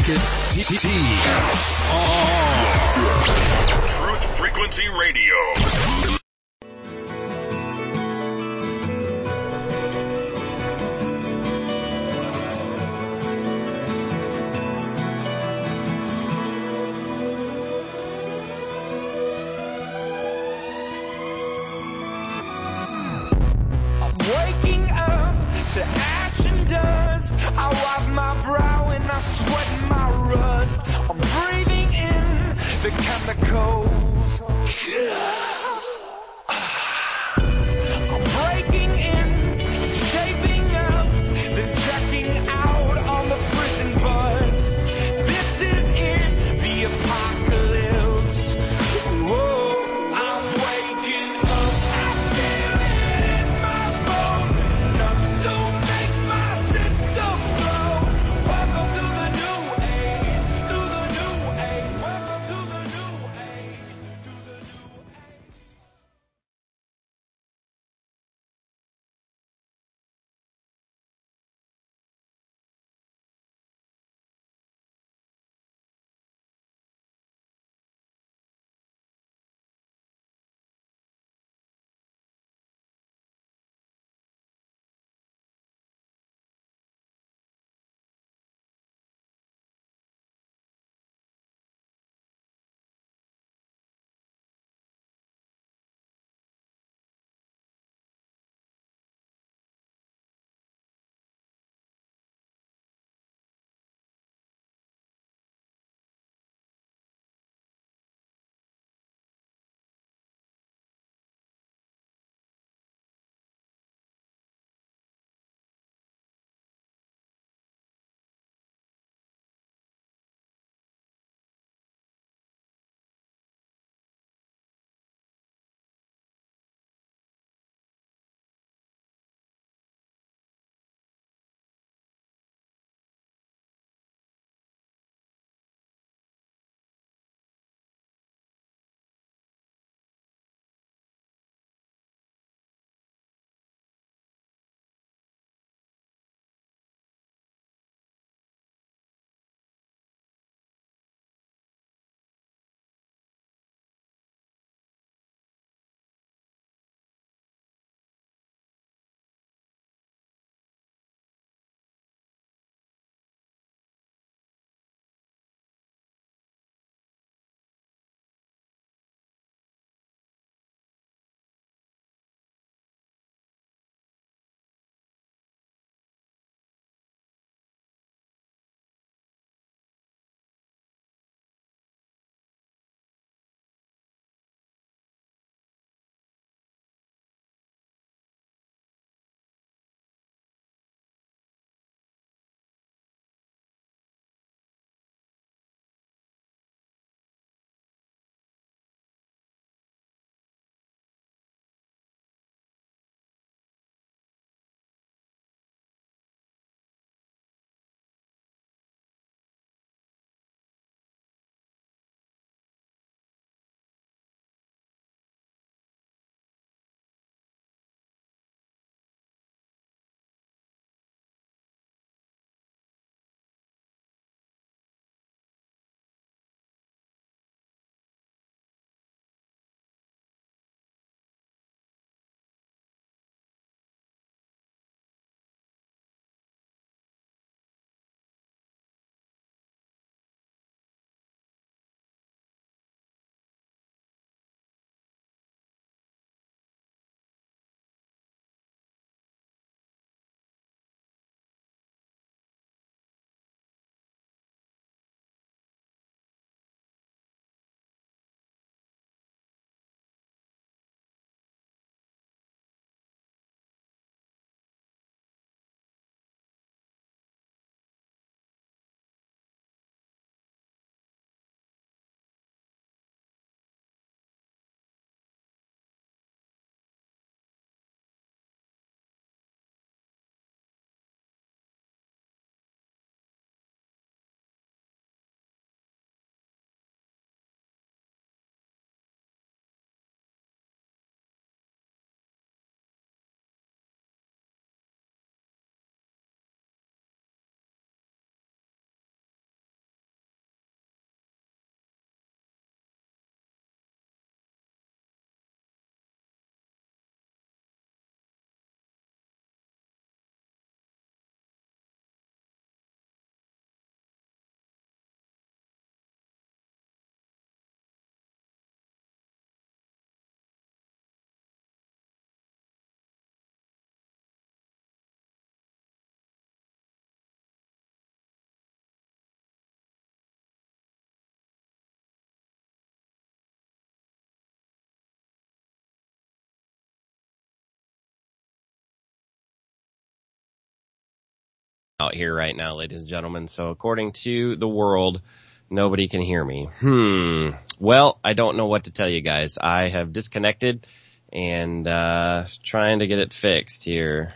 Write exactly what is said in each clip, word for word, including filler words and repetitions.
it. T. T. Truth Frequency Radio. Waking up to ash and dust. I wipe my brow and I sweat my rust. I'm breathing in the chemicals. I'm breaking in, shaping up, then checking out on the prison bus. This is it, the apocalypse. Whoa, I'm waking up. I feel it in my bones, enough to make my system blow. Welcome to the new age, to out here right now, ladies and gentlemen. So according to the world, nobody can hear me. Hmm. Well, I don't know what to tell you guys. I have disconnected and uh trying to get it fixed here.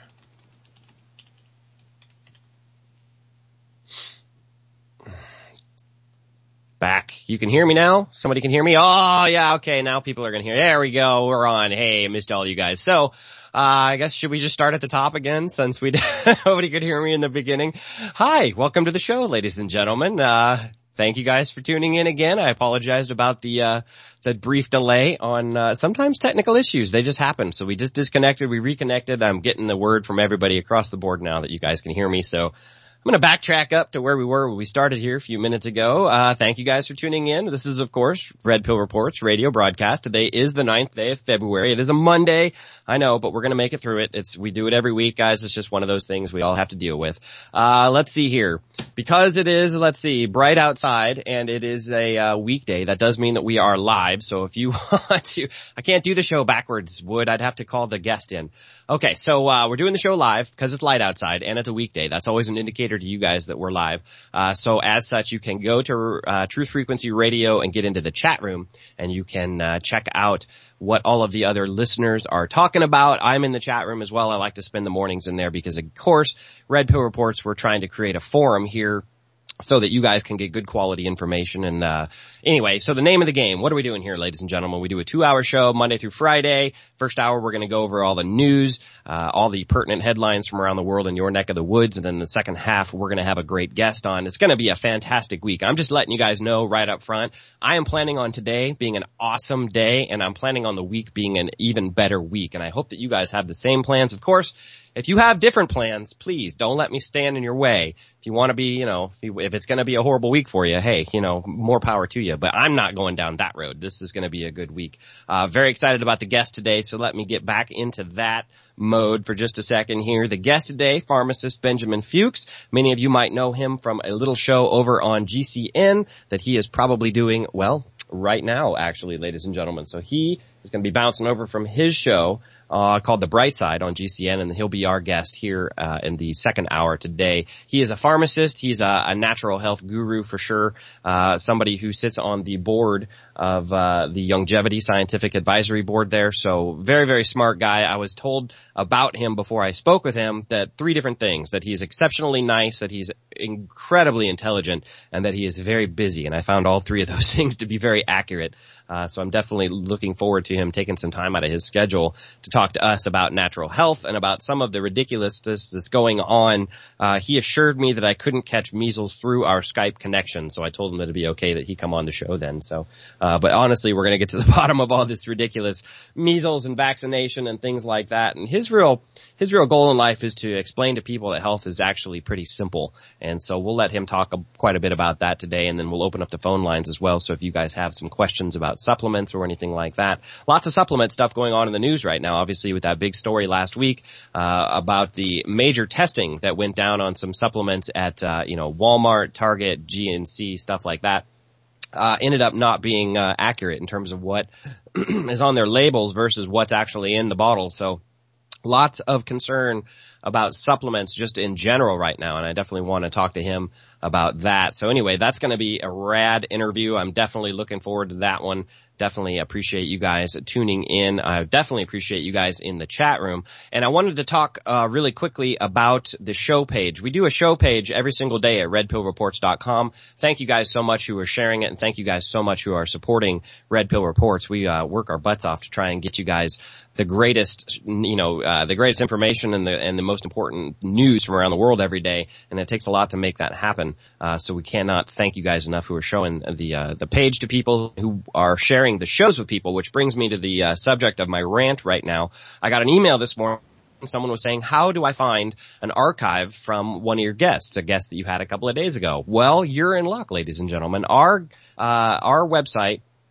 Back. You can hear me now? Somebody can hear me? Oh, yeah, okay, now people are gonna hear. There we go, we're on. Hey, I missed all you guys. So, uh, I guess should we just start at the top again since we nobody could hear me in the beginning? Hi, welcome to the show, ladies and gentlemen. Uh, thank you guys for tuning in again. I apologized about the, uh, the brief delay on, uh, sometimes technical issues. They just happen. So we just disconnected, we reconnected. I'm getting the word from everybody across the board now that you guys can hear me. So, I'm going to backtrack up to where we were when we started here a few minutes ago. Uh, thank you guys for tuning in. This is, of course, Red Pill Reports radio broadcast. Today is the ninth day of February. It is a Monday. I know, but we're going to make it through it. It's, we do it every week, guys. It's just one of those things we all have to deal with. Uh, let's see here. Because it is, let's see, bright outside and it is a uh, weekday, that does mean that we are live. So if you want to, I can't do the show backwards, Wood. I'd have to call the guest in. Okay, so uh, we're doing the show live because it's light outside and it's a weekday. That's always an indicator to you guys that we're live. Uh, so as such, you can go to uh, Truth Frequency Radio and get into the chat room and you can uh, check out what all of the other listeners are talking about. I'm in the chat room as well. I like to spend the mornings in there because, of course, Red Pill Reports, we're trying to create a forum here so that you guys can get good quality information. And uh anyway, so the name of the game, what are we doing here, ladies and gentlemen? We do a two-hour show Monday through Friday. First hour, we're going to go over all the news, uh all the pertinent headlines from around the world in your neck of the woods. And then the second half, we're going to have a great guest on. It's going to be a fantastic week. I'm just letting you guys know right up front. I am planning on today being an awesome day, and I'm planning on the week being an even better week. And I hope that you guys have the same plans. Of course, if you have different plans, please don't let me stand in your way. If you want to be, you know, if, you, if it's going to be a horrible week for you, hey, you know, more power to you. But I'm not going down that road. This is going to be a good week. Uh, very excited about the guest today. So let me get back into that mode for just a second here. The guest today, pharmacist Benjamin Fuchs. Many of you might know him from a little show over on G C N that he is probably doing, well, right now, actually, ladies and gentlemen. So he is going to be bouncing over from his show Uh, called The Bright Side on G C N, and he'll be our guest here uh, in the second hour today. He is a pharmacist. He's a, a natural health guru for sure, uh, somebody who sits on the board of uh, the Longevity Scientific Advisory Board there. So very, very smart guy. I was told about him before I spoke with him that three different things: that he's exceptionally nice, that he's incredibly intelligent, and that he is very busy. And I found all three of those things to be very accurate. Uh, so I'm definitely looking forward to him taking some time out of his schedule to talk to us about natural health and about some of the ridiculousness that's going on. Uh, he assured me that I couldn't catch measles through our Skype connection, so I told him that it'd be okay that he come on the show then. So, uh, but honestly, we're gonna get to the bottom of all this ridiculous measles and vaccination and things like that. And his real, his real goal in life is to explain to people that health is actually pretty simple. And so we'll let him talk a, quite a bit about that today, and then we'll open up the phone lines as well. So if you guys have some questions about supplements or anything like that. Lots of supplement stuff going on in the news right now, obviously with that big story last week, uh, about the major testing that went down on some supplements at, uh, you know, Walmart, Target, G N C, stuff like that. Uh, ended up not being, uh, accurate in terms of what is on their labels versus what's actually in the bottle. So lots of concern about supplements just in general right now, and I definitely want to talk to him about that. So anyway, that's going to be a rad interview. I'm definitely looking forward to that one. Definitely appreciate you guys tuning in. I definitely appreciate you guys in the chat room. And I wanted to talk uh really quickly about the show page. We do a show page every single day at red pill reports dot com. Thank you guys so much who are sharing it, and thank you guys so much who are supporting Red Pill Reports. We uh work our butts off to try and get you guys the greatest, you know, uh the greatest information and the and the most important news from around the world every day, and it takes a lot to make that happen. Uh so we cannot thank you guys enough who are showing the uh the page to people, who are sharing the shows with people, which brings me to the uh, subject of my rant right now. I got an email this morning. Someone was saying, how do I find an archive from one of your guests, a guest that you had a couple of days ago? Well, you're in luck, ladies and gentlemen. Our, uh, our website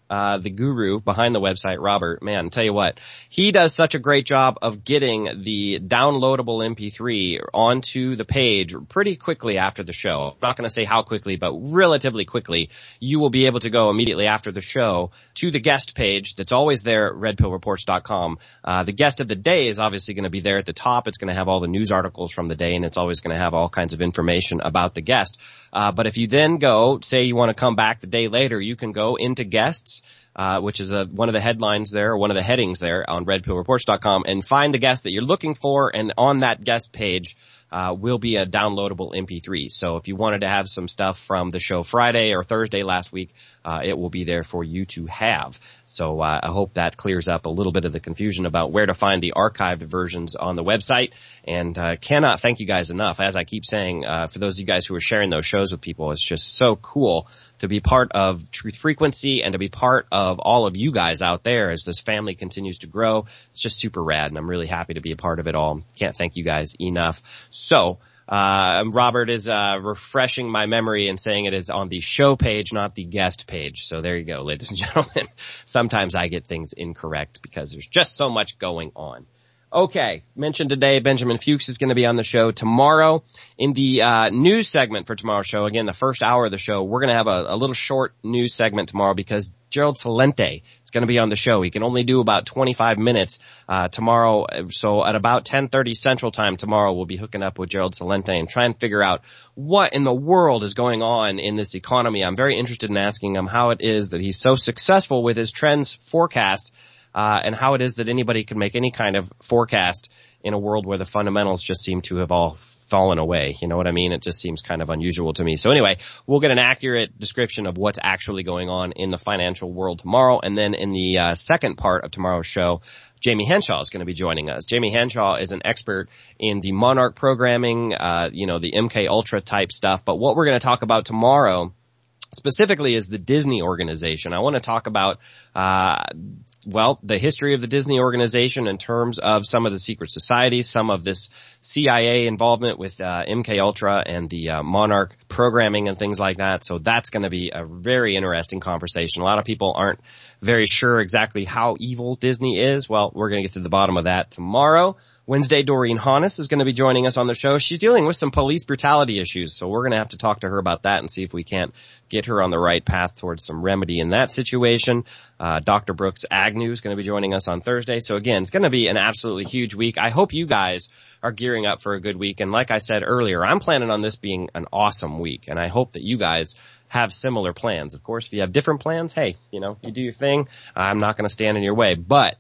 uh, the guru behind the website, Robert, man, tell you what, he does such a great job of getting the downloadable M P three onto the page pretty quickly after the show. I'm not going to say how quickly, but relatively quickly. You will be able to go immediately after the show to the guest page that's always there at red pill reports dot com. Uh, the guest of the day is obviously going to be there at the top. It's going to have all the news articles from the day, and it's always going to have all kinds of information about the guest. Uh, but if you then go, say you want to come back the day later, you can go into guests, uh, which is a, one of the headlines there, or one of the headings there on red pill reports dot com, and find the guest that you're looking for, and on that guest page, uh, will be a downloadable M P three. So if you wanted to have some stuff from the show Friday or Thursday last week, uh, it will be there for you to have. So, uh, I hope that clears up a little bit of the confusion about where to find the archived versions on the website. And, uh, cannot thank you guys enough. As I keep saying, uh, for those of you guys who are sharing those shows with people, it's just so cool to be part of Truth Frequency and to be part of all of you guys out there as this family continues to grow. It's just super rad, and I'm really happy to be a part of it all. Can't thank you guys enough. So, uh, Robert is, uh, refreshing my memory and saying it is on the show page, not the guest page. So there you go, ladies and gentlemen. Sometimes I get things incorrect because there's just so much going on. Okay, mentioned today, Benjamin Fuchs is going to be on the show tomorrow. In the uh news segment for tomorrow's show, again, the first hour of the show, we're going to have a, a little short news segment tomorrow because Gerald Celente is going to be on the show. He can only do about twenty-five minutes uh tomorrow, so at about ten thirty Central Time tomorrow, we'll be hooking up with Gerald Celente and try and figure out what in the world is going on in this economy. I'm very interested in asking him how it is that he's so successful with his trends forecast, Uh, and how it is that anybody can make any kind of forecast in a world where the fundamentals just seem to have all fallen away. You know what I mean? It just seems kind of unusual to me. So anyway, we'll get an accurate description of what's actually going on in the financial world tomorrow. And then in the uh, second part of tomorrow's show, Jamie Henshaw is going to be joining us. Jamie Henshaw is an expert in the Monarch programming, uh, you know, the M K Ultra type stuff. But what we're going to talk about tomorrow specifically is the Disney organization. I want to talk about, uh, well, the history of the Disney organization in terms of some of the secret societies, some of this C I A involvement with uh, M K Ultra and the uh, Monarch programming and things like that. So that's going to be a very interesting conversation. A lot of people aren't very sure exactly how evil Disney is. Well, we're going to get to the bottom of that tomorrow. Wednesday, Doreen Hannes is going to be joining us on the show. She's dealing with some police brutality issues, so we're going to have to talk to her about that and see if we can't get her on the right path towards some remedy in that situation. Uh, Doctor Brooks Agnew is going to be joining us on Thursday. So again, it's going to be an absolutely huge week. I hope you guys are gearing up for a good week. And like I said earlier, I'm planning on this being an awesome week, and I hope that you guys have similar plans. Of course, if you have different plans, hey, you know, you do your thing. I'm not going to stand in your way, but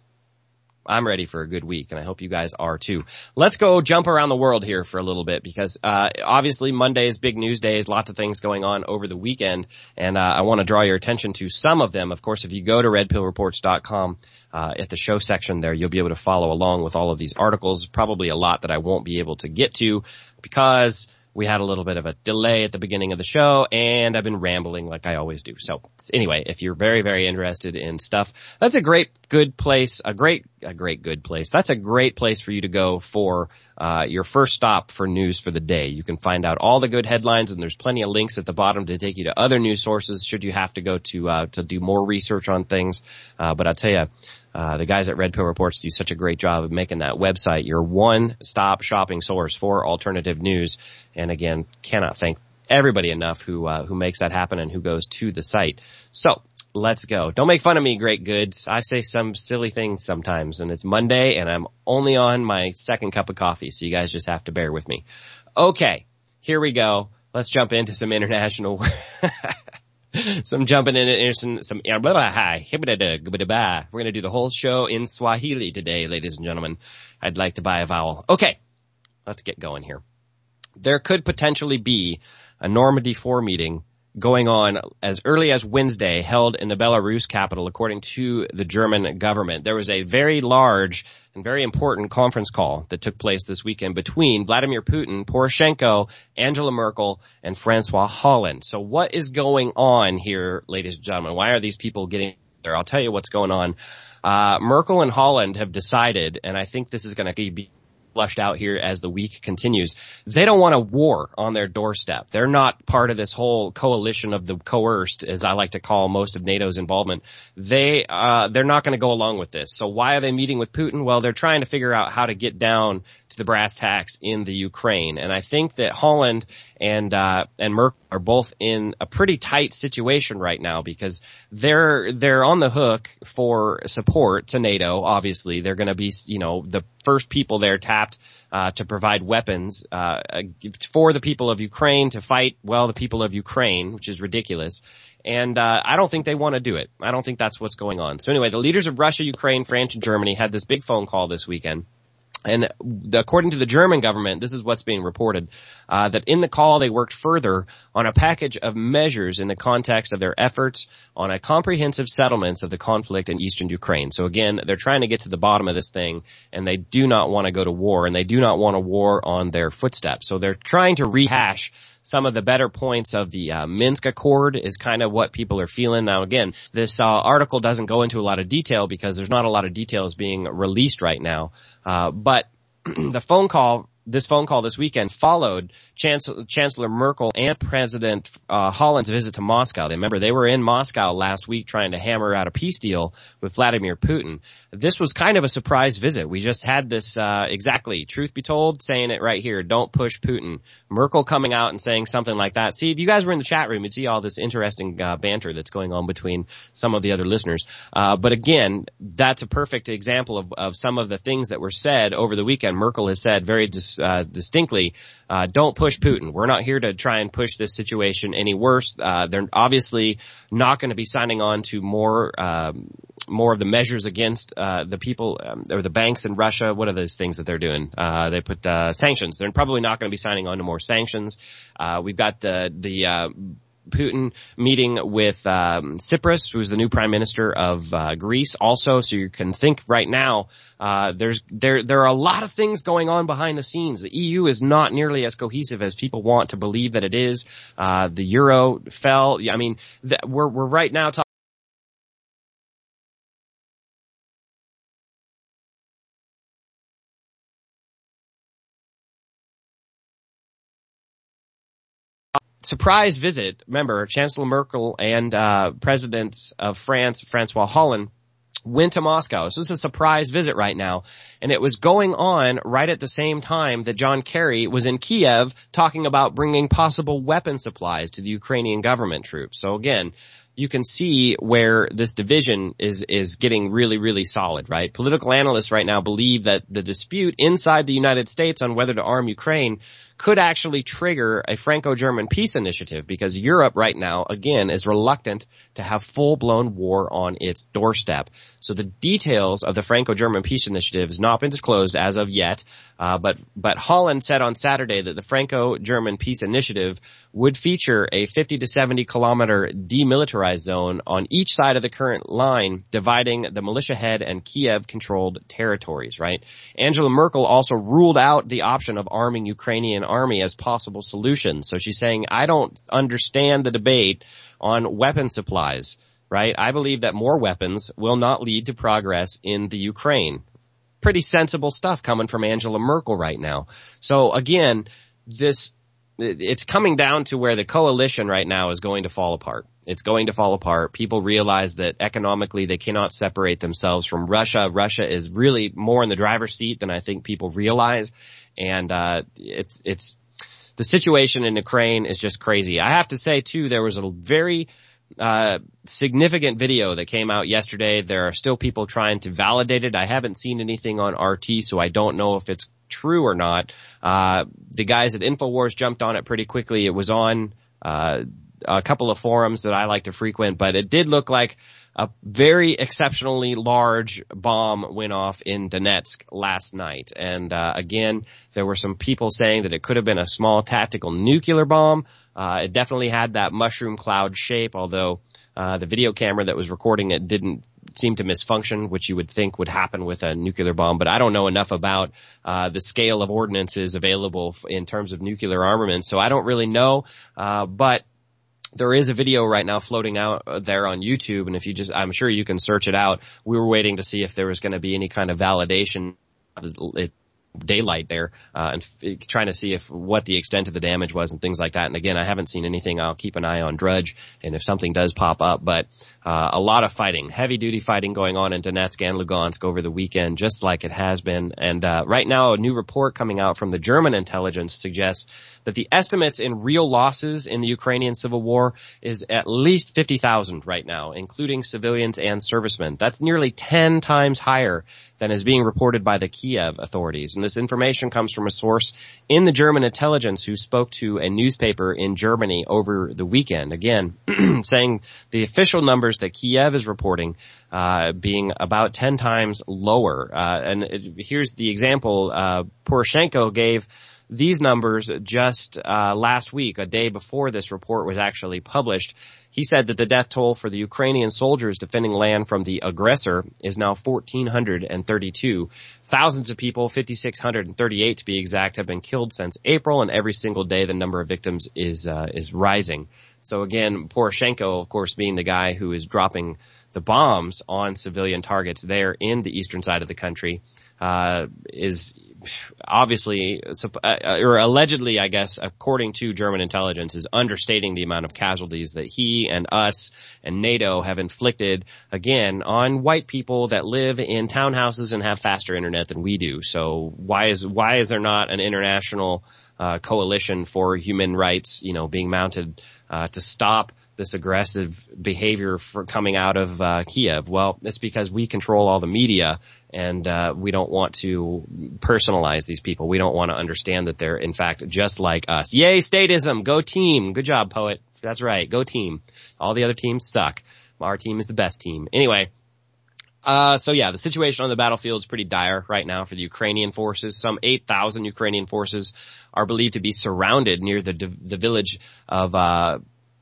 I'm ready for a good week, and I hope you guys are too. Let's go jump around the world here for a little bit because, uh, obviously Monday is big news days, lots of things going on over the weekend, and, uh, I want to draw your attention to some of them. Of course, if you go to red pill reports dot com, uh, at the show section there, you'll be able to follow along with all of these articles, probably a lot that I won't be able to get to because we had a little bit of a delay at the beginning of the show, and I've been rambling like I always do. So anyway, if you're very, very interested in stuff, that's a great, good place, a great, a great, good place. That's a great place for you to go for uh your first stop for news for the day. You can find out all the good headlines, and there's plenty of links at the bottom to take you to other news sources should you have to go to uh to do more research on things. Uh but I'll tell you, Uh, the guys at Red Pill Reports do such a great job of making that website your one-stop shopping source for alternative news. And again, cannot thank everybody enough who, uh, who makes that happen and who goes to the site. So, let's go. Don't make fun of me, great goods. I say some silly things sometimes, and it's Monday, and I'm only on my second cup of coffee, so you guys just have to bear with me. Okay, here we go. Let's jump into some international some jumping in, some, some, we're going to do the whole show in Swahili today, ladies and gentlemen. I'd like to buy a vowel. Okay, let's get going here. There could potentially be a Normandy four meeting going on as early as Wednesday, held in the Belarus capital, according to the German government. There was a very large and very important conference call that took place this weekend between Vladimir Putin, Poroshenko, Angela Merkel, and Francois Hollande. So what is going on here, ladies and gentlemen? Why are these people getting there? I'll tell you what's going on. Uh, Merkel and Hollande have decided, and I think this is going to be flushed out here as the week continues. They don't want a war on their doorstep. They're not part of this whole coalition of the coerced, as I like to call most of NATO's involvement. They, uh, they're not going to go along with this. So why are they meeting with Putin? Well, they're trying to figure out how to get down to the brass tacks in the Ukraine. And I think that Holland and, uh, and Merkel are both in a pretty tight situation right now because they're, they're on the hook for support to NATO. Obviously, they're going to be, you know, the first people there tapped, uh, to provide weapons, uh, for the people of Ukraine to fight, well, the people of Ukraine, which is ridiculous. And, uh, I don't think they want to do it. I don't think that's what's going on. So anyway, the leaders of Russia, Ukraine, France, and Germany had this big phone call this weekend. And the, according to the German government, this is what's being reported, uh, that in the call they worked further on a package of measures in the context of their efforts on a comprehensive settlements of the conflict in eastern Ukraine. So again, they're trying to get to the bottom of this thing, and they do not want to go to war, and they do not want a war on their footsteps. So they're trying to rehash some of the better points of the uh, Minsk Accord is kind of what people are feeling. Now again, this uh, article doesn't go into a lot of detail because there's not a lot of details being released right now. Uh, but the phone call, this phone call this weekend followed Chancellor, Chancellor Merkel and President uh, Holland's visit to Moscow. They remember they were in Moscow last week trying to hammer out a peace deal with Vladimir Putin. This was kind of a surprise visit. We just had this, uh, exactly, truth be told, saying it right here, don't push Putin. Merkel coming out and saying something like that. See, if you guys were in the chat room, you'd see all this interesting uh, banter that's going on between some of the other listeners. Uh, but again, that's a perfect example of, of some of the things that were said over the weekend. Merkel has said very dis, uh, distinctly, uh, don't push Putin. We're not here to try and push this situation any worse. Uh, they're obviously not going to be signing on to more, um, more of the measures against, uh, the people, um, or the banks in Russia. What are those things that they're doing? Uh, they put, uh, sanctions. They're probably not going to be signing on to more sanctions. Uh, we've got the, the, uh, Putin meeting with um Tsipras, who's the new prime minister of uh, Greece also. So you can think right now, uh there's there there are a lot of things going on behind the scenes. The E U is not nearly as cohesive as people want to believe that it is. Uh the euro fell. I mean, th- we're we're right now talking surprise visit. Remember, Chancellor Merkel and uh President of France, Francois Hollande, went to Moscow. So this is a surprise visit right now. And it was going on right at the same time that John Kerry was in Kiev talking about bringing possible weapon supplies to the Ukrainian government troops. So again, you can see where this division is, is getting really, really solid, right? Political analysts right now believe that the dispute inside the United States on whether to arm Ukraine could actually trigger a Franco-German peace initiative because Europe right now, again, is reluctant to have full-blown war on its doorstep. So the details of the Franco-German peace initiative has not been disclosed as of yet, uh, but, but Holland said on Saturday that the Franco-German peace initiative would feature a fifty to seventy kilometer demilitarized zone on each side of the current line, dividing the militia head and Kiev-controlled territories, right? Angela Merkel also ruled out the option of arming Ukrainian army as possible solution. So she's saying, I don't understand the debate on weapon supplies, right? I believe that more weapons will not lead to progress in the Ukraine. Pretty sensible stuff coming from Angela Merkel right now. So again, this, it's coming down to where the coalition right now is going to fall apart. It's going to fall apart. People realize that economically they cannot separate themselves from Russia. Russia is really more in the driver's seat than I think people realize. And, uh, it's, it's, the situation in Ukraine is just crazy. I have to say too, there was a very, uh, significant video that came out yesterday. There are still people trying to validate it. I haven't seen anything on R T, so I don't know if it's true or not. Uh, the guys at InfoWars jumped on it pretty quickly. It was on, uh, a couple of forums that I like to frequent, but it did look like a very exceptionally large bomb went off in Donetsk last night. And, uh, again, there were some people saying that it could have been a small tactical nuclear bomb. Uh, it definitely had that mushroom cloud shape, although, uh, the video camera that was recording it didn't seem to misfunction, which you would think would happen with a nuclear bomb. But I don't know enough about, uh, the scale of ordnances available in terms of nuclear armament. So I don't really know, uh, but there is a video right now floating out there on YouTube, and if you just, I'm sure you can search it out. We were waiting to see if there was going to be any kind of validation. It daylight there, uh, and f- trying to see if what the extent of the damage was and things like that. And again, I haven't seen anything. I'll keep an eye on Drudge, and if something does pop up, but uh, a lot of fighting, heavy duty fighting going on in Donetsk and Lugansk over the weekend, just like it has been. And uh, right now, a new report coming out from the German intelligence suggests that the estimates in real losses in the Ukrainian civil war is at least fifty thousand right now, including civilians and servicemen. That's nearly ten times higher than is being reported by the Kiev authorities. And this information comes from a source in the German intelligence who spoke to a newspaper in Germany over the weekend. Again, saying the official numbers that Kiev is reporting uh being about ten times lower. Uh and it, here's the example. Uh Poroshenko gave these numbers just uh last week, a day before this report was actually published. He said that the death toll for the Ukrainian soldiers defending land from the aggressor is now one thousand four hundred thirty-two. Thousands of people, five thousand six hundred thirty-eight to be exact, have been killed since April, and every single day the number of victims is uh, is rising. So again, Poroshenko, of course, being the guy who is dropping the bombs on civilian targets there in the eastern side of the country, uh, is obviously, uh, or allegedly, I guess, according to German intelligence, is understating the amount of casualties that he and us and NATO have inflicted, again, on white people that live in townhouses and have faster internet than we do. So why is, why is there not an international uh, coalition for human rights, you know, being mounted uh, to stop this aggressive behavior for coming out of uh, Kiev? Well, it's because we control all the media, and uh, we don't want to personalize these people. We don't want to understand that they're, in fact, just like us. Yay, statism! Go team! Good job, poet. That's right. Go team. All the other teams suck. Our team is the best team. Anyway, uh so yeah, the situation on the battlefield is pretty dire right now for the Ukrainian forces. Some eight thousand Ukrainian forces are believed to be surrounded near the the village of uh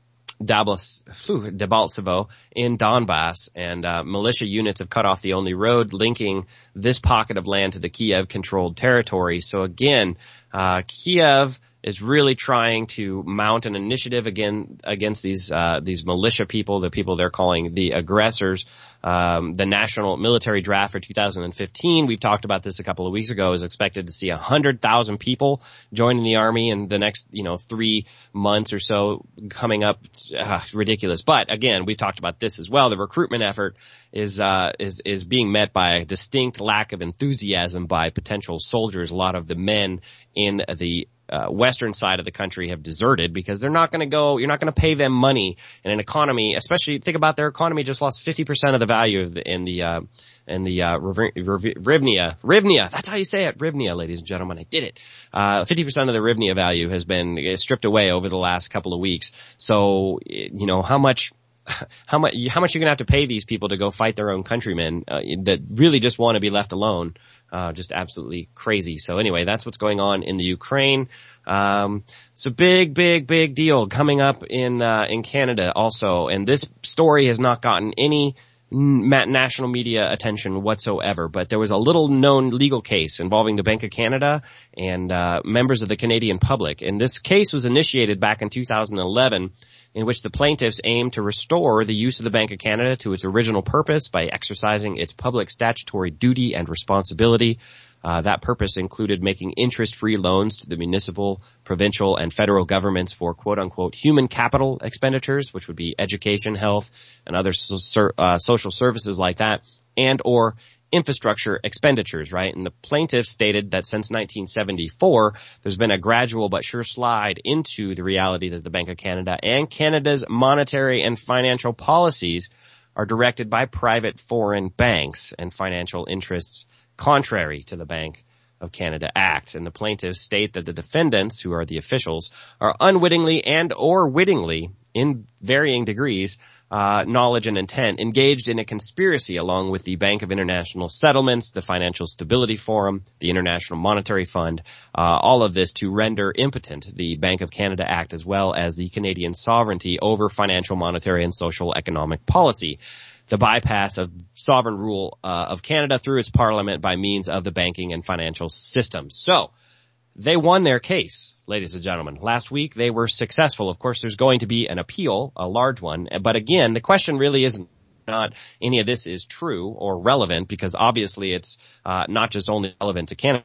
Debaltsevo in Donbass, and uh, militia units have cut off the only road linking this pocket of land to the Kiev-controlled territory. So again, uh Kiev is really trying to mount an initiative again against these uh these militia people, the people they're calling the aggressors. Um the national military draft for two thousand fifteen, we've talked about this a couple of weeks ago, is expected to see one hundred thousand people joining the army in the next, you know, three months or so coming up. Uh, ridiculous. But again, we've talked about this as well. The recruitment effort is uh is is being met by a distinct lack of enthusiasm by potential soldiers. A lot of the men in the Uh, western side of the country have deserted because they're not going to go, you're not going to pay them money in an economy, especially think about their economy just lost fifty percent of the value of the, in the, uh, in the, uh, Rivnia, Rivnia, that's how you say it, Rivnia, ladies and gentlemen, I did it. Uh, fifty percent of the Rivnia value has been stripped away over the last couple of weeks. So, you know, how much, how much, how much you're going to have to pay these people to go fight their own countrymen, uh, that really just want to be left alone. Uh, just absolutely crazy. So anyway, that's what's going on in the Ukraine. Um, it's a big, big, big deal coming up in, uh, in Canada also. And this story has not gotten any national media attention whatsoever, but there was a little known legal case involving the Bank of Canada and, uh, members of the Canadian public. And this case was initiated back in two thousand eleven, in which the plaintiffs aimed to restore the use of the Bank of Canada to its original purpose by exercising its public statutory duty and responsibility. Uh, that purpose included making interest-free loans to the municipal, provincial, and federal governments for quote-unquote human capital expenditures, which would be education, health, and other so, uh, social services like that, and or infrastructure expenditures, right? And the plaintiffs stated that since nineteen seventy-four, there's been a gradual but sure slide into the reality that the Bank of Canada and Canada's monetary and financial policies are directed by private foreign banks and financial interests contrary to the Bank of Canada Act. And the plaintiffs state that the defendants, who are the officials, are unwittingly and or wittingly, in varying degrees, uh, knowledge and intent, engaged in a conspiracy along with the Bank of International Settlements, the Financial Stability Forum, the International Monetary Fund, uh, all of this to render impotent the Bank of Canada Act as well as the Canadian sovereignty over financial, monetary, and social economic policy. The bypass of sovereign rule uh, of Canada through its parliament by means of the banking and financial system. So, they won their case, ladies and gentlemen. Last week, they were successful. Of course, there's going to be an appeal, a large one. But again, the question really isn't not any of this is true or relevant, because obviously it's uh not just only relevant to Canada,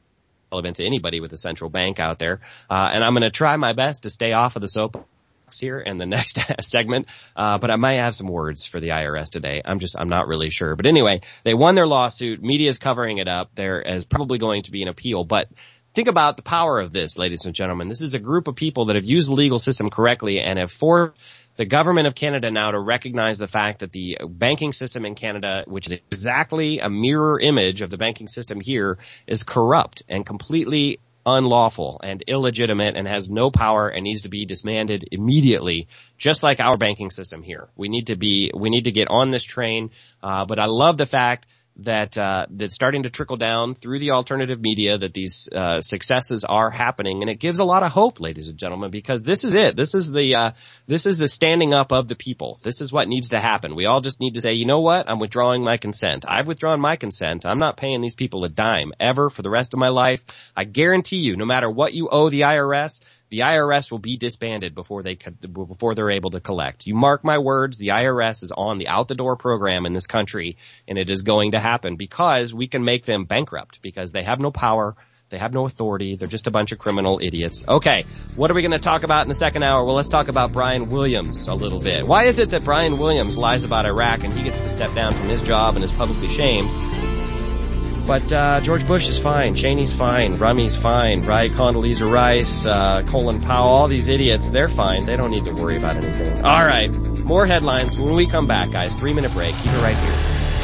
relevant to anybody with a central bank out there. Uh, and I'm going to try my best to stay off of the soapbox here in the next segment. Uh, but I might have some words for the I R S today. I'm just, I'm not really sure. But anyway, they won their lawsuit. Media's covering it up. There is probably going to be an appeal, but think about the power of this, ladies and gentlemen. This is a group of people that have used the legal system correctly and have forced the government of Canada now to recognize the fact that the banking system in Canada, which is exactly a mirror image of the banking system here, is corrupt and completely unlawful and illegitimate and has no power and needs to be disbanded immediately, just like our banking system here. We need to be, we need to get on this train. Uh, but I love the fact that uh that's starting to trickle down through the alternative media, that these uh successes are happening, and it gives a lot of hope, ladies and gentlemen, because this is it. This is the uh this is the standing up of the people. This is what needs to happen. We all just need to say, you know what? I'm withdrawing my consent. I've withdrawn my consent. I'm not paying these people a dime ever for the rest of my life. I guarantee you, no matter what you owe the I R S, the I R S will be disbanded before they before they're able to collect. You mark my words, the I R S is on the out-the-door program in this country, and it is going to happen because we can make them bankrupt because they have no power, they have no authority, they're just a bunch of criminal idiots. Okay, what are we going to talk about in the second hour? Well, let's talk about Brian Williams a little bit. Why is it that Brian Williams lies about Iraq and he gets to step down from his job and is publicly shamed? But uh George Bush is fine, Cheney's fine, Rummy's fine, Right, Condoleezza Rice, uh Colin Powell, all these idiots, they're fine. They don't need to worry about anything. All right, more headlines when we come back, guys. Three minute break. Keep it right here.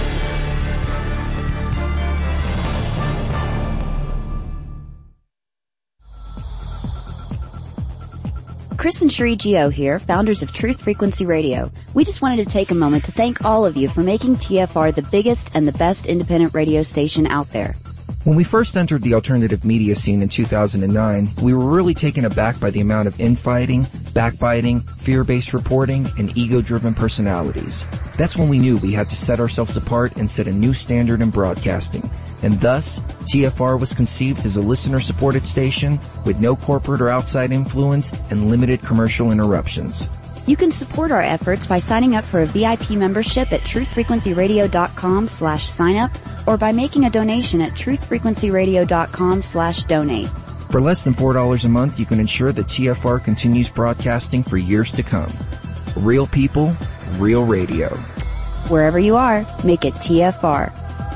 Chris and Cherie Gio here, founders of Truth Frequency Radio. We just wanted to take a moment to thank all of you for making T F R the biggest and the best independent radio station out there. When we first entered the alternative media scene in two thousand nine, we were really taken aback by the amount of infighting, backbiting, fear-based reporting, and ego-driven personalities. That's when we knew we had to set ourselves apart and set a new standard in broadcasting. And thus, T F R was conceived as a listener-supported station with no corporate or outside influence and limited commercial interruptions. You can support our efforts by signing up for a V I P membership at truthfrequencyradio.com slash sign up or by making a donation at truthfrequencyradio.com slash donate. For less than four dollars a month, you can ensure that T F R continues broadcasting for years to come. Real people, real radio. Wherever you are, make it T F R.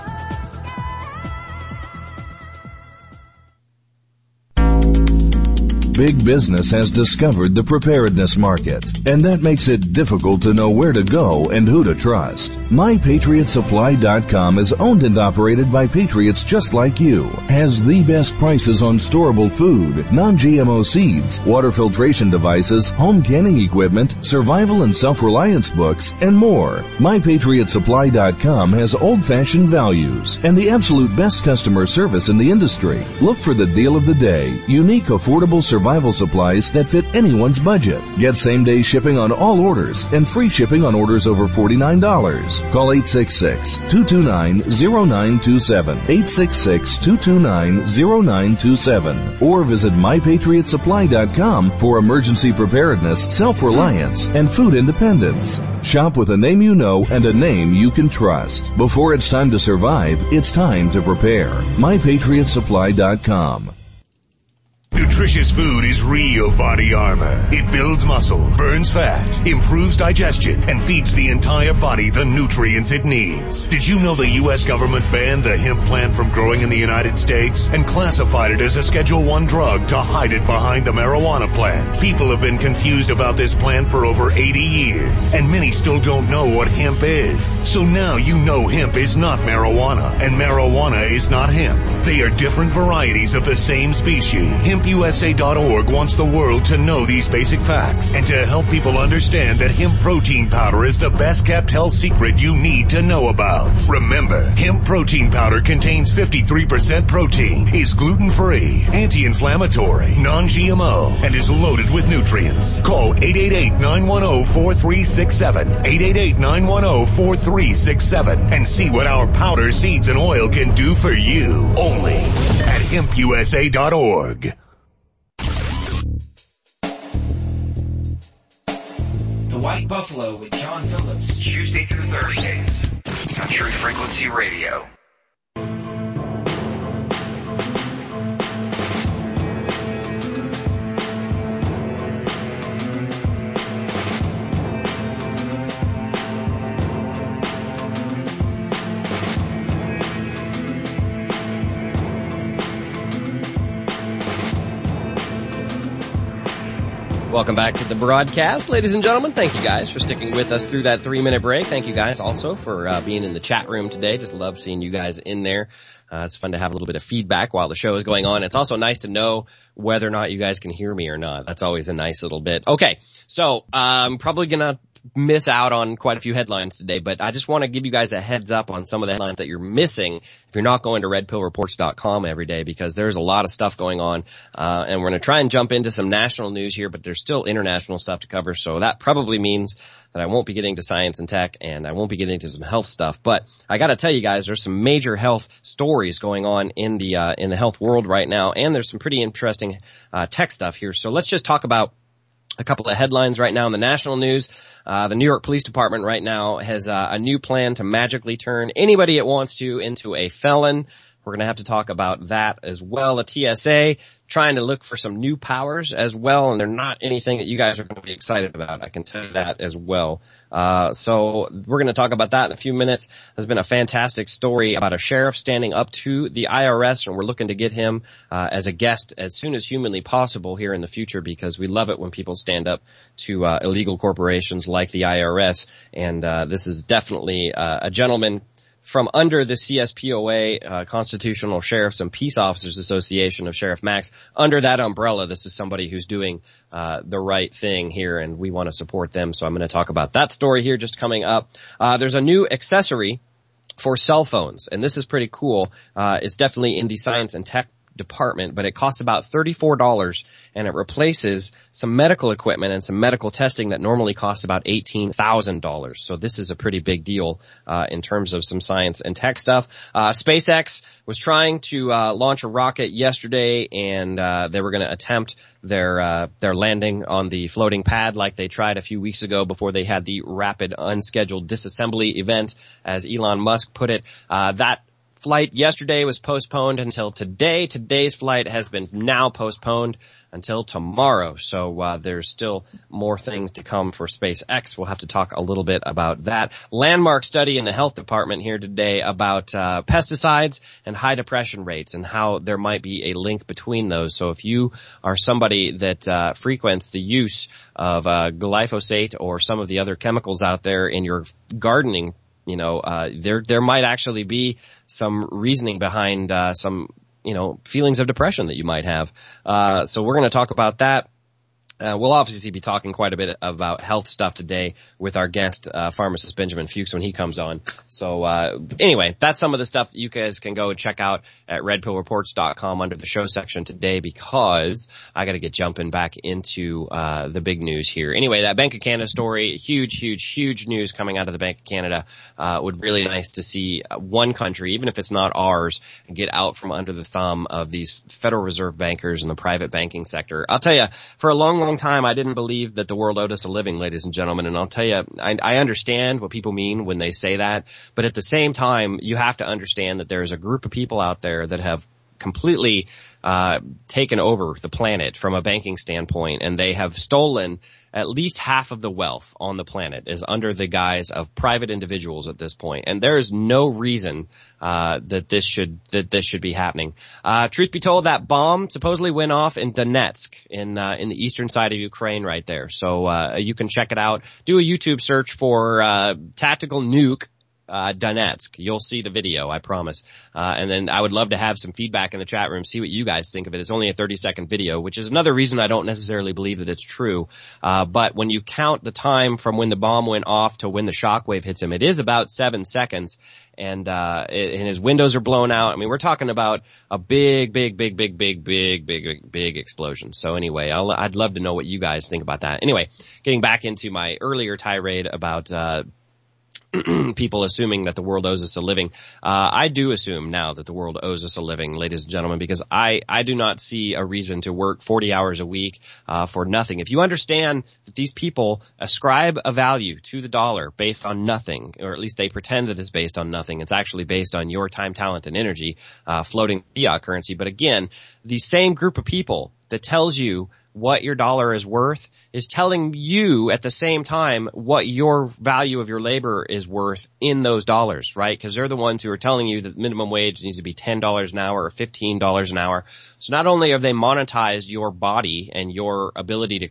Big business has discovered the preparedness market, and that makes it difficult to know where to go and who to trust. My Patriot Supply dot com is owned and operated by patriots just like you, has the best prices on storable food, non-G M O seeds, water filtration devices, home canning equipment, survival and self-reliance books, and more. My Patriot Supply dot com has old-fashioned values and the absolute best customer service in the industry. Look for the deal of the day, unique, affordable survival supplies that fit anyone's budget. Get same-day shipping on all orders and free shipping on orders over forty-nine dollars. Call eight six six, two two nine, zero nine two seven, eight six six, two two nine, zero nine two seven, or visit my patriot supply dot com for emergency preparedness, self-reliance, and food independence. Shop with a name you know and a name you can trust. Before it's time to survive, it's time to prepare. my patriot supply dot com. Nutritious food is real body armor. It builds muscle, burns fat, improves digestion, and feeds the entire body the nutrients it needs. Did you know the U S government banned the hemp plant from growing in the United States and classified it as a Schedule one drug to hide it behind the marijuana plant? People have been confused about this plant for over eighty years, and many still don't know what hemp is. So now you know hemp is not marijuana, and marijuana is not hemp. They are different varieties of the same species. hemp U S A dot org wants the world to know these basic facts and to help people understand that hemp protein powder is the best kept health secret you need to know about. Remember, hemp protein powder contains fifty-three percent protein, is gluten-free, anti-inflammatory, non-G M O, and is loaded with nutrients. Call eight eight eight, nine one zero, four three six seven, eight eight eight, nine one zero, four three six seven, and see what our powder, seeds, and oil can do for you. Only at hemp U S A dot org. The White Buffalo with John Phillips. Tuesday through Thursdays on Truth Frequency Radio. Welcome back to the broadcast, ladies and gentlemen. Thank you guys for sticking with us through that three minute break. Thank you guys also for uh, being in the chat room today. Just love seeing you guys in there. Uh, it's fun to have a little bit of feedback while the show is going on. It's also nice to know whether or not you guys can hear me or not. That's always a nice little bit. Okay, so I'm probably gonna miss out on quite a few headlines today, but I just want to give you guys a heads up on some of the headlines that you're missing if you're not going to red pill reports dot com every day, because there's a lot of stuff going on, uh, and we're going to try and jump into some national news here, but there's still international stuff to cover, so that probably means that I won't be getting to science and tech, and I won't be getting to some health stuff. But I got to tell you guys, there's some major health stories going on in the uh, in the health world right now, and there's some pretty interesting uh, tech stuff here. So let's just talk about a couple of headlines right now in the national news. Uh, the New York Police Department right now has uh, a new plan to magically turn anybody it wants to into a felon. We're going to have to talk about that as well. The T S A trying to look for some new powers as well, and they're not anything that you guys are going to be excited about. I can tell you that as well. Uh, so we're going to talk about that in a few minutes. There's been a fantastic story about a sheriff standing up to the I R S, and we're looking to get him uh, as a guest as soon as humanly possible here in the future, because we love it when people stand up to uh, illegal corporations like the I R S, and uh, this is definitely uh, a gentleman from under the C S P O A, uh, Constitutional Sheriffs and Peace Officers Association of Sheriff Max. Under that umbrella, this is somebody who's doing uh the right thing here, and we want to support them. So I'm going to talk about that story here just coming up. Uh There's a new accessory for cell phones, and this is pretty cool. Uh It's definitely in the science and tech department, but it costs about thirty-four dollars, and it replaces some medical equipment and some medical testing that normally costs about eighteen thousand dollars. So this is a pretty big deal uh in terms of some science and tech stuff. Uh SpaceX was trying to uh launch a rocket yesterday, and uh they were going to attempt their uh their landing on the floating pad like they tried a few weeks ago before they had the rapid unscheduled disassembly event, as Elon Musk put it. Uh that flight yesterday was postponed until today. Today's flight has been now postponed until tomorrow. So uh there's still more things to come for SpaceX. We'll have to talk a little bit about that. Landmark study in the health department here today about uh pesticides and high depression rates, and how there might be a link between those. So if you are somebody that uh frequents the use of uh glyphosate or some of the other chemicals out there in your gardening, you know, uh, there, there might actually be some reasoning behind, uh, some, you know, feelings of depression that you might have. Uh, so we're going to talk about that. Uh, we'll obviously be talking quite a bit about health stuff today with our guest, uh, pharmacist Benjamin Fuchs when he comes on. So, uh, anyway, that's some of the stuff that you guys can go and check out at red pill reports dot com under the show section today, because I gotta get jumping back into, uh, the big news here. Anyway, that Bank of Canada story, huge, huge, huge news coming out of the Bank of Canada. Uh, would really nice to see one country, even if it's not ours, get out from under the thumb of these Federal Reserve bankers in the private banking sector. I'll tell you, for a long, long time, I didn't believe that the world owed us a living, ladies and gentlemen, and I'll tell you, I, I understand what people mean when they say that, but at the same time, you have to understand that there is a group of people out there that have completely uh taken over the planet from a banking standpoint, and they have stolen at least half of the wealth on the planet is under the guise of private individuals at this point, and there is no reason uh that this should that this should be happening. Uh truth be told, that bomb supposedly went off in Donetsk in uh in the eastern side of Ukraine right there. So uh you can check it out. Do a YouTube search for uh tactical nuke Uh, Donetsk. You'll see the video, I promise. Uh, and then I would love to have some feedback in the chat room, see what you guys think of it. It's only a thirty second video, which is another reason I don't necessarily believe that it's true. Uh, but when you count the time from when the bomb went off to when the shockwave hits him, it is about seven seconds. And, uh, it, and his windows are blown out. I mean, we're talking about a big, big, big, big, big, big, big, big explosion. So anyway, I'll, I'd love to know what you guys think about that. Anyway, getting back into my earlier tirade about, uh, people assuming that the world owes us a living. Uh, I do assume now that the world owes us a living, ladies and gentlemen, because I, I do not see a reason to work forty hours a week, uh, for nothing. If you understand that these people ascribe a value to the dollar based on nothing, or at least they pretend that it's based on nothing, it's actually based on your time, talent, and energy, uh, floating fiat currency. But again, the same group of people that tells you what your dollar is worth is telling you at the same time what your value of your labor is worth in those dollars, right? Because they're the ones who are telling you that minimum wage needs to be ten dollars an hour or fifteen dollars an hour. So not only have they monetized your body and your ability to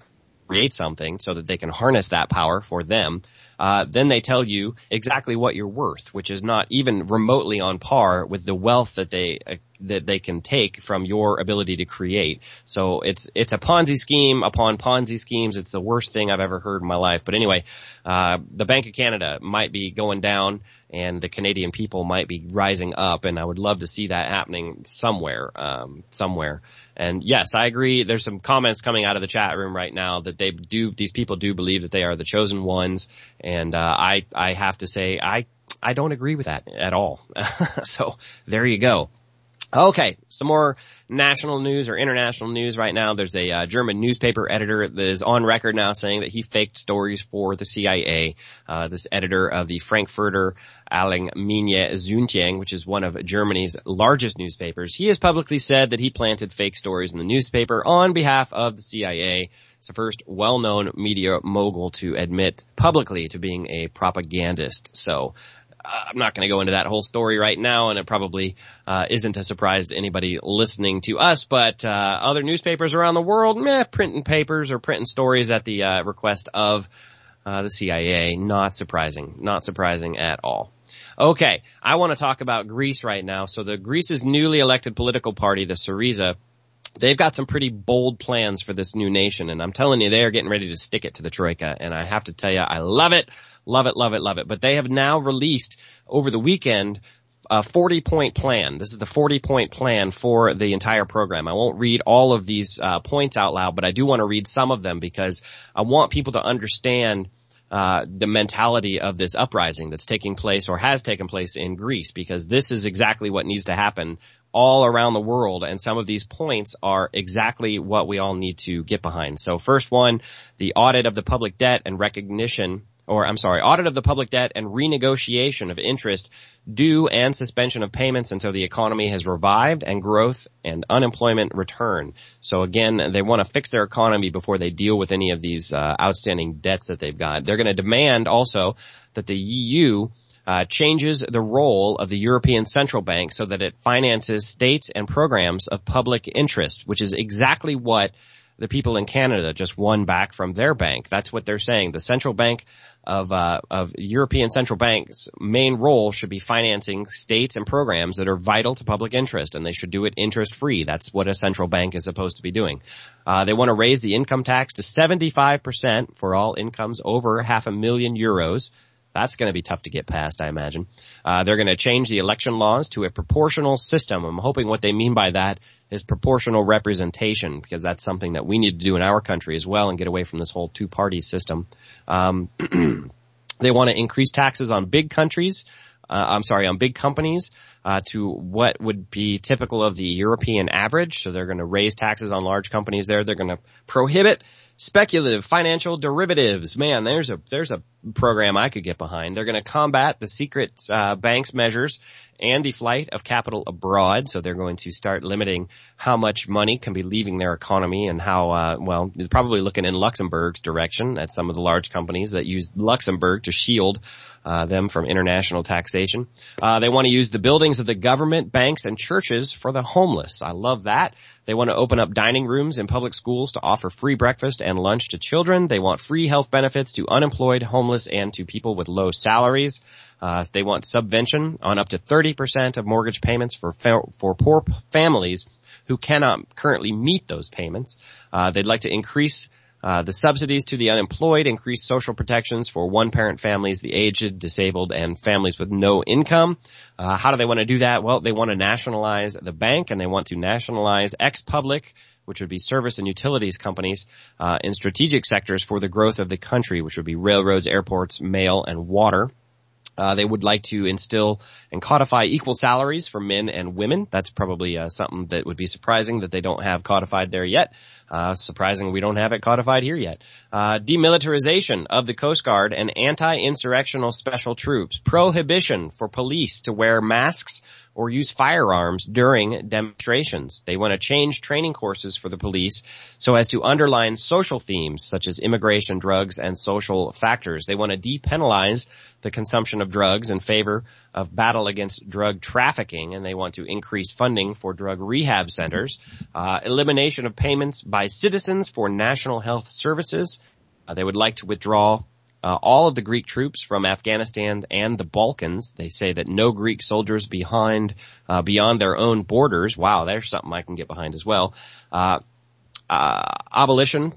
create something so that they can harness that power for them. Uh, then they tell you exactly what you're worth, which is not even remotely on par with the wealth that they, uh, that they can take from your ability to create. So it's, it's a Ponzi scheme upon Ponzi schemes. It's the worst thing I've ever heard in my life. But anyway, uh, the Bank of Canada might be going down and the Canadian people might be rising up, and I would love to see that happening somewhere, um, somewhere. And yes, I agree. There's some comments coming out of the chat room right now that they do, these people do believe that they are the chosen ones. And, uh, I, I have to say, I, I don't agree with that at all. So there you go. Okay, some more national news or international news right now. There's a uh, German newspaper editor that is on record now saying that he faked stories for the C I A. Uh, this editor of the Frankfurter Allgemeine Zeitung, which is one of Germany's largest newspapers, he has publicly said that he planted fake stories in the newspaper on behalf of the C I A. It's the first well-known media mogul to admit publicly to being a propagandist. So, Uh, I'm not going to go into that whole story right now, and it probably uh, isn't a surprise to anybody listening to us, but uh, other newspapers around the world, meh, printing papers or printing stories at the uh, request of uh, the C I A. Not surprising. Not surprising at all. Okay, I want to talk about Greece right now. So the Greece's newly elected political party, the Syriza, they've got some pretty bold plans for this new nation, and I'm telling you, they're getting ready to stick it to the Troika, and I have to tell you, I love it. Love it, love it, love it. But they have now released over the weekend a forty-point plan. This is the forty-point plan for the entire program. I won't read all of these uh, points out loud, but I do want to read some of them because I want people to understand uh the mentality of this uprising that's taking place or has taken place in Greece, because this is exactly what needs to happen all around the world, and some of these points are exactly what we all need to get behind. So first one, the audit of the public debt and recognition or I'm sorry, audit of the public debt and renegotiation of interest due and suspension of payments until the economy has revived and growth and unemployment return. So again, they want to fix their economy before they deal with any of these uh, outstanding debts that they've got. They're going to demand also that the E U uh changes the role of the European Central Bank so that it finances states and programs of public interest, which is exactly what the people in Canada just won back from their bank. That's what they're saying. The central bank of, uh, of European Central Bank's main role should be financing states and programs that are vital to public interest, and they should do it interest free. That's what a central bank is supposed to be doing. Uh, they want to raise the income tax to seventy-five percent for all incomes over half a million euros. That's going to be tough to get past, I imagine. Uh, they're going to change the election laws to a proportional system. I'm hoping what they mean by that is proportional representation, because that's something that we need to do in our country as well and get away from this whole two-party system. Um, they want to increase taxes on big countries, uh, I'm sorry, on big companies, uh, to what would be typical of the European average. So they're going to raise taxes on large companies there. They're going to prohibit speculative financial derivatives. Man, there's a, there's a program I could get behind. They're going to combat the secret, uh, banks measures and the flight of capital abroad. So they're going to start limiting how much money can be leaving their economy and how, uh, well, they're probably looking in Luxembourg's direction at some of the large companies that use Luxembourg to shield Uh, them from international taxation. Uh, they want to use the buildings of the government, banks, and churches for the homeless. I love that. They want to open up dining rooms in public schools to offer free breakfast and lunch to children. They want free health benefits to unemployed, homeless, and to people with low salaries. Uh, they want subvention on up to thirty percent of mortgage payments for fa- for poor families who cannot currently meet those payments. Uh, they'd like to increase Uh, the subsidies to the unemployed, increase social protections for one-parent families, the aged, disabled, and families with no income. Uh, how do they want to do that? Well, they want to nationalize the bank, and they want to nationalize ex-public, which would be service and utilities companies, uh, in strategic sectors for the growth of the country, which would be railroads, airports, mail, and water. Uh, they would like to instill and codify equal salaries for men and women. That's probably uh, something that would be surprising that they don't have codified there yet. Uh, surprising we don't have it codified here yet. Uh, demilitarization of the Coast Guard and anti-insurrectional special troops. Prohibition for police to wear masks or use firearms during demonstrations. They want to change training courses for the police so as to underline social themes such as immigration, drugs, and social factors. They want to depenalize the consumption of drugs in favor of battle against drug trafficking, and they want to increase funding for drug rehab centers. Uh, elimination of payments by Citizens for National Health Services. Uh, they would like to withdraw uh, all of the Greek troops from Afghanistan and the Balkans. They say that no Greek soldiers behind, uh, beyond their own borders. Wow, there's something I can get behind as well. Uh, uh, abolition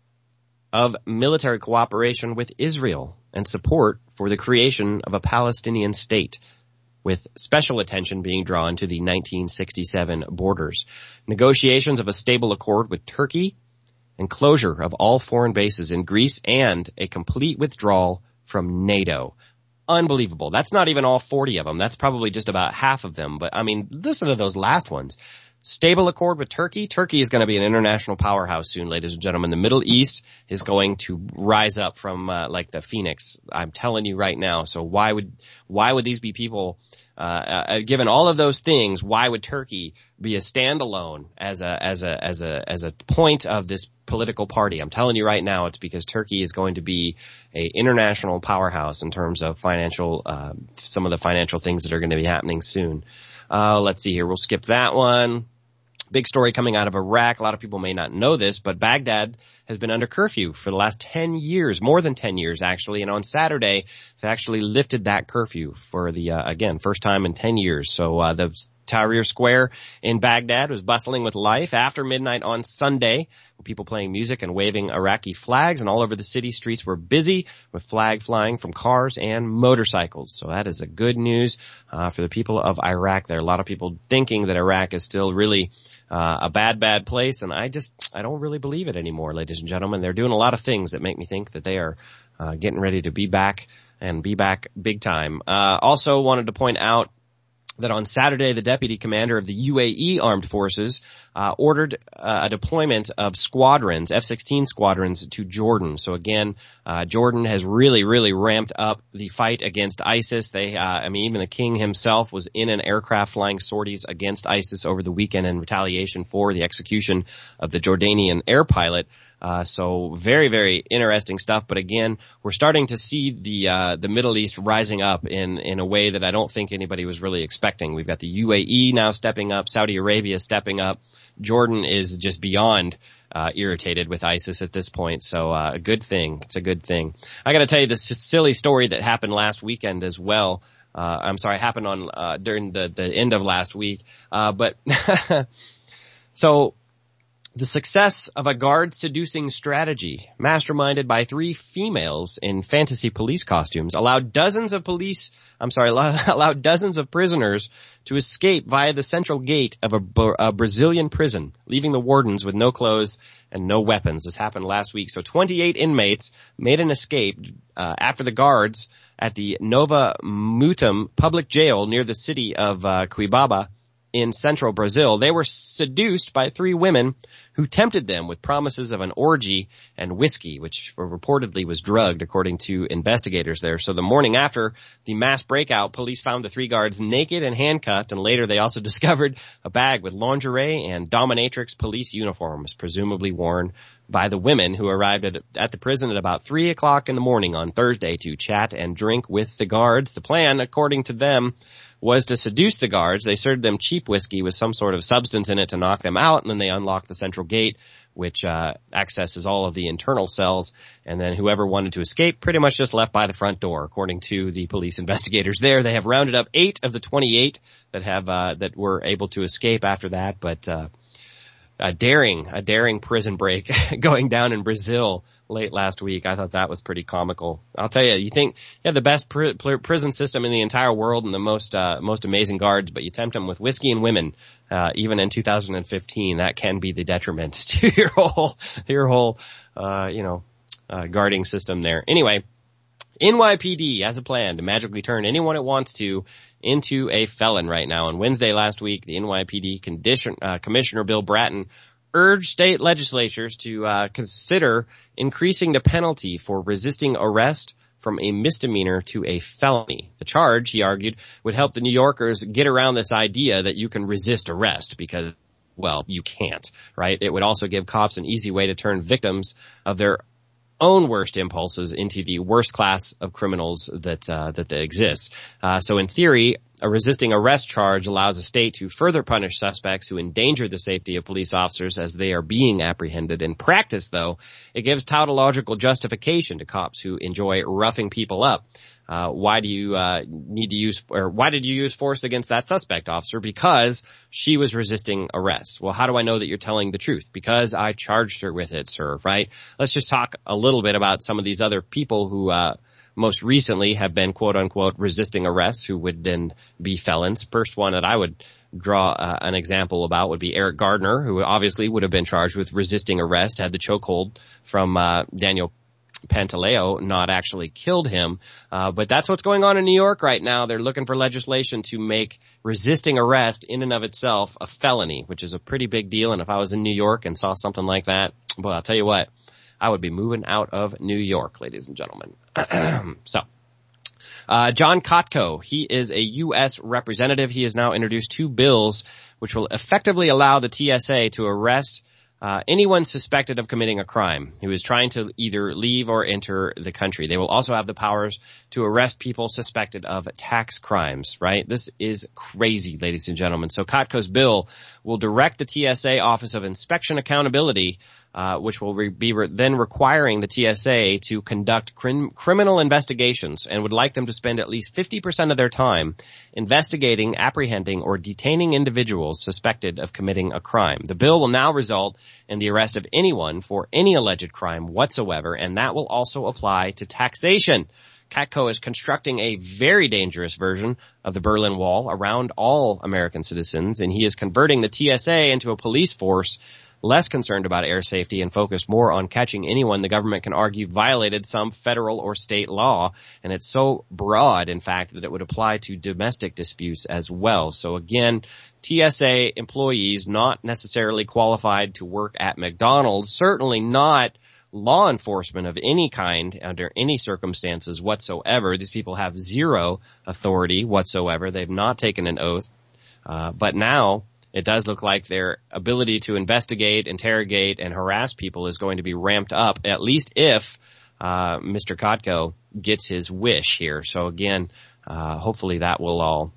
of military cooperation with Israel and support for the creation of a Palestinian state, with special attention being drawn to the nineteen sixty-seven borders. Negotiations of a stable accord with Turkey and closure of all foreign bases in Greece and a complete withdrawal from NATO. Unbelievable. That's not even all forty of them. That's probably just about half of them. But I mean, listen to those last ones. Stable accord with Turkey. Turkey is going to be an international powerhouse soon, ladies and gentlemen. The Middle East is going to rise up from uh, like the phoenix. I'm telling you right now. So why would why would these be people? Uh, uh given all of those things, why would Turkey be a standalone as a as a as a as a point of this political party? I'm telling you right now, it's because Turkey is going to be a international powerhouse in terms of financial uh some of the financial things that are going to be happening soon. Uh let's see here. We'll skip that one. Big story coming out of Iraq. A lot of people may not know this, but Baghdad has been under curfew for the last ten years, more than ten years actually. And on Saturday, they actually lifted that curfew for the, uh, again, first time in ten years. So, uh, the Tahrir Square in Baghdad was bustling with life after midnight on Sunday, with people playing music and waving Iraqi flags, and all over the city streets were busy with flag flying from cars and motorcycles. So that is a good news uh, for the people of Iraq. There are a lot of people thinking that Iraq is still really uh, a bad, bad place, and I just I don't really believe it anymore, ladies and gentlemen. They're doing a lot of things that make me think that they are uh, getting ready to be back and be back big time. Uh, also wanted to point out that on Saturday, the deputy commander of the U A E Armed Forces uh, ordered uh, a deployment of squadrons, F sixteen squadrons, to Jordan. So again, uh Jordan has really, really ramped up the fight against ISIS. They, uh I mean, even the king himself was in an aircraft flying sorties against ISIS over the weekend in retaliation for the execution of the Jordanian air pilot. Uh, so very, very interesting stuff. But again, we're starting to see the, uh, the Middle East rising up in, in a way that I don't think anybody was really expecting. We've got the U A E now stepping up, Saudi Arabia stepping up. Jordan is just beyond, uh, irritated with ISIS at this point. So, uh, a good thing. It's a good thing. I gotta tell you this silly story that happened last weekend as well. Uh, I'm sorry, happened on, uh, during the, the end of last week. Uh, but, so, the success of a guard seducing strategy, masterminded by three females in fantasy police costumes, allowed dozens of police, I'm sorry, allowed dozens of prisoners to escape via the central gate of a, a Brazilian prison, leaving the wardens with no clothes and no weapons. This happened last week. So twenty-eight inmates made an escape uh, after the guards at the Nova Mutum public jail near the city of uh, Cuiabá in central Brazil. They were seduced by three women who tempted them with promises of an orgy and whiskey, which reportedly was drugged, according to investigators there. So the morning after the mass breakout, police found the three guards naked and handcuffed, and later they also discovered a bag with lingerie and dominatrix police uniforms, presumably worn by the women who arrived at, at the prison at about three o'clock in the morning on Thursday to chat and drink with the guards. The plan, according to them, was to seduce the guards. They served them cheap whiskey with some sort of substance in it to knock them out, and then they unlocked the central gate, which uh accesses all of the internal cells, and then whoever wanted to escape pretty much just left by the front door, according to the police investigators there. They have rounded up eight of the twenty-eight that have uh that were able to escape after that, but uh a daring, a daring prison break going down in Brazil late last week. I thought that was pretty comical. I'll tell you, you think you have the best pr- pr- prison system in the entire world and the most, uh, most amazing guards, but you tempt them with whiskey and women, uh, even in two thousand fifteen, that can be the detriment to your whole, your whole, uh, you know, uh, guarding system there. Anyway, N Y P D has a plan to magically turn anyone it wants to into a felon right now. On Wednesday last week, the N Y P D condition, uh, Commissioner Bill Bratton urged state legislatures to uh, consider increasing the penalty for resisting arrest from a misdemeanor to a felony. The charge, he argued, would help the New Yorkers get around this idea that you can resist arrest because, well, you can't, right? It would also give cops an easy way to turn victims of their own worst impulses into the worst class of criminals that uh, that, that exists. Uh, so in theory, a resisting arrest charge allows a state to further punish suspects who endanger the safety of police officers as they are being apprehended. In practice, though, it gives tautological justification to cops who enjoy roughing people up. Uh, why do you, uh, need to use, or why did you use force against that suspect, officer? Because she was resisting arrest. Well, how do I know that you're telling the truth? Because I charged her with it, sir, right? Let's just talk a little bit about some of these other people who, uh, most recently have been quote unquote resisting arrest, who would then be felons. First one that I would draw uh, an example about would be Eric Gardner, who obviously would have been charged with resisting arrest, had the chokehold from, uh, Daniel Pantaleo, not actually killed him. Uh, but that's what's going on in New York right now. They're looking for legislation to make resisting arrest in and of itself a felony, which is a pretty big deal. And if I was in New York and saw something like that, well, I'll tell you what, I would be moving out of New York, ladies and gentlemen. so, uh, John Katko, he is a U S representative. He has now introduced two bills which will effectively allow the T S A to arrest Uh, anyone suspected of committing a crime who is trying to either leave or enter the country. They will also have the powers to arrest people suspected of tax crimes, right? This is crazy, ladies and gentlemen. So Katko's bill will direct the T S A Office of Inspection Accountability, uh, which will re- be re- then requiring the T S A to conduct crim- criminal investigations, and would like them to spend at least fifty percent of their time investigating, apprehending, or detaining individuals suspected of committing a crime. The bill will now result in the arrest of anyone for any alleged crime whatsoever, and that will also apply to taxation. Katko is constructing a very dangerous version of the Berlin Wall around all American citizens, and he is converting the T S A into a police force less concerned about air safety and focused more on catching anyone the government can argue violated some federal or state law. And it's so broad, in fact, that it would apply to domestic disputes as well. So again, T S A employees not necessarily qualified to work at McDonald's, certainly not law enforcement of any kind under any circumstances whatsoever. These people have zero authority whatsoever. They've not taken an oath. Uh, but now it does look like their ability to investigate, interrogate, and harass people is going to be ramped up, at least if uh Mister Katko gets his wish here. So again, uh hopefully that will all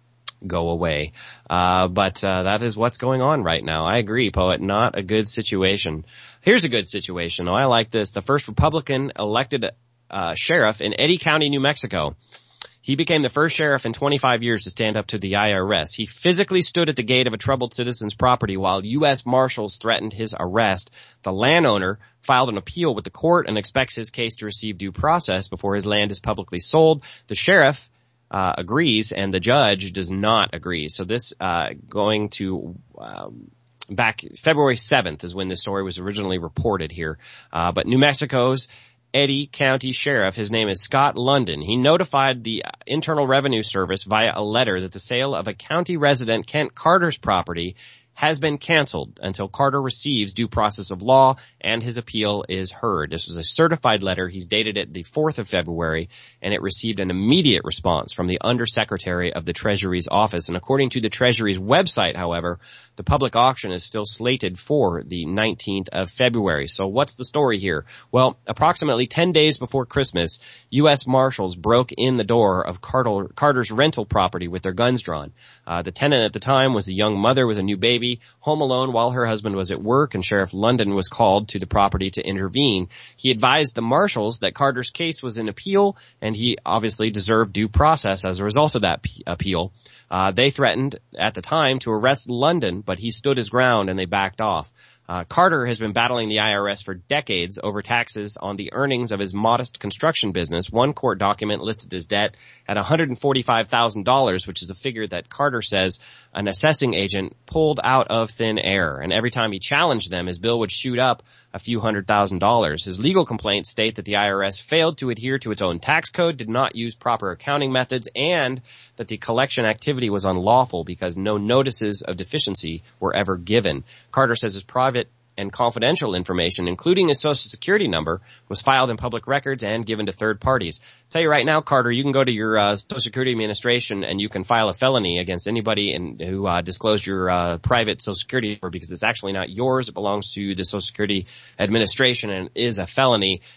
go away. Uh but uh that is what's going on right now. I agree, Poet, not a good situation. Here's a good situation. Oh, I like this. The first Republican elected uh sheriff in Eddy County, New Mexico. He became the first sheriff in twenty-five years to stand up to the I R S. He physically stood at the gate of a troubled citizen's property while U S Marshals threatened his arrest. The landowner filed an appeal with the court and expects his case to receive due process before his land is publicly sold. The sheriff uh agrees, and the judge does not agree. So this uh going to um back February seventh is when this story was originally reported here. Uh but New Mexico's Eddy County Sheriff, his name is Scott London. He notified the Internal Revenue Service via a letter that the sale of a county resident, Kent Carter's property, has been canceled until Carter receives due process of law and his appeal is heard. This was a certified letter. He's dated it the fourth of February, and it received an immediate response from the Undersecretary of the Treasury's office. And according to the Treasury's website, however, the public auction is still slated for the nineteenth of February. So what's the story here? Well, approximately ten days before Christmas, U S Marshals broke in the door of Carter, Carter's rental property with their guns drawn. Uh, the tenant at the time was a young mother with a new baby, home alone while her husband was at work, and Sheriff London was called to the property to intervene. He advised the marshals that Carter's case was in appeal, and he obviously deserved due process as a result of that p- appeal. Uh, they threatened at the time to arrest London, but he stood his ground and they backed off. Uh, Carter has been battling the I R S for decades over taxes on the earnings of his modest construction business. One court document listed his debt at one hundred forty-five thousand dollars, which is a figure that Carter says an assessing agent pulled out of thin air. And every time he challenged them, his bill would shoot up a few hundred thousand dollars. His legal complaints state that the I R S failed to adhere to its own tax code, did not use proper accounting methods, and that the collection activity was unlawful because no notices of deficiency were ever given. Carter says his private and confidential information, including his social security number, was filed in public records and given to third parties. I'll tell you right now, Carter, you can go to your uh, Social Security Administration and you can file a felony against anybody in, who uh, disclosed your uh, private Social Security number, because it's actually not yours. It belongs to the Social Security Administration and is a felony.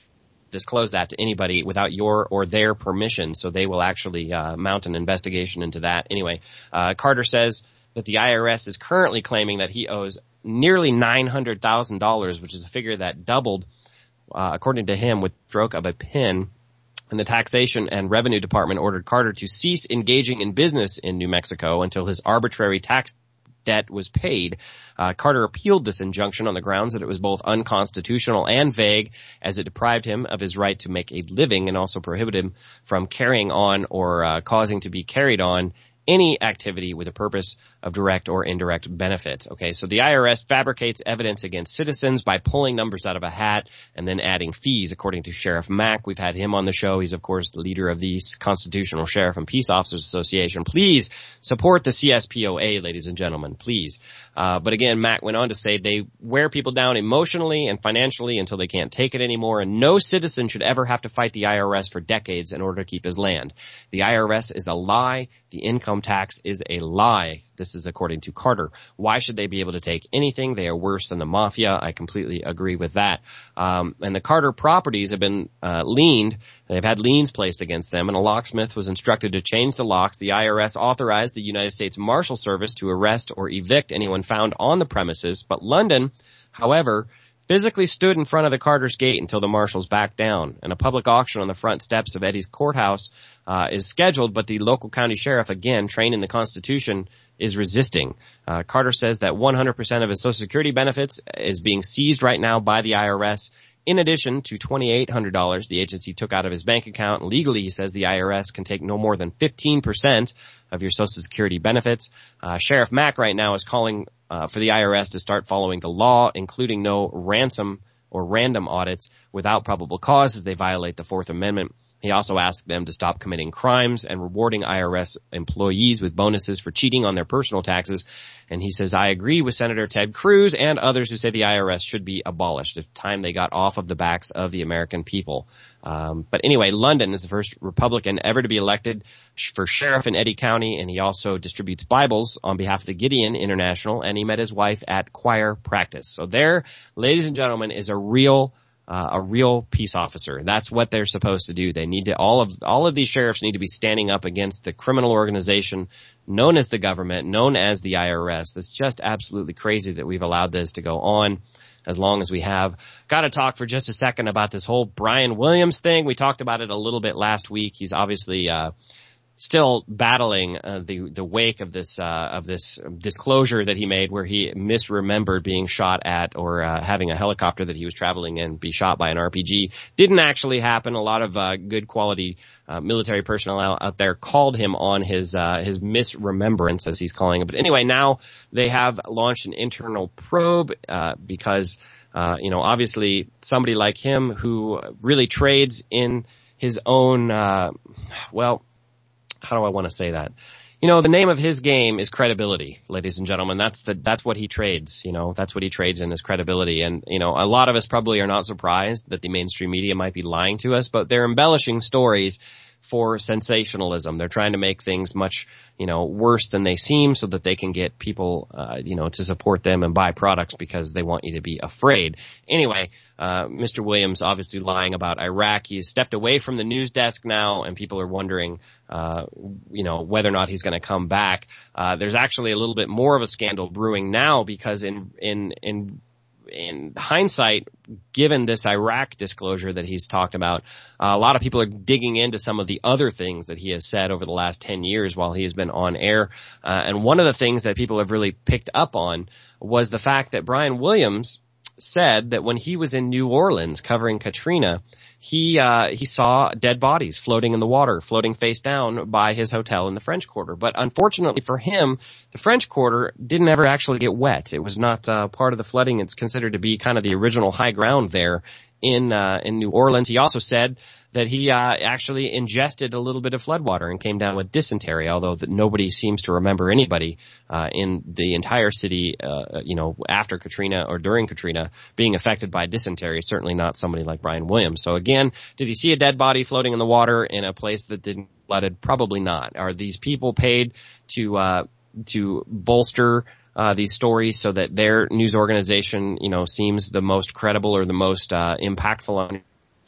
disclose that to anybody without your or their permission. So they will actually uh, mount an investigation into that. Anyway, uh, Carter says that the I R S is currently claiming that he owes nearly nine hundred thousand dollars, which is a figure that doubled, uh, according to him, with stroke of a pen. And the Taxation and Revenue Department ordered Carter to cease engaging in business in New Mexico until his arbitrary tax debt was paid. Uh, Carter appealed this injunction on the grounds that it was both unconstitutional and vague, as it deprived him of his right to make a living and also prohibited him from carrying on or uh, causing to be carried on any activity with a purpose of direct or indirect benefit. Okay, so the I R S fabricates evidence against citizens by pulling numbers out of a hat and then adding fees, according to Sheriff Mack. We've had him on the show. He's, of course, the leader of the Constitutional Sheriff and Peace Officers Association. Please support the C S P O A, ladies and gentlemen, please. Uh, but again, Mack went on to say they wear people down emotionally and financially until they can't take it anymore, and no citizen should ever have to fight the I R S for decades in order to keep his land. The I R S is a lie. The income tax is a lie. This is according to Carter. Why should they be able to take anything? They are worse than the mafia. I completely agree with that. Um, and the Carter properties have been uh, liened. They've had liens placed against them, and a locksmith was instructed to change the locks. The I R S authorized the United States Marshal Service to arrest or evict anyone found on the premises. But London, however, physically stood in front of the Carter's gate until the marshals backed down, and a public auction on the front steps of Eddie's courthouse uh, is scheduled, but the local county sheriff, again, trained in the Constitution, is resisting. Uh, Carter says that one hundred percent of his Social Security benefits is being seized right now by the I R S. In addition to two thousand eight hundred dollars the agency took out of his bank account. Legally, he says the I R S can take no more than fifteen percent of your Social Security benefits. Uh, Sheriff Mack right now is calling uh, for the I R S to start following the law, including no ransom or random audits without probable cause, as they violate the Fourth Amendment. He also asked them to stop committing crimes and rewarding I R S employees with bonuses for cheating on their personal taxes. And he says, I agree with Senator Ted Cruz and others who say the I R S should be abolished. It's time they got off of the backs of the American people. Um, but anyway, London is the first Republican ever to be elected for sheriff in Eddy County, and he also distributes Bibles on behalf of the Gideon International, and he met his wife at choir practice. So there, ladies and gentlemen, is a real Uh, a real peace officer. That's what they're supposed to do. They need to, all of, all of these sheriffs need to be standing up against the criminal organization known as the government, known as the I R S. It's just absolutely crazy that we've allowed this to go on as long as we have. Got to talk for just a second about this whole Brian Williams thing. We talked about it a little bit last week. He's obviously, uh, still battling uh, the the wake of this uh of this disclosure that he made, where he misremembered being shot at or uh, having a helicopter that he was traveling in be shot by an R P G. Didn't actually happen. A lot of uh, good quality uh, military personnel out, out there called him on his uh his misremembrance, as he's calling it. But anyway, now they have launched an internal probe uh because uh you know obviously somebody like him who really trades in his own uh well. How do I want to say that? You know, the name of his game is credibility, ladies and gentlemen. That's the, that's what he trades, you know, that's what he trades in, is credibility. And, you know, a lot of us probably are not surprised that the mainstream media might be lying to us, but they're embellishing stories for sensationalism. They're trying to make things much, you know, worse than they seem so that they can get people, uh, you know, to support them and buy products because they want you to be afraid. Anyway, uh, Mister Williams obviously lying about Iraq. He's stepped away from the news desk now, and people are wondering, uh, you know, whether or not he's going to come back. Uh, there's actually a little bit more of a scandal brewing now because in, in, in, in hindsight, given this Iraq disclosure that he's talked about, uh, a lot of people are digging into some of the other things that he has said over the last ten years while he has been on air. Uh, and one of the things that people have really picked up on was the fact that Brian Williams said that when he was in New Orleans covering Katrina, he uh he saw dead bodies floating in the water, floating face down by his hotel in the French Quarter. But unfortunately for him, the French Quarter didn't ever actually get wet. It was not uh part of the flooding. It's considered to be kind of the original high ground there in uh in New Orleans. He also said that he uh actually ingested a little bit of floodwater and came down with dysentery, although that nobody seems to remember anybody uh in the entire city uh you know after Katrina or during Katrina being affected by dysentery. Certainly not somebody like Brian Williams. So again, did he see a dead body floating in the water in a place that didn't flooded? Probably not. Are these people paid to uh to bolster Uh, these stories so that their news organization, you know, seems the most credible or the most uh, impactful on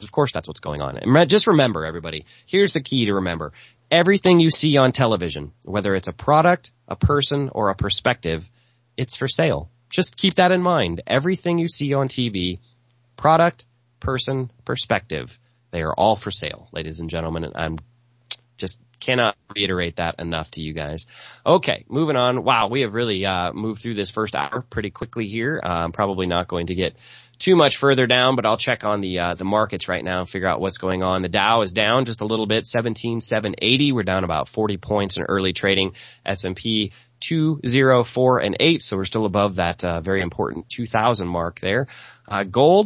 of course that's what's going on. And re- just remember, everybody, here's the key to remember. Everything you see on television, whether it's a product, a person, or a perspective, it's for sale. Just keep that in mind. Everything you see on T V, product, person, perspective, they are all for sale, ladies and gentlemen. And I'm just cannot reiterate that enough to you guys. Okay, moving on. Wow, we have really uh moved through this first hour pretty quickly here. Uh, I'm probably not going to get too much further down, but I'll check on the uh the markets right now and figure out what's going on. The Dow is down just a little bit, seventeen seven eighty. We're down about forty points in early trading. S and P two oh four and eight, so we're still above that uh very important two thousand mark there. Uh gold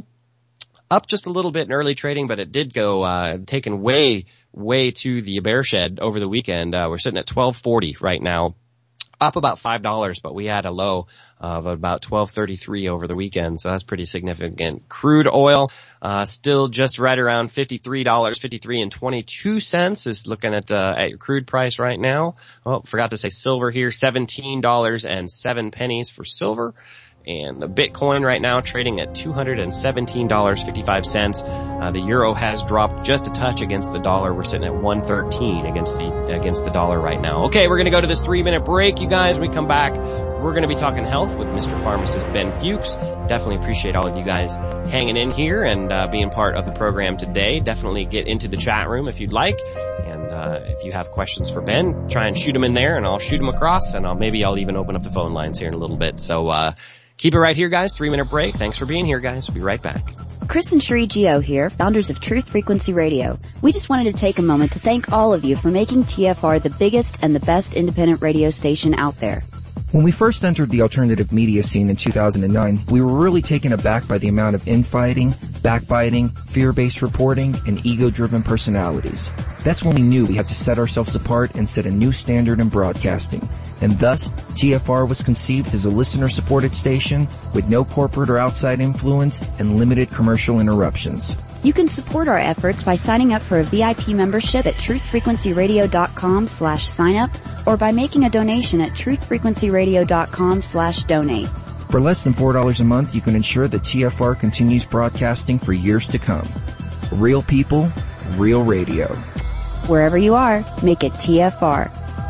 up just a little bit in early trading, but it did go uh taken way way to the bear shed over the weekend. Uh, we're sitting at twelve forty right now, up about five dollars, but we had a low of about twelve thirty-three over the weekend, so that's pretty significant. Crude oil, uh, still just right around fifty-three dollars, fifty-three and twenty-two cents is looking at, uh, at your crude price right now. Oh, forgot to say silver here, seventeen dollars and seven pennies for silver. And the Bitcoin right now trading at two hundred seventeen dollars and fifty-five cents. Uh, the euro has dropped just a touch against the dollar. We're sitting at one thirteen against the, against the dollar right now. Okay, we're gonna go to this three minute break, you guys. When we come back, we're gonna be talking health with Mister Pharmacist Ben Fuchs. Definitely appreciate all of you guys hanging in here and, uh, being part of the program today. Definitely get into the chat room if you'd like. And, uh, if you have questions for Ben, try and shoot them in there and I'll shoot them across and I'll, maybe I'll even open up the phone lines here in a little bit. So, uh, keep it right here, guys. Three minute break. Thanks for being here, guys. We'll be right back. Chris and Sheree Gio here, founders of Truth Frequency Radio. We just wanted to take a moment to thank all of you for making T F R the biggest and the best independent radio station out there. When we first entered the alternative media scene in two thousand nine, we were really taken aback by the amount of infighting, backbiting, fear-based reporting, and ego-driven personalities. That's when we knew we had to set ourselves apart and set a new standard in broadcasting. And thus, T F R was conceived as a listener-supported station with no corporate or outside influence and limited commercial interruptions. You can support our efforts by signing up for a V I P membership at truthfrequencyradio.com slash sign up or by making a donation at truthfrequencyradio.com slash donate. For less than four dollars a month, you can ensure that T F R continues broadcasting for years to come. Real people, real radio. Wherever you are, make it T F R.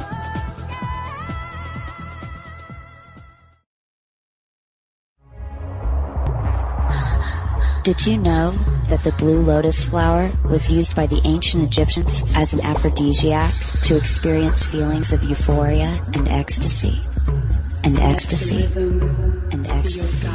Did you know that the blue lotus flower was used by the ancient Egyptians as an aphrodisiac to experience feelings of euphoria and ecstasy? And ecstasy. And ecstasy.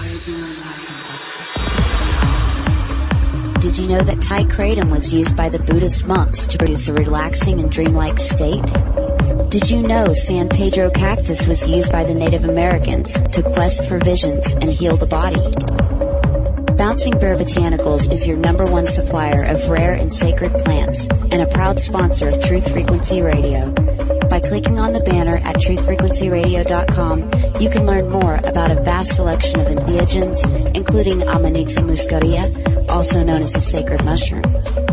Did you know that Thai kratom was used by the Buddhist monks to produce a relaxing and dreamlike state? Did you know San Pedro cactus was used by the Native Americans to quest for visions and heal the body? Bouncing Bear Botanicals is your number one supplier of rare and sacred plants and a proud sponsor of Truth Frequency Radio. By clicking on the banner at truth frequency radio dot com, you can learn more about a vast selection of entheogens, including Amanita muscaria, also known as the sacred mushroom.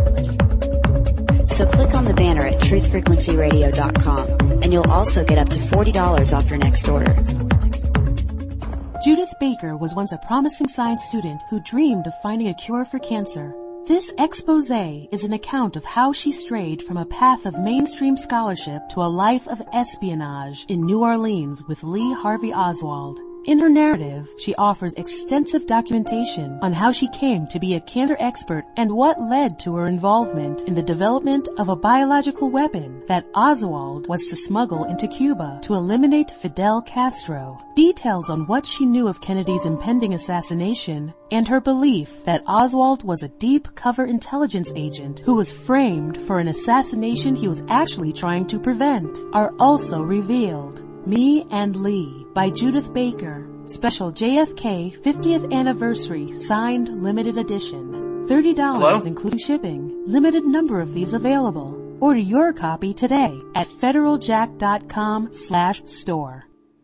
So click on the banner at truth frequency radio dot com, and you'll also get up to forty dollars off your next order. Judith Baker was once a promising science student who dreamed of finding a cure for cancer. This expose is an account of how she strayed from a path of mainstream scholarship to a life of espionage in New Orleans with Lee Harvey Oswald. In her narrative, she offers extensive documentation on how she came to be a cancer expert and what led to her involvement in the development of a biological weapon that Oswald was to smuggle into Cuba to eliminate Fidel Castro. Details on what she knew of Kennedy's impending assassination and her belief that Oswald was a deep cover intelligence agent who was framed for an assassination he was actually trying to prevent are also revealed. Me and Lee by Judith Baker. Special J F K fiftieth Anniversary Signed Limited Edition. thirty dollars Hello? including shipping. Limited number of these available. Order your copy today at federaljack.com slash store.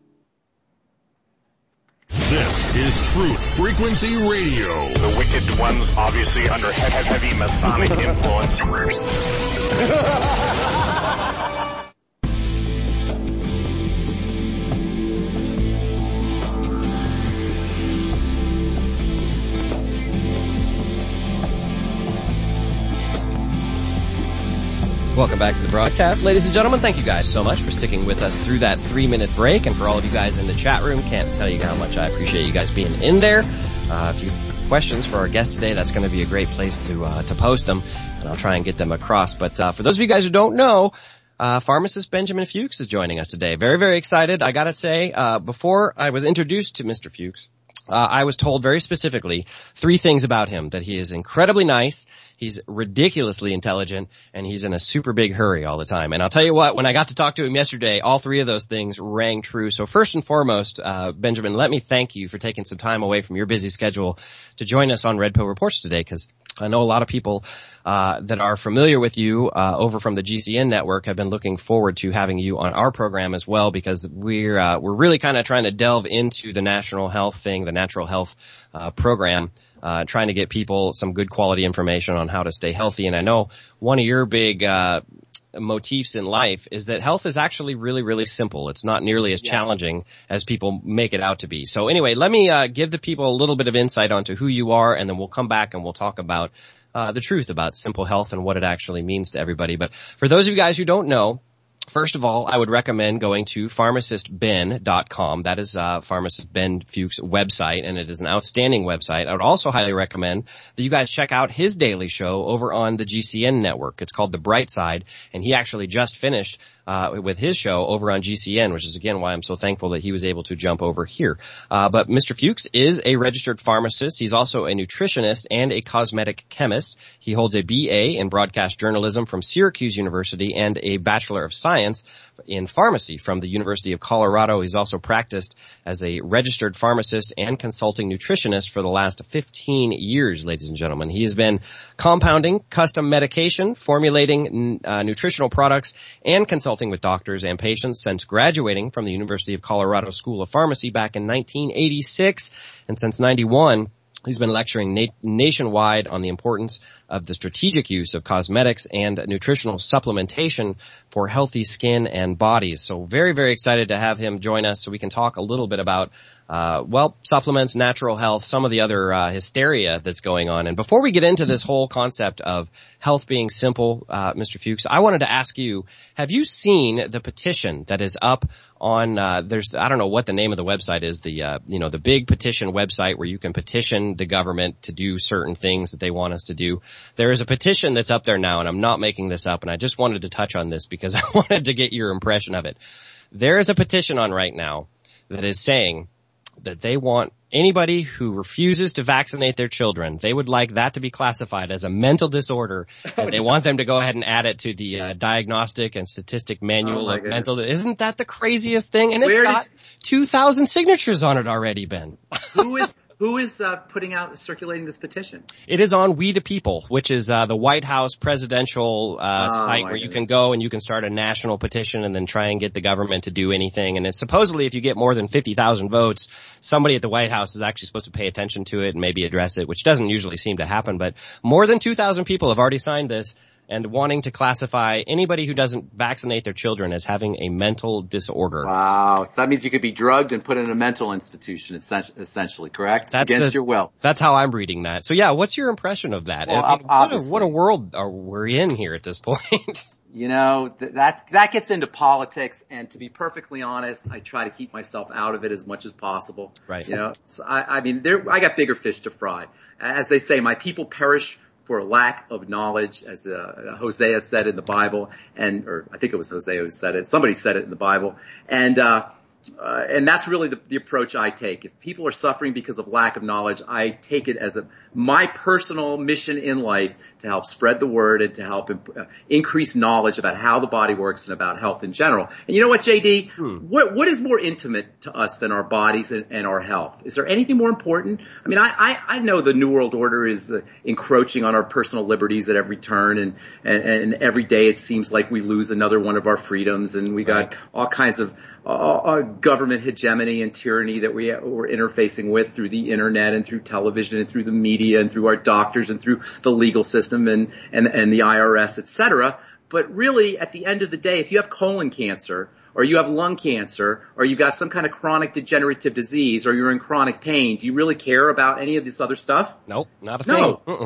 This is Truth Frequency Radio. The wicked ones obviously under he- heavy Masonic influence. back to the broadcast. Ladies and gentlemen, thank you guys so much for sticking with us through that three minute break. And for all of you guys in the chat room, can't tell you how much I appreciate you guys being in there. Uh, if you have questions for our guest today, that's going to be a great place to, uh, to post them, and I'll try and get them across. But, uh, for those of you guys who don't know, Uh, pharmacist Benjamin Fuchs is joining us today. Very, very excited. I gotta say, uh, before I was introduced to Mister Fuchs, uh, I was told very specifically three things about him: that he is incredibly nice, he's ridiculously intelligent, and he's in a super big hurry all the time. And I'll tell you what, when I got to talk to him yesterday, all three of those things rang true. So first and foremost, uh, Benjamin, let me thank you for taking some time away from your busy schedule to join us on Red Pill Reports today, because I know a lot of people uh that are familiar with you uh over from the G C N network have been looking forward to having you on our program as well, because we're uh we're really kind of trying to delve into the national health thing, the natural health uh program, uh trying to get people some good quality information on how to stay healthy. And I know one of your big uh motifs in life is that health is actually really, really simple. It's not nearly as yes. challenging as people make it out to be. So anyway, let me uh give the people a little bit of insight onto who you are, and then we'll come back and we'll talk about uh the truth about simple health and what it actually means to everybody. But for those of you guys who don't know, first of all, I would recommend going to pharmacist ben dot com. That is uh Pharmacist Ben Fuchs' website, and it is an outstanding website. I would also highly recommend that you guys check out his daily show over on the G C N network. It's called The Bright Side, and he actually just finished uh with his show over on G C N, which is again why I'm so thankful that he was able to jump over here. Uh but Mister Fuchs is a registered pharmacist. He's also a nutritionist and a cosmetic chemist. He holds a B A in broadcast journalism from Syracuse University and a Bachelor of Science in pharmacy from the University of Colorado. He's also practiced as a registered pharmacist and consulting nutritionist for the last fifteen years, ladies and gentlemen. He has been compounding custom medication, formulating uh, nutritional products, and consulting with doctors and patients since graduating from the University of Colorado School of Pharmacy back in nineteen eighty-six. And since ninety-one, he's been lecturing na- nationwide on the importance of the strategic use of cosmetics and nutritional supplementation for healthy skin and bodies. So very, very excited to have him join us so we can talk a little bit about, uh, well, supplements, natural health, some of the other, uh, hysteria that's going on. And before we get into this whole concept of health being simple, uh, Mister Fuchs, I wanted to ask you, have you seen the petition that is up on, uh, there's, I don't know what the name of the website is, the, uh, you know, the big petition website where you can petition the government to do certain things that they want us to do. There is a petition that's up there now, and I'm not making this up, and I just wanted to touch on this because I wanted to get your impression of it. There is a petition on right now that is saying that they want anybody who refuses to vaccinate their children, they would like that to be classified as a mental disorder, and they want them to go ahead and add it to the uh, Diagnostic and Statistic Manual oh of goodness. Mental. Isn't that the craziest thing? And it's Where got two thousand signatures on it already, Ben. Who is Who is uh, putting out, circulating this petition? It is on We the People, which is uh, the White House presidential uh oh, site where goodness. You can go and you can start a national petition and then try and get the government to do anything. And it's supposedly if you get more than fifty thousand votes, somebody at the White House is actually supposed to pay attention to it and maybe address it, which doesn't usually seem to happen. But more than two thousand people have already signed this, and wanting to classify anybody who doesn't vaccinate their children as having a mental disorder. Wow. So that means you could be drugged and put in a mental institution, essentially, correct? That's Against a, your will. That's how I'm reading that. So yeah, what's your impression of that? Well, I mean, what, a, what a world are we in here at this point? You know, th- that, that gets into politics, and to be perfectly honest, I try to keep myself out of it as much as possible. Right. You know, so I, I mean, there, I got bigger fish to fry. As they say, my people perish for lack of knowledge, as uh, Hosea said in the Bible, and or I think it was Hosea who said it. Somebody said it in the Bible, and uh, uh and that's really the, the approach I take. If people are suffering because of lack of knowledge, I take it as a my personal mission in life to help spread the word and to help imp- uh, increase knowledge about how the body works and about health in general. And you know what, J D? Hmm. What what is more intimate to us than our bodies and, and our health? Is there anything more important? I mean, I I, I know the New World Order is uh, encroaching on our personal liberties at every turn, and, and and every day it seems like we lose another one of our freedoms, and we got right. all kinds of uh, uh, government hegemony and tyranny that we we're interfacing with through the internet and through television and through the media and through our doctors and through the legal system and, and, and the I R S, et cetera. But really, at the end of the day, if you have colon cancer, or you have lung cancer, or you've got some kind of chronic degenerative disease, or you're in chronic pain, do you really care about any of this other stuff? Nope, not a thing. No, Mm-mm. right?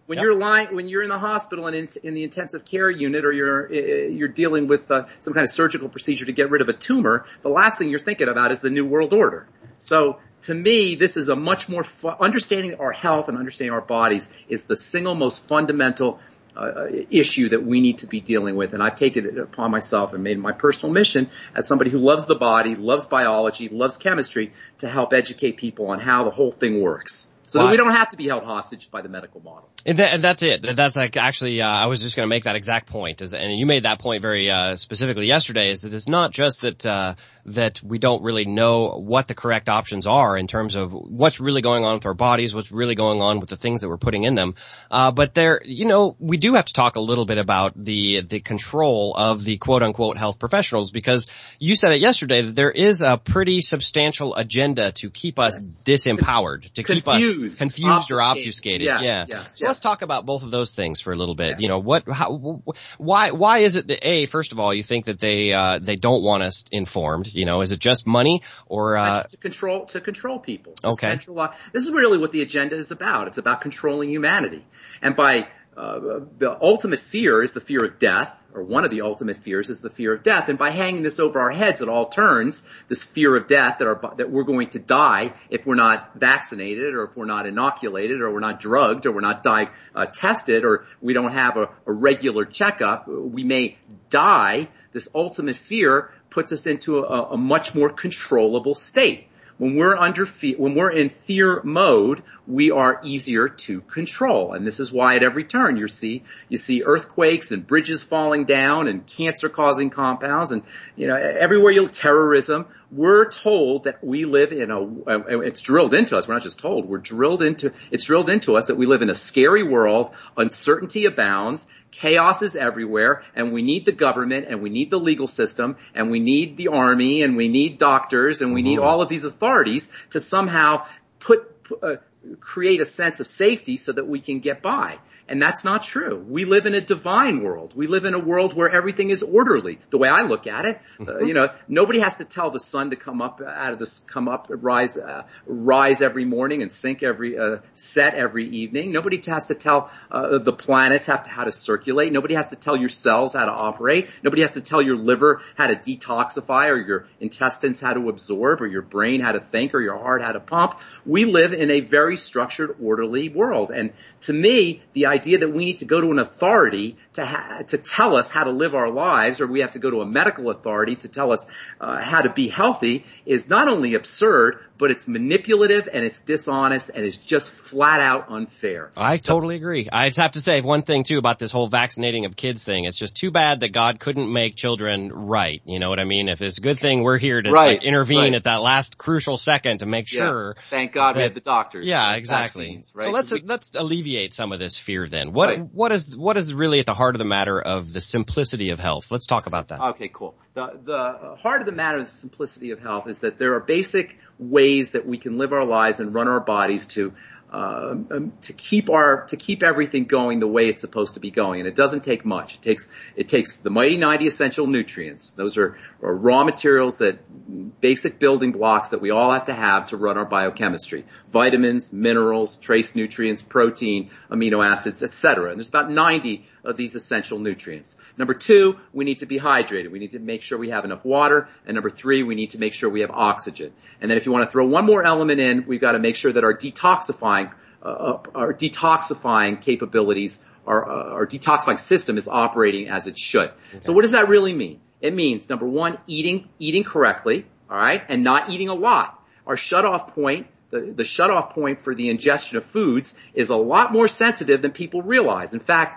When yep. you're lying, when you're in the hospital and in, in the intensive care unit, or you're you're dealing with uh, some kind of surgical procedure to get rid of a tumor, the last thing you're thinking about is the New World Order. So, to me, this is a much more fu- understanding our health and understanding our bodies is the single most fundamental uh, issue that we need to be dealing with. And I've taken it upon myself and made it my personal mission as somebody who loves the body, loves biology, loves chemistry, to help educate people on how the whole thing works, so well, that we don't have to be held hostage by the medical model. And, that, and that's it. That's like actually, uh, I was just going to make that exact point, is, and you made that point very uh, specifically yesterday. Is that it's not just that uh, that we don't really know what the correct options are in terms of what's really going on with our bodies, what's really going on with the things that we're putting in them. Uh, but there, you know, we do have to talk a little bit about the the control of the quote unquote health professionals, because you said it yesterday that there is a pretty substantial agenda to keep us yes. disempowered, to confused, keep us confused or obfuscated. Yes, yeah. Yes, so yes. let's talk about both of those things for a little bit. Yeah. You know, what, how, why, why is it that A, first of all, you think that they, uh, they don't want us informed? You know, is it just money or, uh, to control, to control people. To okay. Centralize. This is really what the agenda is about. It's about controlling humanity. And by, uh, the ultimate fear is the fear of death, or one of the ultimate fears is the fear of death. And by hanging this over our heads at all turns, this fear of death that our, that we're going to die if we're not vaccinated, or if we're not inoculated, or we're not drugged, or we're not di- uh, tested, or we don't have a, a regular checkup, we may die. This ultimate fear puts us into a, a much more controllable state. When we're under fe- when we're in fear mode, we are easier to control. And this is why at every turn you see, you see earthquakes and bridges falling down and cancer causing compounds and, you know, everywhere you terrorism. We're told that we live in a, it's drilled into us. We're not just told, we're drilled into, it's drilled into us that we live in a scary world. Uncertainty abounds. Chaos is everywhere, and we need the government, and we need the legal system, and we need the army, and we need doctors, and we need all of these authorities to somehow put, uh, create a sense of safety so that we can get by. And that's not true. We live in a divine world. We live in a world where everything is orderly. The way I look at it, uh, you know, nobody has to tell the sun to come up out of this, come up, rise, uh, rise every morning and sink every, uh, set every evening. Nobody has to tell, uh, the planets have to, how to circulate. Nobody has to tell your cells how to operate. Nobody has to tell your liver how to detoxify, or your intestines how to absorb, or your brain how to think, or your heart how to pump. We live in a very structured, orderly world. And to me, the idea that we need to go to an authority to ha- to tell us how to live our lives, or we have to go to a medical authority to tell us uh, how to be healthy, is not only absurd, but it's manipulative, and it's dishonest, and it's just flat out unfair. I so, totally agree. I just have to say one thing too about this whole vaccinating of kids thing. It's just too bad that God couldn't make children right. You know what I mean? If it's a good thing, we're here to right, like, intervene right. at that last crucial second to make sure. Yeah. Thank God that, we have the doctors. Yeah, exactly. Vaccines, right? So let's we, let's alleviate some of this fear then. What right. what is what is really at the heart of the matter of the simplicity of health? Let's talk about that. Okay, cool. The the heart of the matter of the simplicity of health is that there are basic ways that we can live our lives and run our bodies to uh, um, to keep our to keep everything going the way it's supposed to be going, and it doesn't take much. It takes it takes the mighty ninety essential nutrients. Those are, are raw materials, that basic building blocks that we all have to have to run our biochemistry: vitamins, minerals, trace nutrients, protein, amino acids, et cetera. And there's about ninety of these essential nutrients. Number two, we need to be hydrated. We need to make sure we have enough water. And number three, we need to make sure we have oxygen. And then if you want to throw one more element in, we've got to make sure that our detoxifying, uh, our detoxifying capabilities, our, uh, our detoxifying system is operating as it should. Okay. So what does that really mean? It means, number one, eating, eating correctly, all right, and not eating a lot. Our shutoff point, the, the shutoff point for the ingestion of foods is a lot more sensitive than people realize. In fact,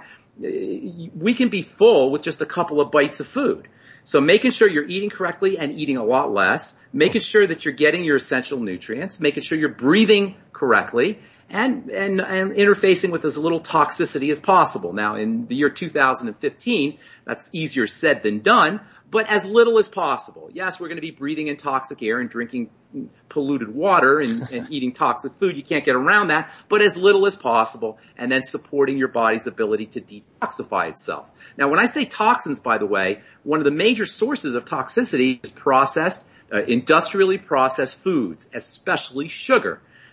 we can be full with just a couple of bites of food. So making sure you're eating correctly and eating a lot less, making sure that you're getting your essential nutrients, making sure you're breathing correctly, and, and, and interfacing with as little toxicity as possible. Now, in the year two thousand fifteen, that's easier said than done, but as little as possible. Yes, we're going to be breathing in toxic air and drinking polluted water and, and eating toxic food. You can't get around that, but as little as possible, and then supporting your body's ability to detoxify itself. Now, when I say toxins, by the way, one of the major sources of toxicity is processed, uh, industrially processed foods, especially sugar.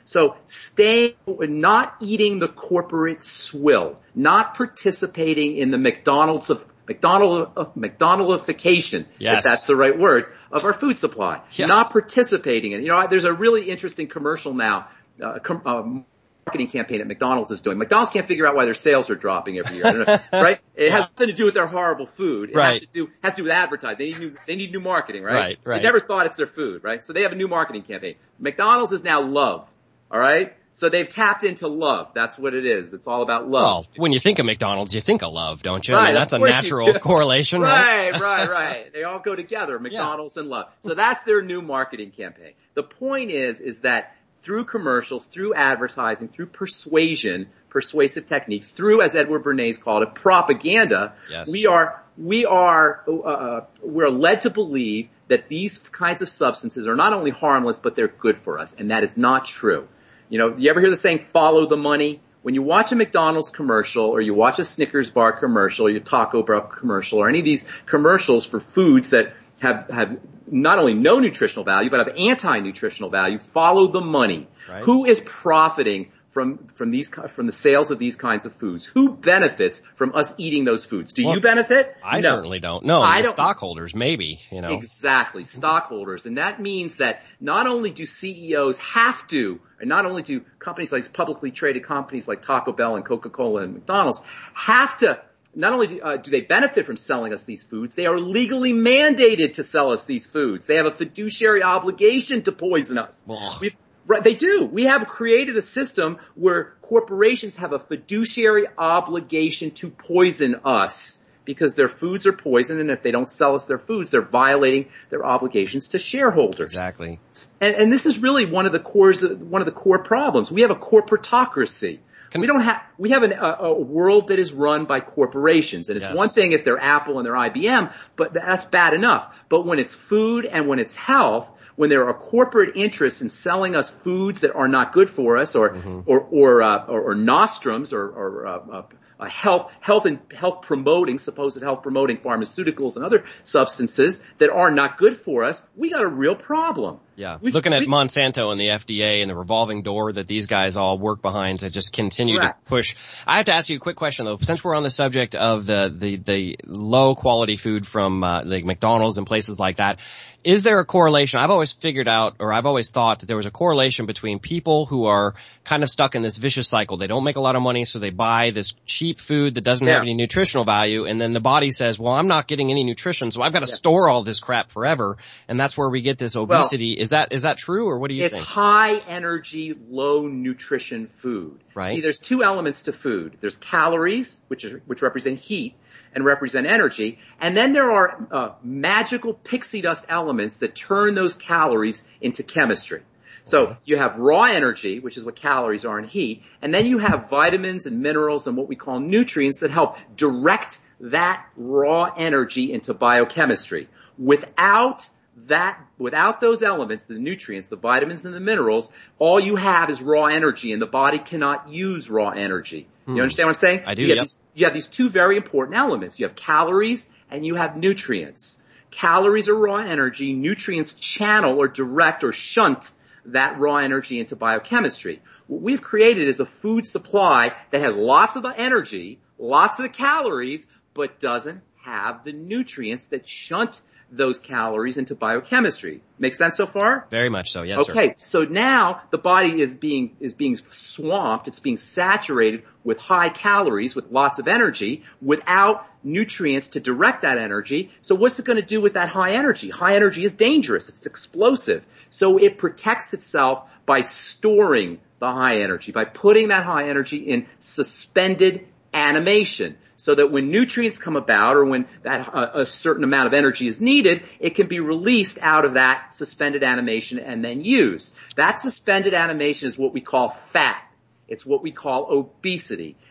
So staying, not eating the corporate swill, not participating in the McDonald's of McDonald, uh, McDonaldification, yes. if that's the right word, of our food supply. Yeah. Not participating in it. You know, there's a really interesting commercial now, uh, com- uh, marketing campaign that McDonald's is doing. McDonald's can't figure out why their sales are dropping every year, right? It has nothing to do with their horrible food. It right. has to do, has to do with advertising. They need new, they need new marketing, right? Right, right. They never thought it's their food, right? So they have a new marketing campaign. McDonald's is now love, alright? So they've tapped into love. That's what it is. It's all about love. Well, when you think of McDonald's, you think of love, don't you? Right, I mean, that's a natural correlation, right? Right, right, right. They all go together, McDonald's yeah. and love. So that's their new marketing campaign. The point is, is that through commercials, through advertising, through persuasion, persuasive techniques, through, as Edward Bernays called it, propaganda, yes. we are, we are, uh, we're led to believe that these kinds of substances are not only harmless, but they're good for us. And that is not true. You know, you ever hear the saying, follow the money? When you watch a McDonald's commercial or you watch a Snickers bar commercial or your Taco Bell commercial or any of these commercials for foods that have, have not only no nutritional value, but have anti-nutritional value, follow the money. Right. Who is profiting from, from these, from the sales of these kinds of foods? Who benefits from us eating those foods? Do well, you benefit? I no. certainly don't. No, I the don't. stockholders, maybe, you know. Exactly, stockholders. And that means that not only do C E Os have to, and not only do companies like publicly traded companies like Taco Bell and Coca-Cola and McDonald's have to, not only do, uh, do they benefit from selling us these foods, they are legally mandated to sell us these foods. They have a fiduciary obligation to poison us. We've Right, they do. We have created a system where corporations have a fiduciary obligation to poison us because their foods are poison, and if they don't sell us their foods, they're violating their obligations to shareholders. Exactly. And, and this is really one of the cores, one of the core problems. We have a corporatocracy. Can we don't have, we have an, a, a world that is run by corporations. And it's yes. one thing if they're Apple and they're I B M, but that's bad enough. But when it's food and when it's health, when there are corporate interests in selling us foods that are not good for us, or mm-hmm. or or, uh, or or nostrums, or, or uh, uh, uh, health health and health promoting, supposed health promoting pharmaceuticals and other substances that are not good for us, we got a real problem. Yeah, We've, looking at we, Monsanto and the F D A and the revolving door that these guys all work behind to just continue correct. to push. I have to ask you a quick question though, since we're on the subject of the the the low quality food from uh, like McDonald's and places like that. Is there a correlation? I've always figured out, or I've always thought that there was a correlation between people who are kind of stuck in this vicious cycle. They don't make a lot of money, so they buy this cheap food that doesn't yeah. have any nutritional value, and then the body says, well, I'm not getting any nutrition, so I've got to yeah. store all this crap forever, and that's where we get this obesity. Well, is that, is that true, or what do you it's think? It's high energy, low nutrition food. Right. See, there's two elements to food. There's calories, which is, which represent heat, and represent energy. And then there are uh, magical pixie dust elements that turn those calories into chemistry. So okay. you have raw energy, which is what calories are in heat, and then you have vitamins and minerals and what we call nutrients that help direct that raw energy into biochemistry. Without that, without those elements, the nutrients, the vitamins and the minerals, all you have is raw energy, and the body cannot use raw energy. You understand what I'm saying? I do, so you, have yep. these, you have these two very important elements. You have calories and you have nutrients. Calories are raw energy. Nutrients channel or direct or shunt that raw energy into biochemistry. What we've created is a food supply that has lots of the energy, lots of the calories, but doesn't have the nutrients that shunt those calories into biochemistry. Make sense so far? Very much so, yes, okay, sir. Okay, so now the body is being, is being swamped, it's being saturated with high calories, with lots of energy, without nutrients to direct that energy. So what's it going to do with that high energy? High energy is dangerous, it's explosive. So it protects itself by storing the high energy, by putting that high energy in suspended animation. So that when nutrients come about, or when that uh, a certain amount of energy is needed, it can be released out of that suspended animation and then used. That suspended animation is what we call fat. It's what we call obesity.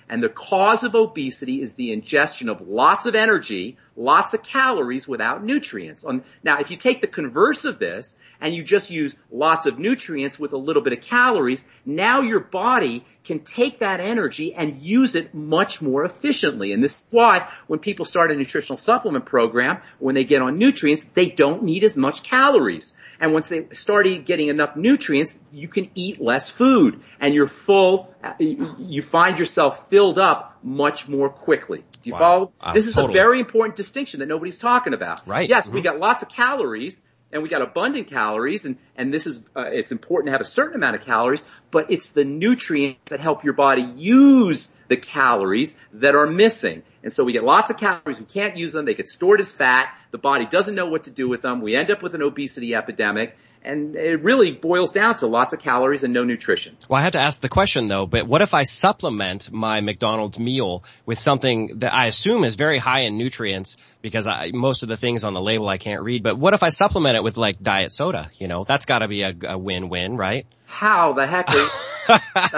And the cause of obesity is the ingestion of lots of energy, lots of calories without nutrients. Um, now, if you take the converse of this and you just use lots of nutrients with a little bit of calories, now your body can take that energy and use it much more efficiently. And this is why when people start a nutritional supplement program, when they get on nutrients, they don't need as much calories. And once they start getting enough nutrients, you can eat less food and you're full, you find yourself filled up much more quickly. Do you wow. follow? Uh, this is totally. a very important distinction that nobody's talking about. Right. Yes, mm-hmm. we got lots of calories and we got abundant calories and, and this is, uh, it's important to have a certain amount of calories, but it's the nutrients that help your body use the calories that are missing. And so we get lots of calories, we can't use them, they get stored as fat, the body doesn't know what to do with them, we end up with an obesity epidemic, and it really boils down to lots of calories and no nutrition. Well, I had to ask the question though, but what if I supplement my McDonald's meal with something that I assume is very high in nutrients, because I, most of the things on the label I can't read, but what if I supplement it with like diet soda? You know, that's gotta be a, a win-win, right? How the heck are you, uh,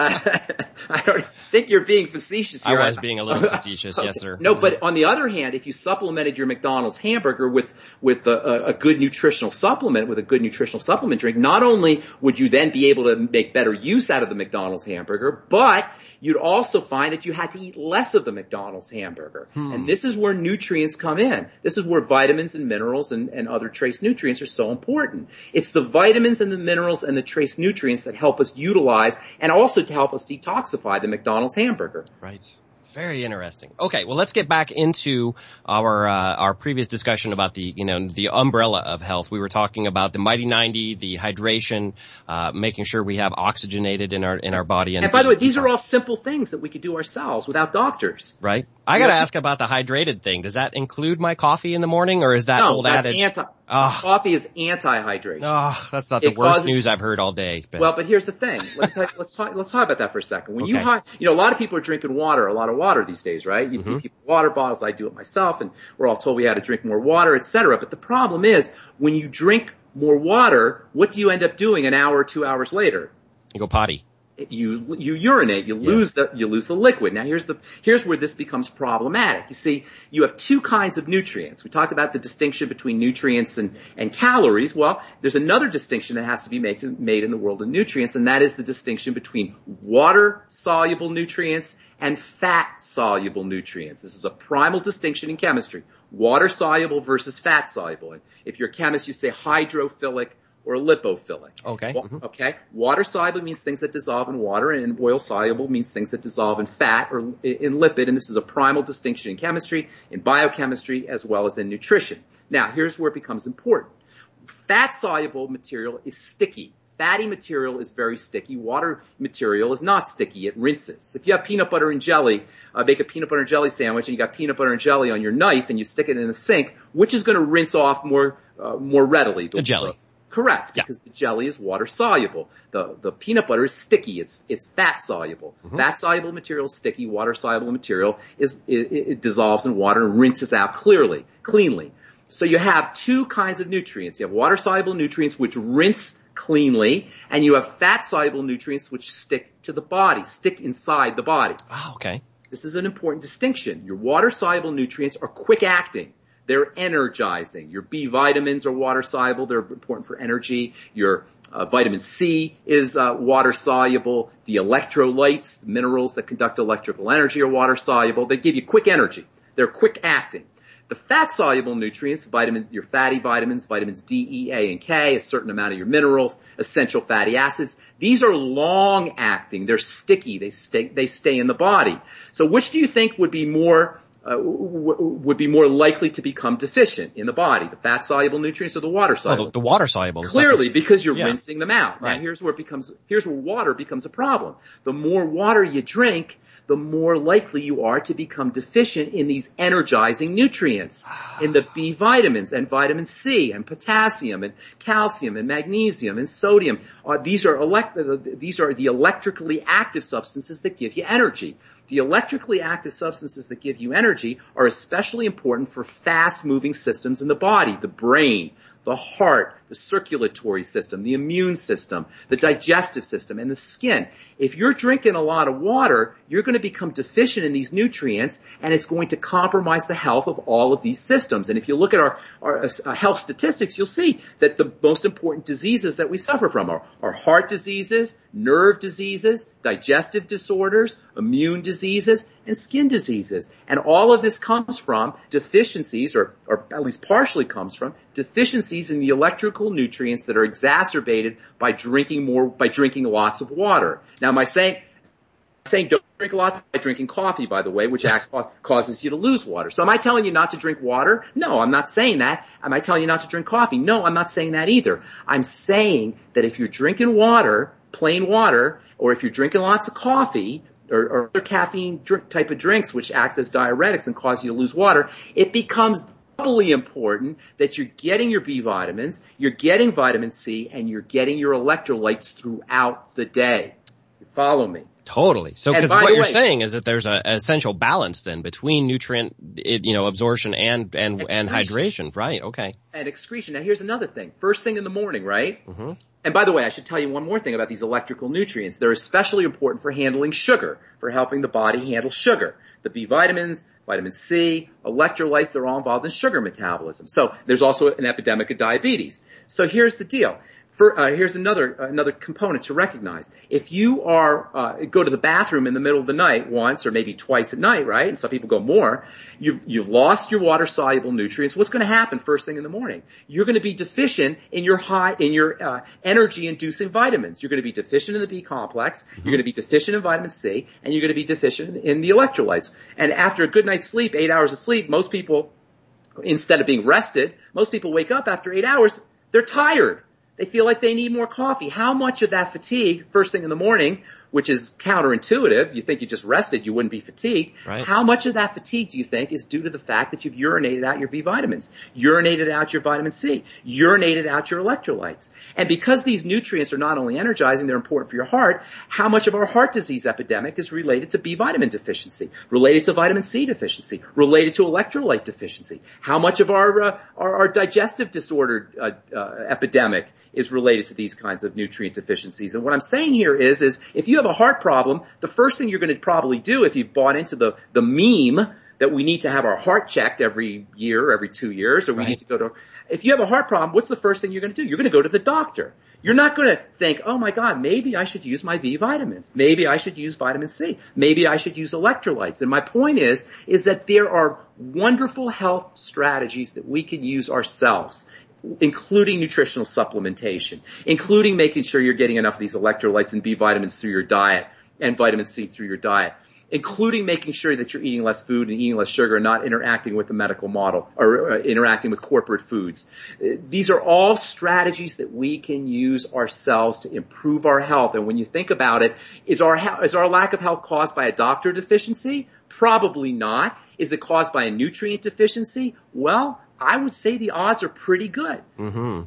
I don't think you're being facetious here. I was being a little facetious, yes sir. No, but on the other hand, if you supplemented your McDonald's hamburger with, with a, a good nutritional supplement, with a good nutritional supplement drink, not only would you then be able to make better use out of the McDonald's hamburger, but you'd also find that you had to eat less of the McDonald's hamburger. Hmm. And this is where nutrients come in. This is where vitamins and minerals and, and other trace nutrients are so important. It's the vitamins and the minerals and the trace nutrients that help us utilize and also to help us detoxify the McDonald's hamburger. Right. Very interesting. Okay, well let's get back into our uh, our previous discussion about the, you know, the umbrella of health. We were talking about the Mighty ninety, the hydration, uh making sure we have oxygenated in our in our body. And, and by the way, these are all simple things that we could do ourselves without doctors. Right. I got to ask about the hydrated thing. Does that include my coffee in the morning, or is that no, old that's adage? Anti- oh. Coffee is anti-hydration. Oh, that's not the it worst causes, news I've heard all day. But. Well, but here's the thing. Let's talk, let's talk, let's talk about that for a second. When okay. you, you know, a lot of people are drinking water, a lot of water these days, right? You mm-hmm. see people with water bottles. I do it myself, and we're all told we had to drink more water, et cetera. But the problem is, when you drink more water, what do you end up doing an hour or two hours later? You go potty. You, you urinate, you lose yes. the, you lose the liquid. Now here's the, here's where this becomes problematic. You see, you have two kinds of nutrients. We talked about the distinction between nutrients and, and calories. Well, there's another distinction that has to be made, made in the world of nutrients, and that is the distinction between water-soluble nutrients and fat-soluble nutrients. This is a primal distinction in chemistry. Water-soluble versus fat-soluble. And if you're a chemist, you say hydrophilic or lipophilic. Okay. Mm-hmm. Okay. Water-soluble means things that dissolve in water, and oil-soluble means things that dissolve in fat or in lipid, and this is a primal distinction in chemistry, in biochemistry, as well as in nutrition. Now, here's where it becomes important. Fat-soluble material is sticky. Fatty material is very sticky. Water material is not sticky. It rinses. If you have peanut butter and jelly, uh, make a peanut butter and jelly sandwich, and you got peanut butter and jelly on your knife, and you stick it in the sink, which is going to rinse off more, uh, more readily? The jelly. Correct, yeah. Because the jelly is water soluble. The the peanut butter is sticky. It's it's fat soluble. Mm-hmm. Fat soluble material is sticky. Water soluble material is it, it dissolves in water and rinses out clearly, cleanly. So you have two kinds of nutrients. You have water soluble nutrients which rinse cleanly, and you have fat soluble nutrients which stick to the body, stick inside the body. Oh, okay. This is an important distinction. Your water soluble nutrients are quick acting. They're energizing. Your B vitamins are water soluble. They're important for energy. Your uh, vitamin C is uh, water soluble. The electrolytes, the minerals that conduct electrical energy, are water soluble. They give you quick energy. They're quick acting. The fat soluble nutrients, vitamin, your fatty vitamins, vitamins D, E, A, and K, a certain amount of your minerals, essential fatty acids. These are long acting. They're sticky. They stay. They stay in the body. So, which do you think would be more? Uh, w- would be more likely to become deficient in the body, the fat-soluble nutrients or the water-soluble? Oh, the, the water-soluble. Clearly, because you're yeah. rinsing them out. Right. Now, here's where it becomes, here's where water becomes a problem. The more water you drink, the more likely you are to become deficient in these energizing nutrients, in the B vitamins and vitamin C and potassium and calcium and magnesium and sodium. Uh, these are elect- these are the electrically active substances that give you energy. The electrically active substances that give you energy are especially important for fast-moving systems in the body, the brain, the heart, the circulatory system, the immune system, the digestive system, and the skin. If you're drinking a lot of water, you're going to become deficient in these nutrients, and it's going to compromise the health of all of these systems. And if you look at our, our uh, health statistics, you'll see that the most important diseases that we suffer from are, are heart diseases, nerve diseases, digestive disorders, immune diseases, and skin diseases. And all of this comes from deficiencies, or, or at least partially comes from deficiencies in the electrical nutrients that are exacerbated by drinking more, by drinking lots of water. Now, am I saying, saying don't drink a lot by drinking coffee, by the way, which act, causes you to lose water. So am I telling you not to drink water? No, I'm not saying that. Am I telling you not to drink coffee? No, I'm not saying that either. I'm saying that if you're drinking water, plain water, or if you're drinking lots of coffee, or, or other caffeine drink, type of drinks which acts as diuretics and cause you to lose water, it becomes doubly important that you're getting your B vitamins, you're getting vitamin C, and you're getting your electrolytes throughout the day. You follow me? Totally. So, because by what the you're way- saying is that there's a, an essential balance then between nutrient, you know, absorption and and and Excretion. hydration, right? Okay. And excretion. Now here's another thing. First thing in the morning, right? Mm-hmm. And by the way, I should tell you one more thing about these electrical nutrients. They're especially important for handling sugar, for helping the body handle sugar. The B vitamins, vitamin C, electrolytes, they're all involved in sugar metabolism. So there's also an epidemic of diabetes. So here's the deal. For, uh, here's another another component to recognize. If you are uh, go to the bathroom in the middle of the night once or maybe twice at night, right? And some people go more. You've you've lost your water soluble nutrients. What's going to happen first thing in the morning? You're going to be deficient in your high in your uh, energy inducing vitamins. You're going to be deficient in the B complex. Mm-hmm. You're going to be deficient in vitamin C, and you're going to be deficient in the electrolytes. And after a good night's sleep, eight hours of sleep, most people, instead of being rested, most people wake up after eight hours. They're tired. They feel like they need more coffee. How much of that fatigue, first thing in the morning, which is counterintuitive, you think you just rested, you wouldn't be fatigued. Right. How much of that fatigue do you think is due to the fact that you've urinated out your B vitamins, urinated out your vitamin C, urinated out your electrolytes? And because these nutrients are not only energizing, they're important for your heart, how much of our heart disease epidemic is related to B vitamin deficiency, related to vitamin C deficiency, related to electrolyte deficiency? How much of our, uh, our, our digestive disorder uh, uh, epidemic is related to these kinds of nutrient deficiencies? And what I'm saying here is, is if you have a heart problem, the first thing you're going to probably do if you've bought into the, the meme that we need to have our heart checked every year, every two years, or we Right. need to go to, if you have a heart problem, what's the first thing you're going to do? You're going to go to the doctor. You're not going to think, oh my God, maybe I should use my B vitamins. Maybe I should use vitamin C. Maybe I should use electrolytes. And my point is, is that there are wonderful health strategies that we can use ourselves, including nutritional supplementation, including making sure you're getting enough of these electrolytes and B vitamins through your diet and vitamin C through your diet, including making sure that you're eating less food and eating less sugar and not interacting with the medical model or uh, interacting with corporate foods. Uh, these are all strategies that we can use ourselves to improve our health. And when you think about it, is our, is our lack of health caused by a doctor deficiency? Probably not. Is it caused by a nutrient deficiency? Well, I would say the odds are pretty good. Mm-hmm.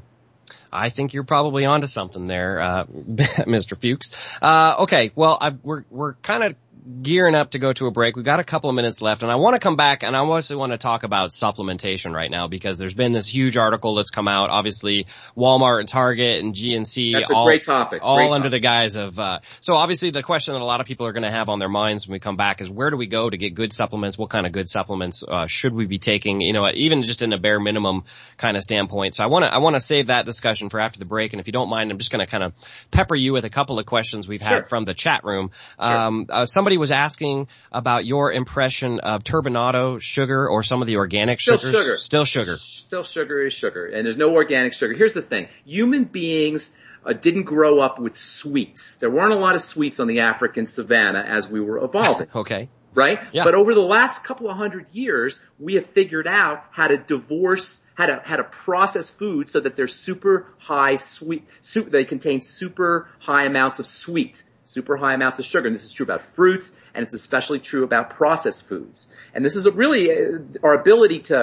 I think you're probably onto something there, uh, Mister Fuchs. Uh, okay, well, I've, we're, we're kind of gearing up to go to a break. We've got a couple of minutes left, and I want to come back, and I also want to talk about supplementation right now, because there's been this huge article that's come out. Obviously, Walmart and Target and G N C, That's a all, great topic. all Great under topic. the guise of, uh, so obviously the question that a lot of people are going to have on their minds when we come back is, where do we go to get good supplements? What kind of good supplements, uh, should we be taking? You know, even just in a bare minimum kind of standpoint. So I want to, I want to save that discussion for after the break. And if you don't mind, I'm just going to kind of pepper you with a couple of questions we've had Sure. from the chat room. Sure. Um, uh, somebody was asking about your impression of turbinado sugar or some of the organic Still sugars. sugar. Still sugar. Still sugar is sugar, and there's no organic sugar. Here's the thing. Human beings uh, didn't grow up with sweets. There weren't a lot of sweets on the African savanna as we were evolving. Okay. Right? Yeah. But over the last couple of hundred years, we have figured out how to divorce, how to, how to process food so that they're super high sweet, super, they contain super high amounts of sweet, super high amounts of sugar. And this is true about fruits, and it's especially true about processed foods. And this is a really, uh, our ability to,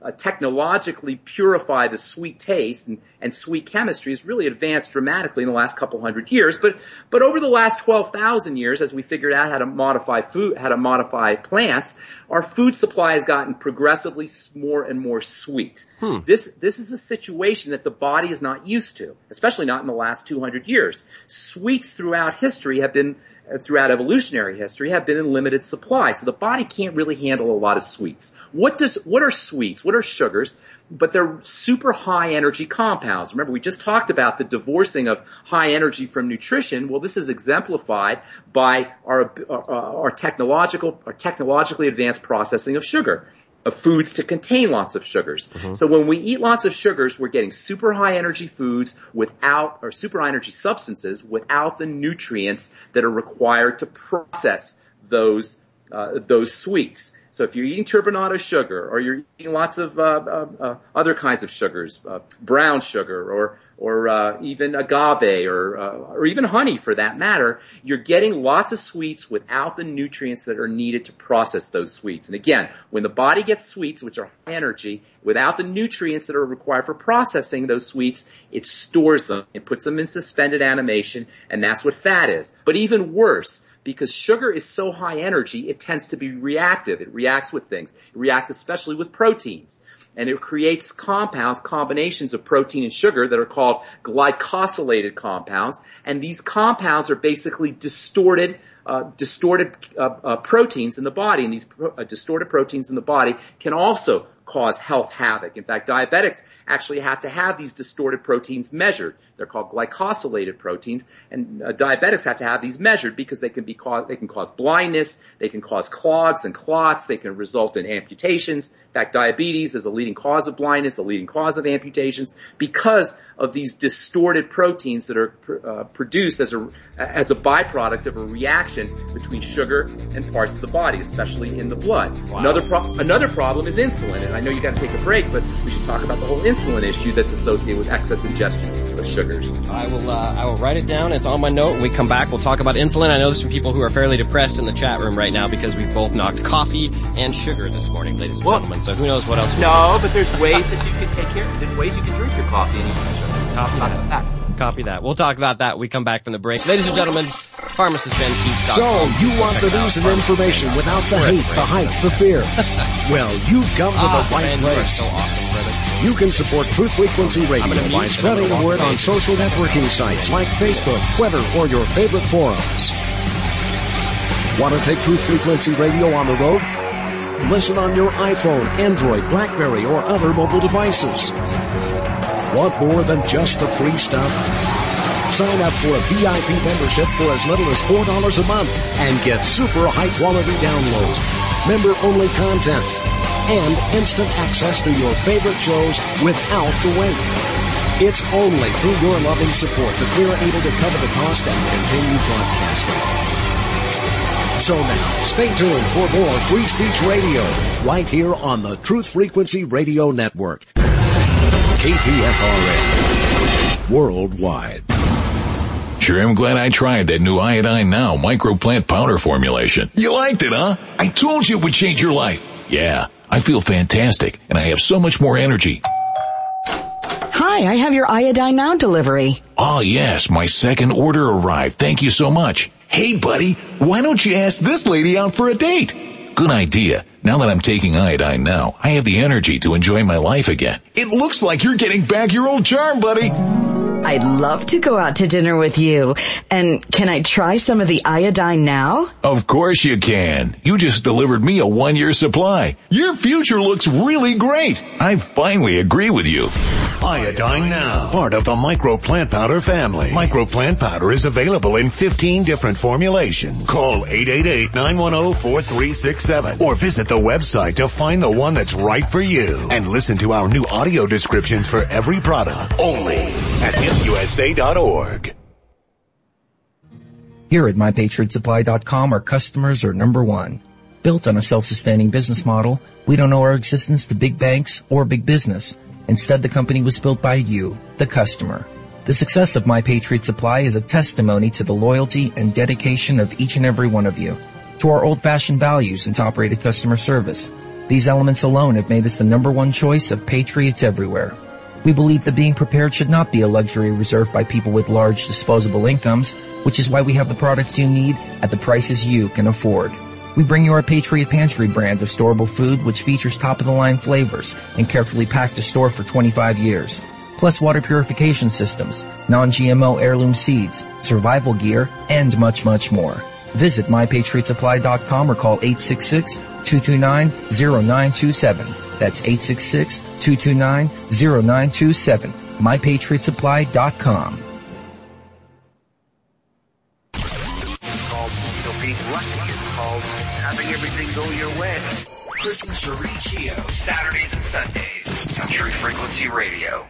uh, technologically purify the sweet taste and, and sweet chemistry has really advanced dramatically in the last couple hundred years. But, but over the last twelve thousand years, as we figured out how to modify food, how to modify plants, our food supply has gotten progressively more and more sweet. Hmm. This, this is a situation that the body is not used to, especially not in the last two hundred years. Sweets throughout history have been throughout evolutionary history have been in limited supply. So the body can't really handle a lot of sweets. What does, what are sweets? What are sugars? But they're super high energy compounds. Remember, we just talked about the divorcing of high energy from nutrition. Well, this is exemplified by our, our, our technological, our technologically advanced processing of sugar, of foods to contain lots of sugars. Mm-hmm. So when we eat lots of sugars, we're getting super high energy foods without, or super high energy substances without the nutrients that are required to process those, uh, those sweets. So if you're eating turbinado sugar, or you're eating lots of uh, uh, uh other kinds of sugars, uh, brown sugar, or or uh, even agave, or uh, or even honey for that matter, you're getting lots of sweets without the nutrients that are needed to process those sweets. And again, when the body gets sweets, which are high energy, without the nutrients that are required for processing those sweets, it stores them. It puts them in suspended animation, and that's what fat is. But even worse, because sugar is so high energy, it tends to be reactive. It reacts with things. It reacts especially with proteins. And it creates compounds, combinations of protein and sugar that are called glycosylated compounds. And these compounds are basically distorted, uh, distorted, uh, uh, proteins in the body. And these pro- uh, distorted proteins in the body can also cause health havoc. In fact, diabetics actually have to have these distorted proteins measured. They're called glycosylated proteins, and uh, diabetics have to have these measured because they can be cause, they can cause blindness, they can cause clogs and clots, they can result in amputations. In fact, diabetes is a leading cause of blindness, a leading cause of amputations, because of these distorted proteins that are pr- uh, produced as a as a byproduct of a reaction between sugar and parts of the body, especially in the blood. Wow. Another pro- another problem is insulin, and I know you got to take a break, but we should talk about the whole insulin issue that's associated with excess ingestion of sugar. I will, uh, I will write it down. It's on my note. When we come back, we'll talk about insulin. I know there's some people who are fairly depressed in the chat room right now because we've both knocked coffee and sugar this morning, ladies and well, gentlemen. So who knows what else? No, but there's ways that you can take care of it. There's ways you can drink your coffee and eat your sugar. Copy that. that. Copy that. We'll talk about that when we come back from the break. Ladies and gentlemen, pharmacist Ben Keats. So, you want the news and information without the hate, the hype, the fear. Well, you've come to the right place. So awesome, brother. You can support Truth Frequency Radio by spreading the word on social networking sites like Facebook, Twitter, or your favorite forums. Want to take Truth Frequency Radio on the road? Listen on your iPhone, Android, BlackBerry, or other mobile devices. Want more than just the free stuff? Sign up for a V I P membership for as little as four dollars a month and get super high-quality downloads, member-only content, and instant access to your favorite shows without the wait. It's only through your loving support that we're able to cover the cost and continue broadcasting. So now, stay tuned for more Free Speech Radio right here on the Truth Frequency Radio Network. K T F R A. Worldwide. Sure, I'm glad I tried that new Iodine Now microplant powder formulation. You liked it, huh? I told you it would change your life. Yeah, I feel fantastic, and I have so much more energy. Hi, I have your Iodine Now delivery. Oh, yes, my second order arrived. Thank you so much. Hey, buddy, why don't you ask this lady out for a date? Good idea. Now that I'm taking Iodine Now, I have the energy to enjoy my life again. It looks like you're getting back your old charm, buddy. I'd love to go out to dinner with you. And can I try some of the Iodine Now? Of course you can. You just delivered me a one-year supply. Your future looks really great. I finally agree with you. Iodine Now, part of the Micro Plant Powder family. Micro Plant Powder is available in fifteen different formulations. Call eight eight eight, nine one zero, four three six seven or visit the website to find the one that's right for you. And listen to our new audio descriptions for every product only at hemp U S A dot org. Here at my patriot supply dot com, our customers are number one. Built on a self-sustaining business model, we don't owe our existence to big banks or big business. Instead, the company was built by you, the customer. The success of My Patriot Supply is a testimony to the loyalty and dedication of each and every one of you, to our old-fashioned values and top-rated customer service, These elements alone have made us the number one choice of patriots everywhere. We believe that being prepared should not be a luxury reserved by people with large disposable incomes, which is why we have the products you need at the prices you can afford. We bring you our Patriot Pantry brand of storable food, which features top-of-the-line flavors and carefully packed to store for twenty-five years. Plus water purification systems, non-G M O heirloom seeds, survival gear, and much, much more. Visit my patriot supply dot com or call eight six six, two two nine, zero nine two seven. That's eight six six, two two nine, zero nine two seven. my patriot supply dot com. It's called, you know, being lucky. It's called having everything go your way. Chris and Cherie Chio, Saturdays and Sundays on True Frequency Radio.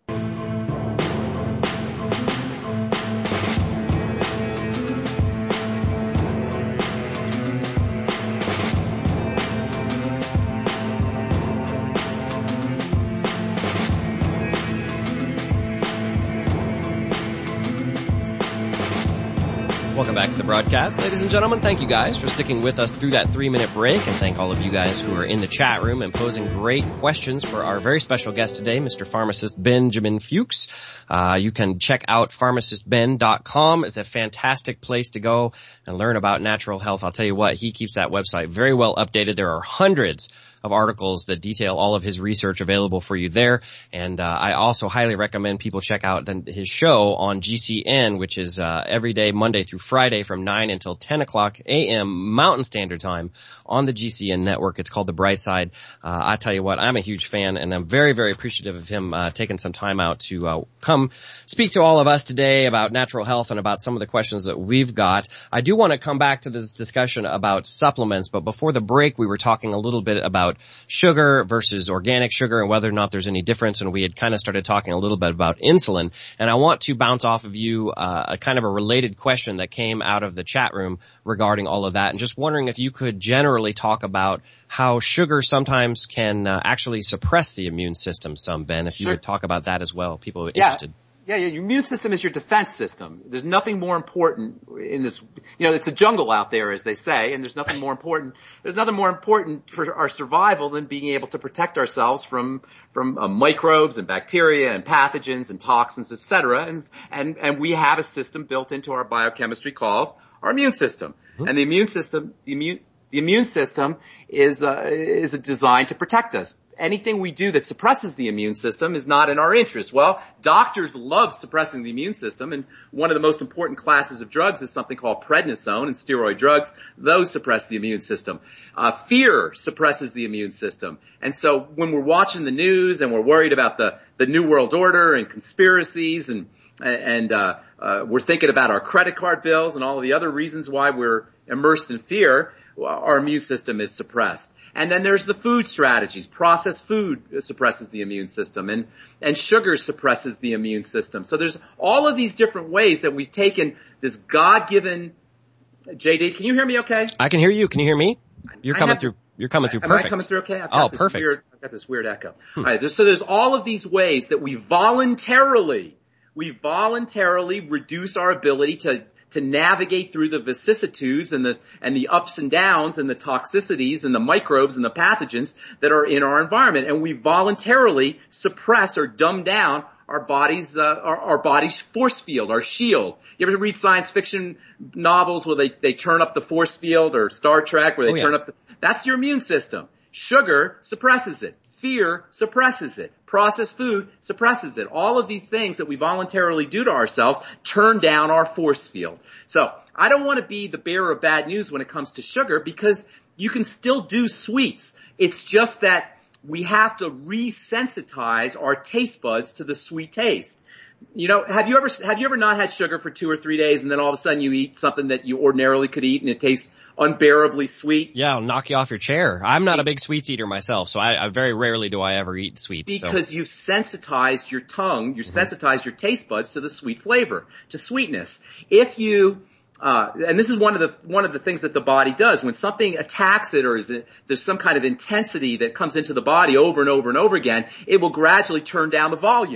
Welcome back to the broadcast. Ladies and gentlemen, thank you guys for sticking with us through that three-minute break, and thank all of you guys who are in the chat room and posing great questions for our very special guest today, Mister Pharmacist Benjamin Fuchs. Uh, you can check out pharmacist ben dot com. It's a fantastic place to go and learn about natural health. I'll tell you what, he keeps that website very well updated. There are hundreds of articles that detail all of his research available for you there. And uh, I also highly recommend people check out his show on G C N, which is uh, every day, Monday through Friday from nine until ten o'clock a.m. Mountain Standard Time on the G C N network. It's called The Bright Side. Uh, I tell you what, I'm a huge fan, and I'm very, very appreciative of him uh, taking some time out to uh, come speak to all of us today about natural health and about some of the questions that we've got. I do want to come back to this discussion about supplements, but before the break, we were talking a little bit about sugar versus organic sugar and whether or not there's any difference, and we had kind of started talking a little bit about insulin. And I want to bounce off of you uh, a kind of a related question that came out of the chat room regarding all of that, and just wondering if you could generally talk about how sugar sometimes can uh, actually suppress the immune system some, Ben, if you Sure. would talk about that as well. People are Yeah. interested. Yeah, yeah, your immune system is your defense system. There's nothing more important in this, you know, it's a jungle out there, as they say, and there's nothing more important, there's nothing more important for our survival than being able to protect ourselves from, from uh, microbes and bacteria and pathogens and toxins, et cetera. And, and, and we have a system built into our biochemistry called our immune system. Mm-hmm. And the immune system, the immune, the immune system is, uh, is designed to protect us. Anything we do that suppresses the immune system is not in our interest. Well, doctors love suppressing the immune system, and one of the most important classes of drugs is something called prednisone and steroid drugs. Those suppress the immune system. Uh, fear suppresses the immune system. And so when we're watching the news and we're worried about the, the New World Order and conspiracies and, and, uh, uh, we're thinking about our credit card bills and all of the other reasons why we're immersed in fear, our immune system is suppressed. And then there's the food strategies. Processed food suppresses the immune system, and, and sugar suppresses the immune system. So there's all of these different ways that we've taken this God-given, J D, can you hear me okay? I can hear you. Can you hear me? You're I coming have, through. You're coming through am perfect. Am I coming through okay? I've got oh, this perfect. Weird, I've got this weird echo. Hmm. All right, so there's all of these ways that we voluntarily, we voluntarily reduce our ability to to navigate through the vicissitudes and the, and the ups and downs and the toxicities and the microbes and the pathogens that are in our environment. And we voluntarily suppress or dumb down our body's, uh, our, our body's force field, our shield. You ever read science fiction novels where they, they turn up the force field, or Star Trek where they oh, yeah. turn up the, that's your immune system. Sugar suppresses it. Fear suppresses it. Processed food suppresses it. All of these things that we voluntarily do to ourselves turn down our force field. So I don't want to be the bearer of bad news when it comes to sugar, because you can still do sweets. It's just that we have to resensitize our taste buds to the sweet taste. You know, have you ever, have you ever not had sugar for two or three days and then all of a sudden you eat something that you ordinarily could eat and it tastes unbearably sweet? Yeah, it'll knock you off your chair. I'm not a big sweets eater myself, so I, I very rarely do I ever eat sweets. Because so. you've sensitized your tongue, you've mm-hmm. sensitized your taste buds to the sweet flavor, to sweetness. If you, uh, and this is one of the, one of the things that the body does. When something attacks it, or is it, there's some kind of intensity that comes into the body over and over and over again, it will gradually turn down the volume.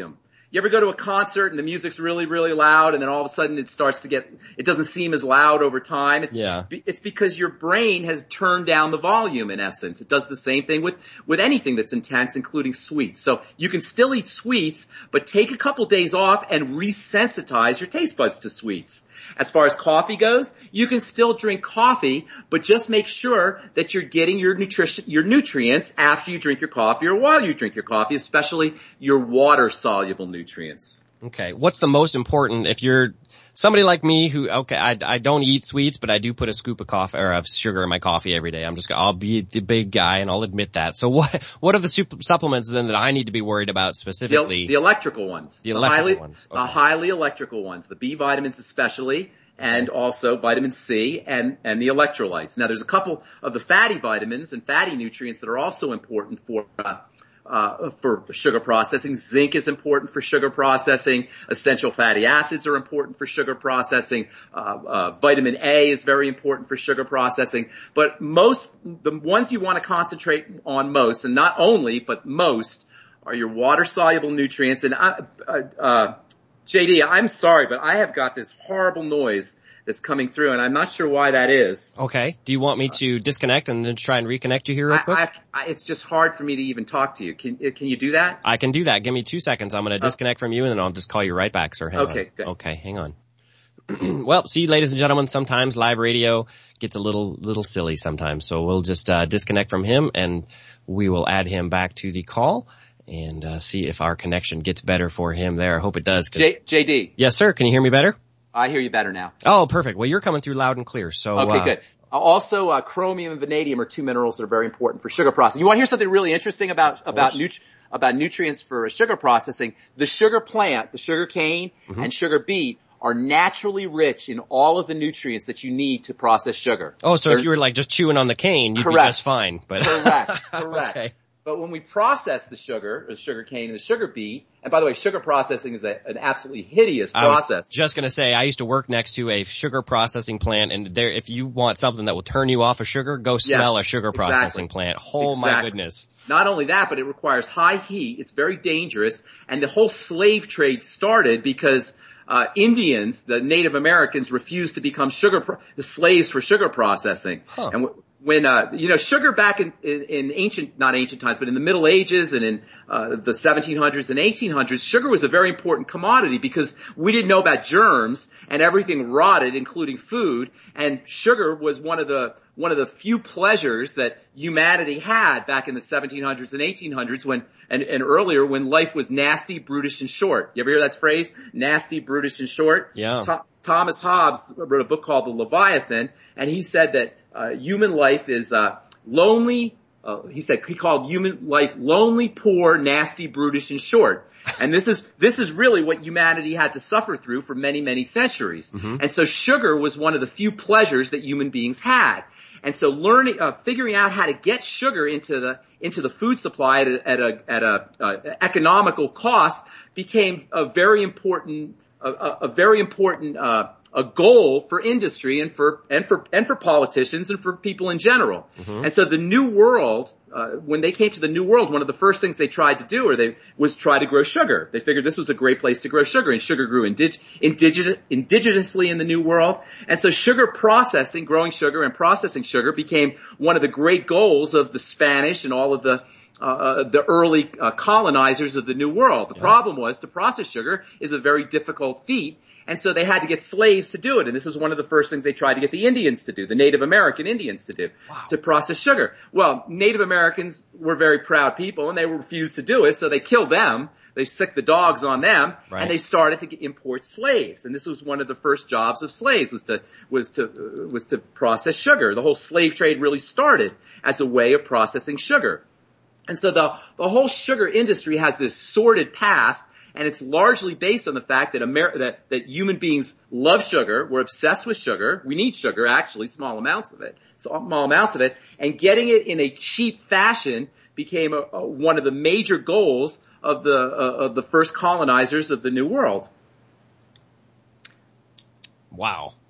You ever go to a concert and the music's really, really loud and then all of a sudden it starts to get, it doesn't seem as loud over time? It's, yeah. it's because your brain has turned down the volume in essence. It does the same thing with, with anything that's intense, including sweets. So you can still eat sweets, but take a couple days off and resensitize your taste buds to sweets. As far as coffee goes, you can still drink coffee, but just make sure that you're getting your nutrition, your nutrients after you drink your coffee or while you drink your coffee, especially your water-soluble nutrients. Okay. What's the most important if you're somebody like me who, okay, I, I don't eat sweets, but I do put a scoop of coffee or of sugar in my coffee every day. I'm just, I'll be the big guy and I'll admit that. So what, what are the sup- supplements then that I need to be worried about specifically? The, the electrical ones. The electrical the highly, ones. Okay. The highly electrical ones. The B vitamins especially, and also vitamin C and, and the electrolytes. Now there's a couple of the fatty vitamins and fatty nutrients that are also important for, uh, Uh, for sugar processing. Zinc is important for sugar processing. Essential fatty acids are important for sugar processing. Uh, uh, vitamin A is very important for sugar processing. But most, the ones you want to concentrate on most, and not only, but most, are your water-soluble nutrients. And I, uh, uh, J D, I'm sorry, but I have got this horrible noise that's coming through, and I'm not sure why that is. Okay. Do you want me to disconnect and then try and reconnect you here real quick? I, I, it's just hard for me to even talk to you. Can can you do that? I can do that. Give me two seconds. I'm going to disconnect from you, and then I'll just call you right back, sir. Hang okay. on. Good. Okay. Hang on. Well, see, ladies and gentlemen, sometimes live radio gets a little little silly sometimes, so we'll just uh, disconnect from him, and we will add him back to the call and uh, see if our connection gets better for him there. I hope it does. J- JD. Yes, sir. Can you hear me better? I hear you better now. Oh, perfect. Well, you're coming through loud and clear. So okay, uh, good. Also, uh, chromium and vanadium are two minerals that are very important for sugar processing. You want to hear something really interesting about about nut- about nutrients for sugar processing? The sugar plant, the sugar cane, mm-hmm. and sugar beet are naturally rich in all of the nutrients that you need to process sugar. Oh, so They're, if you were like just chewing on the cane, you'd correct. be just fine. But correct, correct. Okay. But when we process the sugar, the sugar cane and the sugar beet, and by the way, sugar processing is a, an absolutely hideous process. I was just going to say, I used to work next to a sugar processing plant, and there, if you want something that will turn you off of sugar, go smell yes, a sugar exactly. processing plant. Oh exactly. my goodness. Not only that, but it requires high heat. It's very dangerous, and the whole slave trade started because uh Indians, the Native Americans, refused to become sugar pro- the slaves for sugar processing. Huh. And w- when uh you know sugar back in, in in ancient not ancient times but in the Middle Ages and in uh the seventeen hundreds and eighteen hundreds, sugar was a very important commodity because we didn't know about germs and everything rotted, including food, and sugar was one of the one of the few pleasures that humanity had back in the seventeen hundreds and eighteen hundreds when and, and earlier when life was nasty, brutish, and short. You ever hear that phrase? Nasty, brutish, and short? Yeah. Th- Thomas Hobbes wrote a book called The Leviathan, and he said that uh, human life is uh lonely. Uh, he said he called human life lonely, poor, nasty, brutish, and short. And this is this is really what humanity had to suffer through for many, many centuries. Mm-hmm. And so sugar was one of the few pleasures that human beings had. And so learning, uh, figuring out how to get sugar into the into the food supply at a at a, at a uh, economical cost became a very important a, a, a very important uh a goal for industry and for and for and for politicians and for people in general. Mm-hmm. And so the New World, uh, when they came to the New World, one of the first things they tried to do, or they was try to grow sugar. They figured this was a great place to grow sugar, and sugar grew indig- indigenous, indigenously in the New World. And so sugar processing, growing sugar and processing sugar, became one of the great goals of the Spanish and all of the Uh, the early uh, colonizers of the New World. The yeah. problem was to process sugar is a very difficult feat, and so they had to get slaves to do it. And this was one of the first things they tried to get the Indians to do, the Native American Indians to do, wow. to process sugar. Well, Native Americans were very proud people, and they refused to do it, so they killed them. They sicked the dogs on them, right. and they started to get, import slaves. And this was one of the first jobs of slaves was to was to uh, was to process sugar. The whole slave trade really started as a way of processing sugar. And so the, the whole sugar industry has this sordid past, and it's largely based on the fact that Amer- that, that human beings love sugar, we're obsessed with sugar, we need sugar actually, small amounts of it, small amounts of it, and getting it in a cheap fashion became a, a, one of the major goals of the, uh, of the first colonizers of the New World. Wow.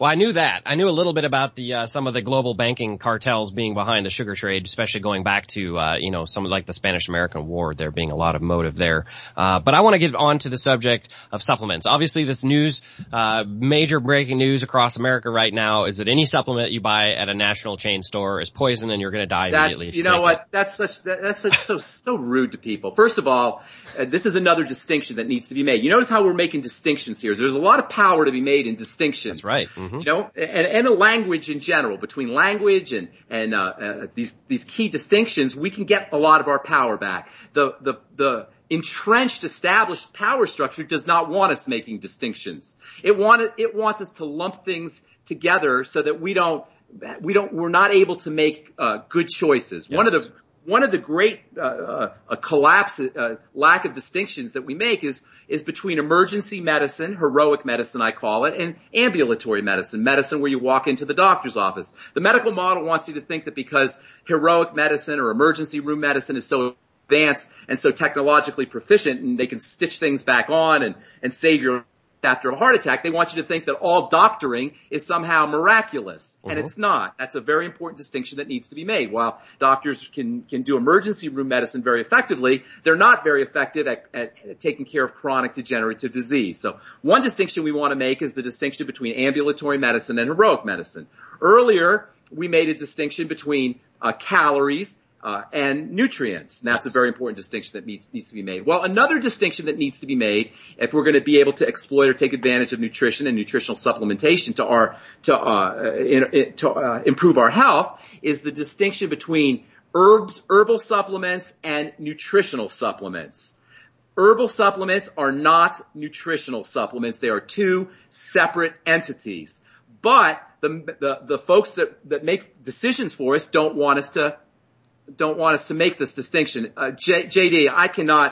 Well, I knew that. I knew a little bit about the uh, some of the global banking cartels being behind the sugar trade, especially going back to uh, you know some of like the Spanish-American War. There being a lot of motive there. Uh, but I want to get on to the subject of supplements. Obviously, this news, uh, major breaking news across America right now is that any supplement you buy at a national chain store is poison, and you're going to die that's, immediately. If you, you know what? It. That's such that, that's such so so rude to people. First of all, uh, this is another distinction that needs to be made. You notice how we're making distinctions here. There's a lot of power to be made in distinctions. That's right. Mm-hmm. You know, and, and a language in general, between language and and uh, uh, these these key distinctions, we can get a lot of our power back. The the the entrenched, established power structure does not want us making distinctions. It wanted it wants us to lump things together so that we don't we don't we're not able to make uh, good choices. Yes. One of the One of the great uh, uh, uh collapse, uh, lack of distinctions that we make is is between emergency medicine, heroic medicine I call it, and ambulatory medicine, medicine where you walk into the doctor's office. The medical model wants you to think that because heroic medicine or emergency room medicine is so advanced and so technologically proficient and they can stitch things back on and, and save your after a heart attack, they want you to think that all doctoring is somehow miraculous. Uh-huh. And it's not. That's a very important distinction that needs to be made. While doctors can, can do emergency room medicine very effectively, they're not very effective at, at, at taking care of chronic degenerative disease. So one distinction we want to make is the distinction between ambulatory medicine and heroic medicine. Earlier, we made a distinction between uh, calories Uh, and nutrients. And that's a very important distinction that needs, needs to be made. Well, another distinction that needs to be made if we're going to be able to exploit or take advantage of nutrition and nutritional supplementation to our, to, uh, in, in, to, uh, improve our health is the distinction between herbs, herbal supplements and nutritional supplements. Herbal supplements are not nutritional supplements. They are two separate entities. But the, the, the folks that, that make decisions for us don't want us to don't want us to make this distinction. Uh, J, JD, I cannot,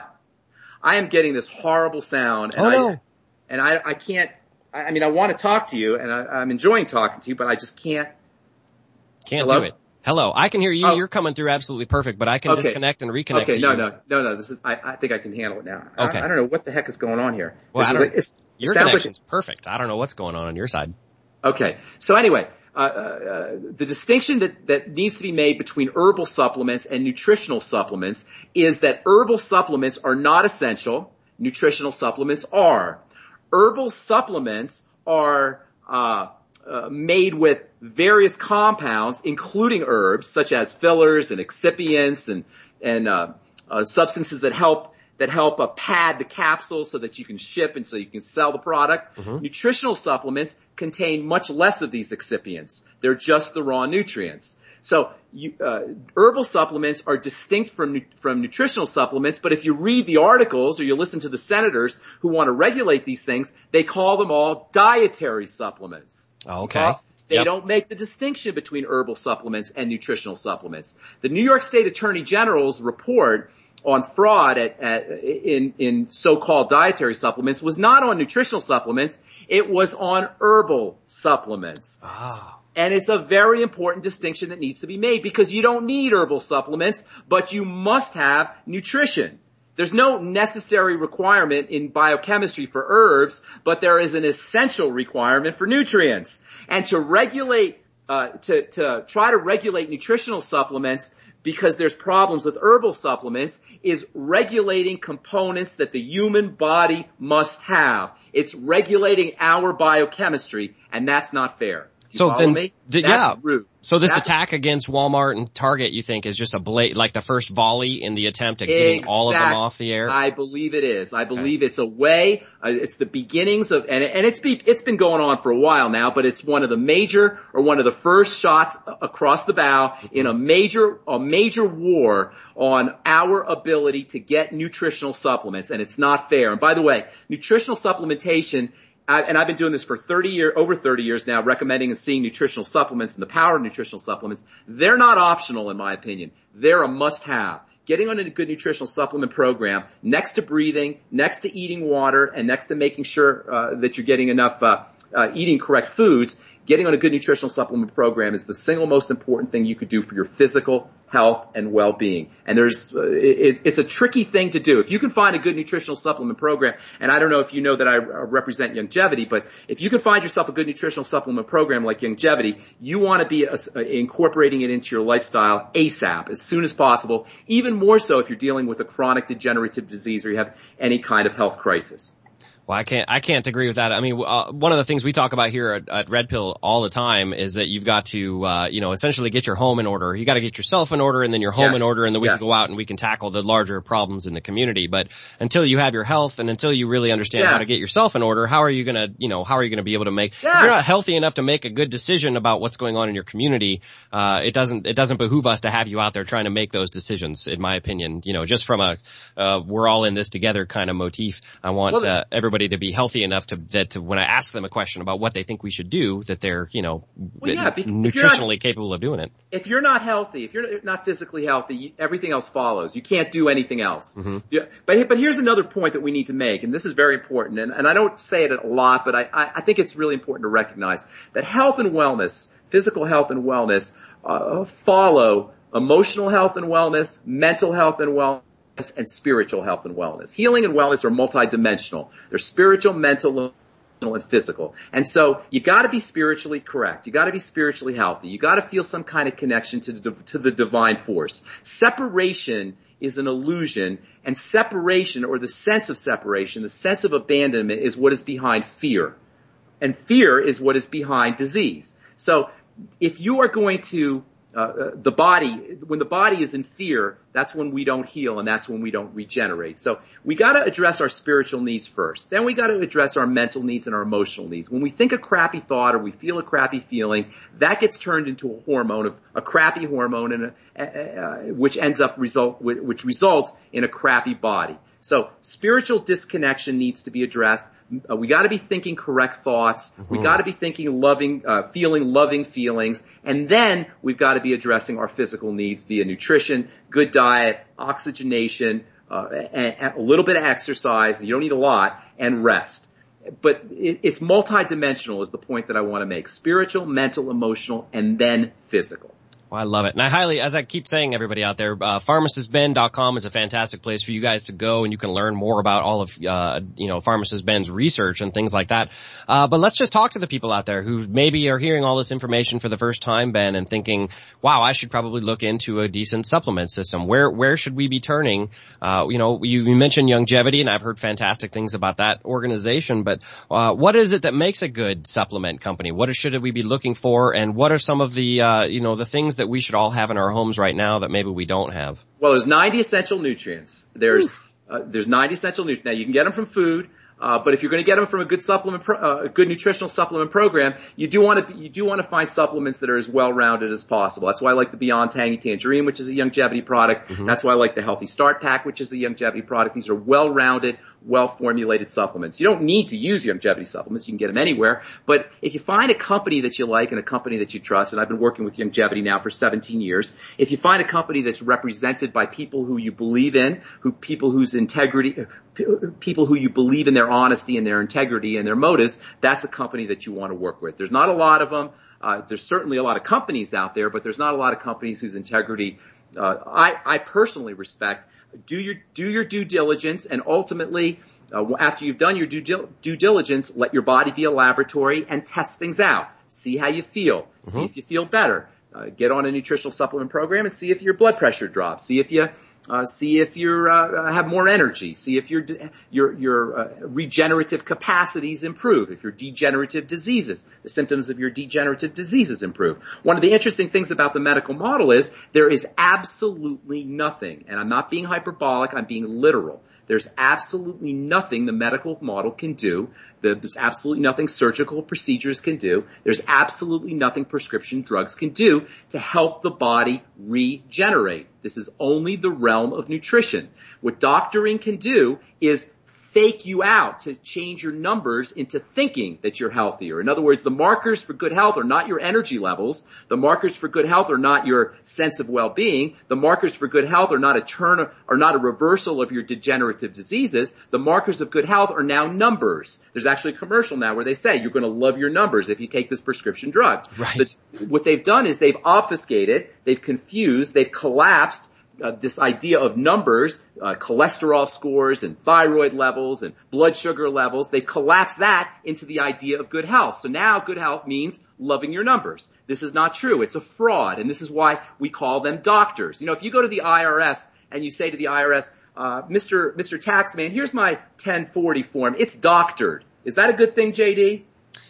I am getting this horrible sound. And oh, I, no. And I, I can't, I, I mean, I want to talk to you and I, I'm enjoying talking to you, but I just can't. Can't Hello? do it. Hello. I can hear you. Oh. You're coming through absolutely perfect, but I can okay. disconnect and reconnect okay, to no, you. no, no, no, this is, I, I think I can handle it now. Okay. I, I don't know what the heck is going on here. Well, this I don't, like, it's, your it sounds connection's like, perfect. I don't know what's going on on your side. Okay. So anyway, Uh, uh, the distinction that, that needs to be made between herbal supplements and nutritional supplements is that herbal supplements are not essential. Nutritional supplements are. Herbal supplements are, uh, uh, made with various compounds, including herbs, such as fillers and excipients and, and, uh, uh, substances that help that help uh, pad the capsule so that you can ship and so you can sell the product. Mm-hmm. Nutritional supplements contain much less of these excipients. They're just the raw nutrients. So you, uh, herbal supplements are distinct from from nutritional supplements, but if you read the articles or you listen to the senators who want to regulate these things, they call them all dietary supplements. Oh, okay. Uh, they yep. don't make the distinction between herbal supplements and nutritional supplements. The New York State Attorney General's report on fraud at, at in in so-called dietary supplements was not on nutritional supplements, it was on herbal supplements. Ah. And it's a very important distinction that needs to be made because you don't need herbal supplements, but you must have nutrition. There's no necessary requirement in biochemistry for herbs, but there is an essential requirement for nutrients. And to regulate uh to to try to regulate nutritional supplements because there's problems with herbal supplements is regulating components that the human body must have. It's regulating our biochemistry, and that's not fair. You so then, me? The, that's yeah. rude. So this that's, attack against Walmart and Target, you think, is just a blat- like the first volley in the attempt at getting exactly. all of them off the air? I believe it is. I believe okay. it's a way, uh, it's the beginnings of, and, and it's be, it's been going on for a while now, but it's one of the major, or one of the first shots across the bow mm-hmm. in a major, a major war on our ability to get nutritional supplements, and it's not fair. And by the way, nutritional supplementation, I, and I've been doing this for thirty years, over thirty years now, recommending and seeing nutritional supplements and the power of nutritional supplements. They're not optional in my opinion. They're a must-have. Getting on a good nutritional supplement program, next to breathing, next to eating water, and next to making sure uh, that you're getting enough uh, uh eating correct foods, getting on a good nutritional supplement program is the single most important thing you could do for your physical health and well-being. And there's, uh, it, it's a tricky thing to do. If you can find a good nutritional supplement program, and I don't know if you know that I represent Youngevity, but if you can find yourself a good nutritional supplement program like Youngevity, you want to be a, a, incorporating it into your lifestyle ASAP, as soon as possible, even more so if you're dealing with a chronic degenerative disease or you have any kind of health crisis. Well, I can't, I can't agree with that. I mean, uh, one of the things we talk about here at, at Red Pill all the time is that you've got to, uh, you know, essentially get your home in order. You got to get yourself in order and then your home yes. in order, and then we yes. can go out and we can tackle the larger problems in the community. But until you have your health and until you really understand yes. how to get yourself in order, how are you gonna, you know, how are you gonna be able to make, yes. if you're not healthy enough to make a good decision about what's going on in your community, uh, it doesn't, it doesn't behoove us to have you out there trying to make those decisions, in my opinion. You know, just from a, uh, we're all in this together kind of motif. I want, well, uh, everybody to be healthy enough enough to that to, when I ask them a question about what they think we should do, that they're, you know, well, yeah, be, nutritionally not, capable of doing it. If you're not healthy, if you're not physically healthy, you, everything else follows. You can't do anything else. Mm-hmm. Yeah, but but here's another point that we need to make, and this is very important, and, and I don't say it a lot, but I, I think it's really important to recognize that health and wellness, physical health and wellness, uh, follow emotional health and wellness, mental health and wellness, and spiritual health and wellness. Healing and wellness are multidimensional. They're spiritual, mental, and physical. And so you gotta be spiritually correct. You gotta be spiritually healthy. You gotta feel some kind of connection to the, to the divine force. Separation is an illusion, and separation, or the sense of separation, the sense of abandonment, is what is behind fear. And fear is what is behind disease. So if you are going to Uh, the body, when the body is in fear, that's when we don't heal and that's when we don't regenerate. So we gotta address our spiritual needs first. Then we gotta address our mental needs and our emotional needs. When we think a crappy thought or we feel a crappy feeling, that gets turned into a hormone, of a crappy hormone, and a, uh, which ends up result, which results in a crappy body. So spiritual disconnection needs to be addressed. Uh, we got to be thinking correct thoughts. Mm-hmm. We got to be thinking loving, uh, feeling loving feelings, and then we've got to be addressing our physical needs via nutrition, good diet, oxygenation, uh, and, and a little bit of exercise. You don't need a lot, and rest. But it, it's multidimensional is the point that I want to make: spiritual, mental, emotional, and then physical. Well, I love it. And I highly, as I keep saying, everybody out there, uh, pharmacist ben dot com is a fantastic place for you guys to go, and you can learn more about all of, uh, you know, Pharmacist Ben's research and things like that. Uh, but let's just talk to the people out there who maybe are hearing all this information for the first time, Ben, and thinking, wow, I should probably look into a decent supplement system. Where, where should we be turning? Uh, you know, you, you mentioned Youngevity, and I've heard fantastic things about that organization, but, uh, what is it that makes a good supplement company? What should we be looking for, and what are some of the, uh, you know, the things that that we should all have in our homes right now that maybe we don't have? Well, there's ninety essential nutrients. There's, uh, there's ninety essential nutrients. Now, you can get them from food, uh, but if you're going to get them from a good supplement, pro- uh, a good nutritional supplement program, you do want to, you do want to find supplements that are as well-rounded as possible. That's why I like the Beyond Tangy Tangerine, which is a Youngevity product. Mm-hmm. That's why I like the Healthy Start Pack, which is a Youngevity product. These are well-rounded, well-formulated supplements. You don't need to use Youngevity supplements. You can get them anywhere. But if you find a company that you like and a company that you trust, and I've been working with Youngevity now for seventeen years, if you find a company that's represented by people who you believe in, who people whose integrity, people who you believe in their honesty and their integrity and their motives, that's a company that you want to work with. There's not a lot of them. Uh, there's certainly a lot of companies out there, but there's not a lot of companies whose integrity uh, I, I personally respect. Do your, do your due diligence, and ultimately, uh, after you've done your due, dil- due diligence, let your body be a laboratory and test things out. See how you feel. Mm-hmm. See if you feel better. Uh, get on a nutritional supplement program and see if your blood pressure drops. See if you, uh, see if you uh, have more energy. See if your, your, your, uh, regenerative capacities improve. If your degenerative diseases, the symptoms of your degenerative diseases improve. One of the interesting things about the medical model is there is absolutely nothing, and I'm not being hyperbolic, I'm being literal. There's absolutely nothing the medical model can do. There's absolutely nothing surgical procedures can do. There's absolutely nothing prescription drugs can do to help the body regenerate. This is only the realm of nutrition. What doctoring can do is fake you out to change your numbers into thinking that you're healthier. In other words, the markers for good health are not your energy levels. The markers for good health are not your sense of well-being. The markers for good health are not a turn, are not a reversal of your degenerative diseases. The markers of good health are now numbers. There's actually a commercial now where they say you're going to love your numbers if you take this prescription drug. Right. But what they've done is they've obfuscated, they've confused, they've collapsed Uh, this idea of numbers, uh, cholesterol scores and thyroid levels and blood sugar levels. They collapse that into the idea of good health. So now good health means loving your numbers. This is not true. It's a fraud, and this is why we call them doctors. You know, if you go to the I R S and you say to the I R S, uh, Mister Mister Taxman, here's my ten forty form. It's doctored. Is that a good thing, J D?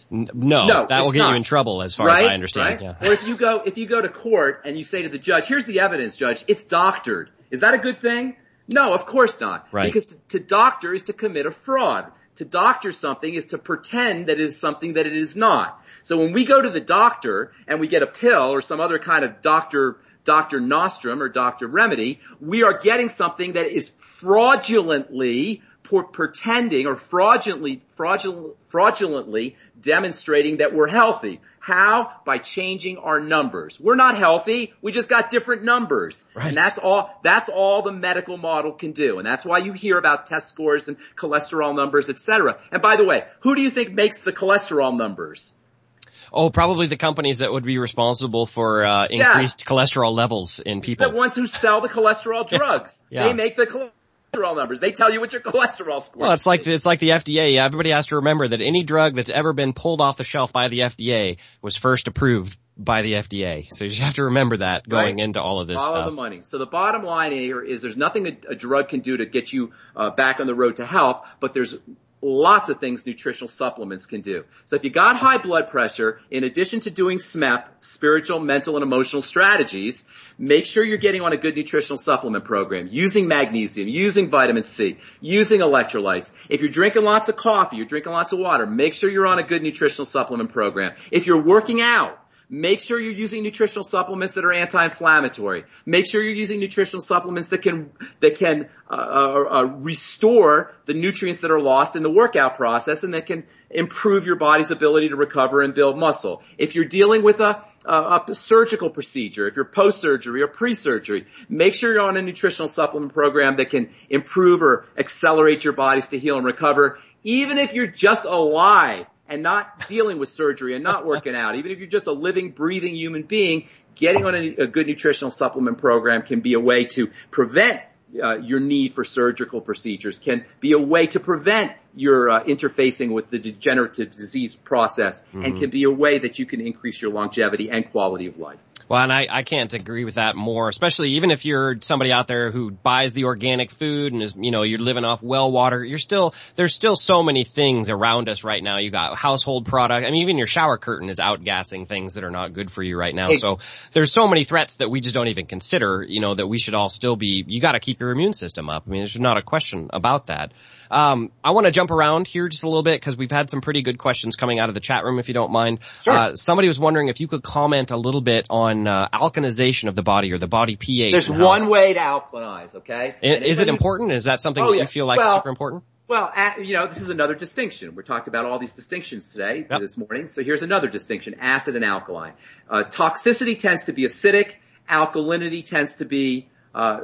No, no, that will get not. you in trouble as far right? as I understand. Right? Yeah. Or if you go, if you go to court and you say to the judge, here's the evidence, judge, it's doctored. Is that a good thing? No, of course not. Right. Because to, to doctor is to commit a fraud. To doctor something is to pretend that it is something that it is not. So when we go to the doctor and we get a pill or some other kind of doctor, Doctor Nostrum or Doctor Remedy, we are getting something that is fraudulently for pretending or fraudulently, fraudulent, fraudulently demonstrating that we're healthy. How? By changing our numbers. We're not healthy. We just got different numbers. Right. And that's all, that's all the medical model can do. And that's why you hear about test scores and cholesterol numbers, et cetera. And by the way, who do you think makes the cholesterol numbers? Oh, probably the companies that would be responsible for uh increased yes. cholesterol levels in people. The ones who sell the cholesterol drugs. Yeah. They make the cholesterol numbers. They tell you what your cholesterol score is. Well, it's like, it's like the F D A. Everybody has to remember that any drug that's ever been pulled off the shelf by the F D A was first approved by the F D A. So you just have to remember that going right. into all of this Follow stuff. the money. So the bottom line here is there's nothing a, a drug can do to get you uh, back on the road to health, but there's lots of things nutritional supplements can do. So if you got high blood pressure, in addition to doing S M E P, spiritual, mental, and emotional strategies, make sure you're getting on a good nutritional supplement program, using magnesium, using vitamin C, using electrolytes. If you're drinking lots of coffee, you're drinking lots of water, make sure you're on a good nutritional supplement program. If you're working out, make sure you're using nutritional supplements that are anti-inflammatory. Make sure you're using nutritional supplements that can that can uh, uh, uh, restore the nutrients that are lost in the workout process and that can improve your body's ability to recover and build muscle. If you're dealing with a, a, a surgical procedure, if you're post-surgery or pre-surgery, make sure you're on a nutritional supplement program that can improve or accelerate your bodies to heal and recover. Even if you're just alive and not dealing with surgery and not working out, even if you're just a living, breathing human being, getting on a, a good nutritional supplement program can be a way to prevent uh, your need for surgical procedures, can be a way to prevent your uh, interfacing with the degenerative disease process, mm-hmm. and can be a way that you can increase your longevity and quality of life. Well, and I, I can't agree with that more, especially even if you're somebody out there who buys the organic food and is, you know, you're living off well water. You're still, there's still so many things around us right now. You got household product. I mean, even your shower curtain is outgassing things that are not good for you right now. Hey. So there's so many threats that we just don't even consider, you know, that we should all still be, you got to keep your immune system up. I mean, there's not a question about that. Um, I want to jump around here just a little bit because we've had some pretty good questions coming out of the chat room, if you don't mind. Sure. Uh, somebody was wondering if you could comment a little bit on uh, alkalinization of the body or the body pH. There's one way to alkalinize, okay? Is, is it important? Is that something oh, that yeah. you feel like well, is super important? Well, uh, you know, this is another distinction. We talked about all these distinctions today, yep. this morning. So here's another distinction, acid and alkaline. Uh, toxicity tends to be acidic. Alkalinity tends to be, uh,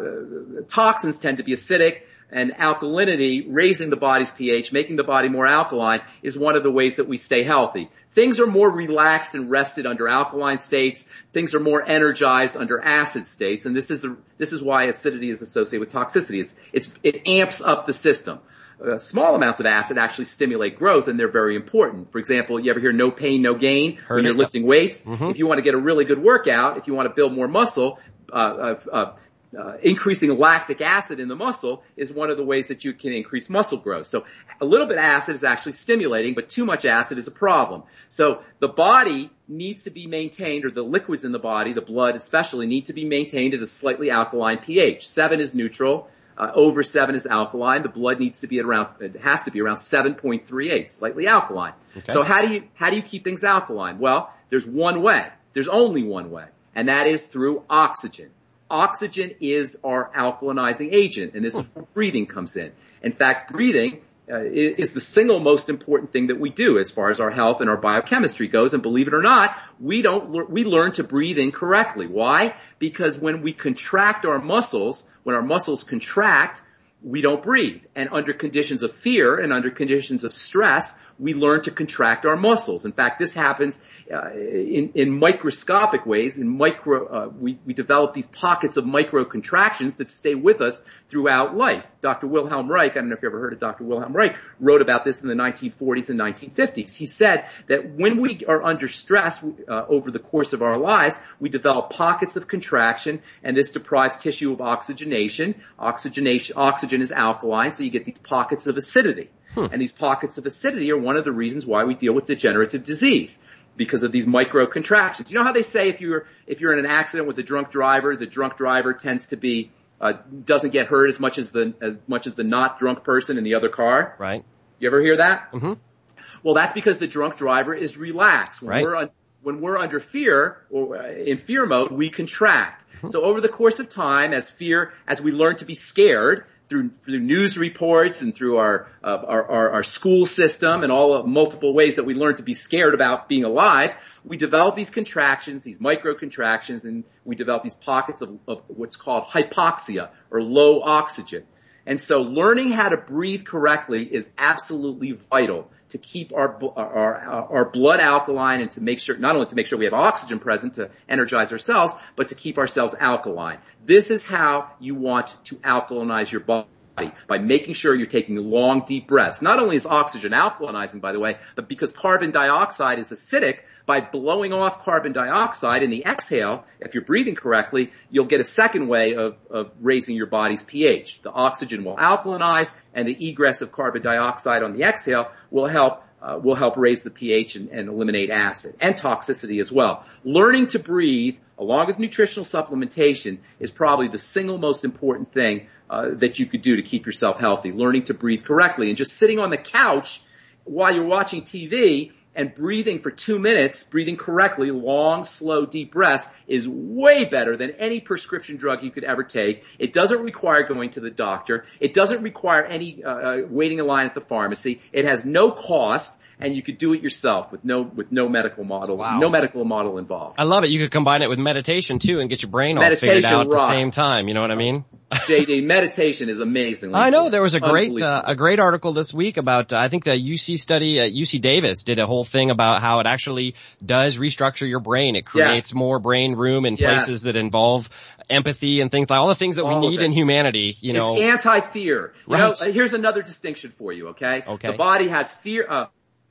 toxins tend to be acidic. And alkalinity, raising the body's pH, making the body more alkaline, is one of the ways that we stay healthy. Things are more relaxed and rested under alkaline states. Things are more energized under acid states. And this is the, this is why acidity is associated with toxicity. It's, it's, it amps up the system. Uh, small amounts of acid actually stimulate growth, and they're very important. For example, you ever hear no pain, no gain Heard when it. you're lifting weights? Mm-hmm. If you want to get a really good workout, if you want to build more muscle, uh, uh, uh Uh, increasing lactic acid in the muscle is one of the ways that you can increase muscle growth. So a little bit of acid is actually stimulating, but too much acid is a problem. So the body needs to be maintained, or the liquids in the body, the blood especially, need to be maintained at a slightly alkaline pH. Seven is neutral. Uh, over seven is alkaline. The blood needs to be at around, it has to be around seven point three eight, slightly alkaline. Okay. So how do you, how do you keep things alkaline? Well, there's one way. There's only one way, and that is through oxygen. Oxygen is our alkalinizing agent, and this is where breathing comes in. In fact, breathing uh, is the single most important thing that we do as far as our health and our biochemistry goes. And believe it or not, we don't, we learn to breathe in correctly. Why? Because when we contract our muscles, when our muscles contract, we don't breathe. And under conditions of fear and under conditions of stress, we learn to contract our muscles. In fact, this happens uh, in, in microscopic ways. In micro, uh, we, we develop these pockets of micro contractions that stay with us throughout life. Doctor Wilhelm Reich, I don't know if you ever heard of Doctor Wilhelm Reich, wrote about this in the nineteen forties and nineteen fifties. He said that when we are under stress uh, over the course of our lives, we develop pockets of contraction, and this deprives tissue of oxygenation. Oxygenation, oxygen is alkaline, so you get these pockets of acidity. Hmm. And these pockets of acidity are one of the reasons why we deal with degenerative disease, because of these micro contractions. You know how they say if you're if you're in an accident with a drunk driver, the drunk driver tends to be uh doesn't get hurt as much as the as much as the not drunk person in the other car? Right. You ever hear that? Mm-hmm. Well, that's because the drunk driver is relaxed. When right. we're un- when we're under fear or uh, in fear mode, we contract. Mm-hmm. So over the course of time, as fear as we learn to be scared, Through, through news reports and through our, uh, our, our, our school system and all of multiple ways that we learn to be scared about being alive, we develop these contractions, these micro contractions, and we develop these pockets of, of what's called hypoxia or low oxygen. And so learning how to breathe correctly is absolutely vital to keep our, our, our blood alkaline and to make sure, not only to make sure we have oxygen present to energize our cells, but to keep our cells alkaline. This is how you want to alkalinize your body, by making sure you're taking long, deep breaths. Not only is oxygen alkalinizing, by the way, but because carbon dioxide is acidic, by blowing off carbon dioxide in the exhale, if you're breathing correctly, you'll get a second way of, of raising your body's pH. The oxygen will alkalinize, and the egress of carbon dioxide on the exhale will help Uh, will help raise the pH and, and eliminate acid and toxicity as well. Learning to breathe, along with nutritional supplementation, is probably the single most important thing uh, that you could do to keep yourself healthy. Learning to breathe correctly, and just sitting on the couch while you're watching T V and breathing for two minutes, breathing correctly, long, slow, deep breaths, is way better than any prescription drug you could ever take. It doesn't require going to the doctor. It doesn't require any uh, waiting in line at the pharmacy. It has no cost, and you could do it yourself with no with no medical model, wow. no medical model involved. I love it. You could combine it with meditation too, and get your brain all meditation figured out rocks. At the same time. You know what I mean? J D, meditation is amazing. I know there was a great uh, a great article this week about uh, I think the U C study at U C Davis did a whole thing about how it actually does restructure your brain. It creates yes. more brain room in yes. places that involve empathy and things like all the things that all we need in humanity. You know, it's anti-fear. You right. know, here's another distinction for you. Okay, okay. The body has fear. Uh,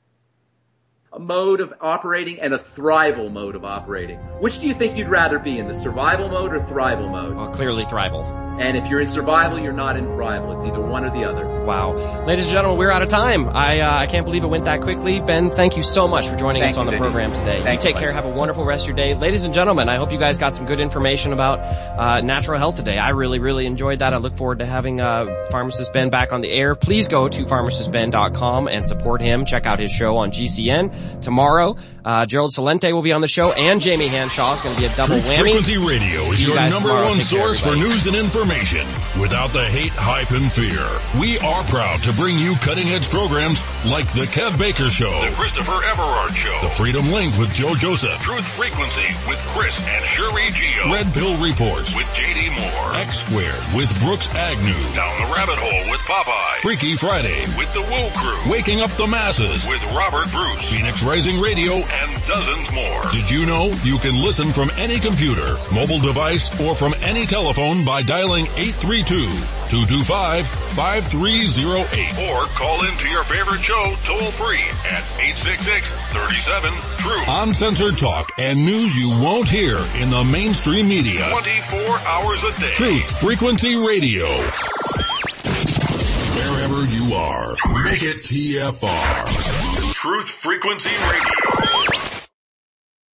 a mode of operating and a thrival mode of operating. Which do you think you'd rather be in, the survival mode or thrival mode? Well, clearly thrival. And if you're in survival, you're not in thrival. It's either one or the other. Wow. Ladies and gentlemen, we're out of time. I uh, I can't believe it went that quickly. Ben, thank you so much for joining thank us on you, the J D. program today. Thank you take you, care. Have a wonderful rest of your day. Ladies and gentlemen, I hope you guys got some good information about uh natural health today. I really, really enjoyed that. I look forward to having uh Pharmacist Ben back on the air. Please go to pharmacist ben dot com and support him. Check out his show on G C N tomorrow. Uh Gerald Salente will be on the show, and Jamie Hanshaw is going to be a double Truth whammy. Frequency Radio is you your number tomorrow. one Take care, source for everybody. news and information without the hate, hype, and fear. We are proud to bring you cutting-edge programs like The Kev Baker Show, The Christopher Everard Show, The Freedom Link with Joe Joseph, Truth Frequency with Chris and Sherry Gio, Red Pill Reports with J D Moore, X Squared with Brooks Agnew, Down the Rabbit Hole with Popeye, Freaky Friday with The Woo Crew, Waking Up the Masses with Robert Bruce, Phoenix Rising Radio, and dozens more. Did you know you can listen from any computer, mobile device, or from any telephone by dialing eight three two, two two five, five three zero eight. Or call into your favorite show toll free at eight six six, three seven, TRUTH. Uncensored talk and news you won't hear in the mainstream media. twenty-four hours a day. Truth Frequency Radio. Wherever you are, make it T F R. Truth Frequency Radio.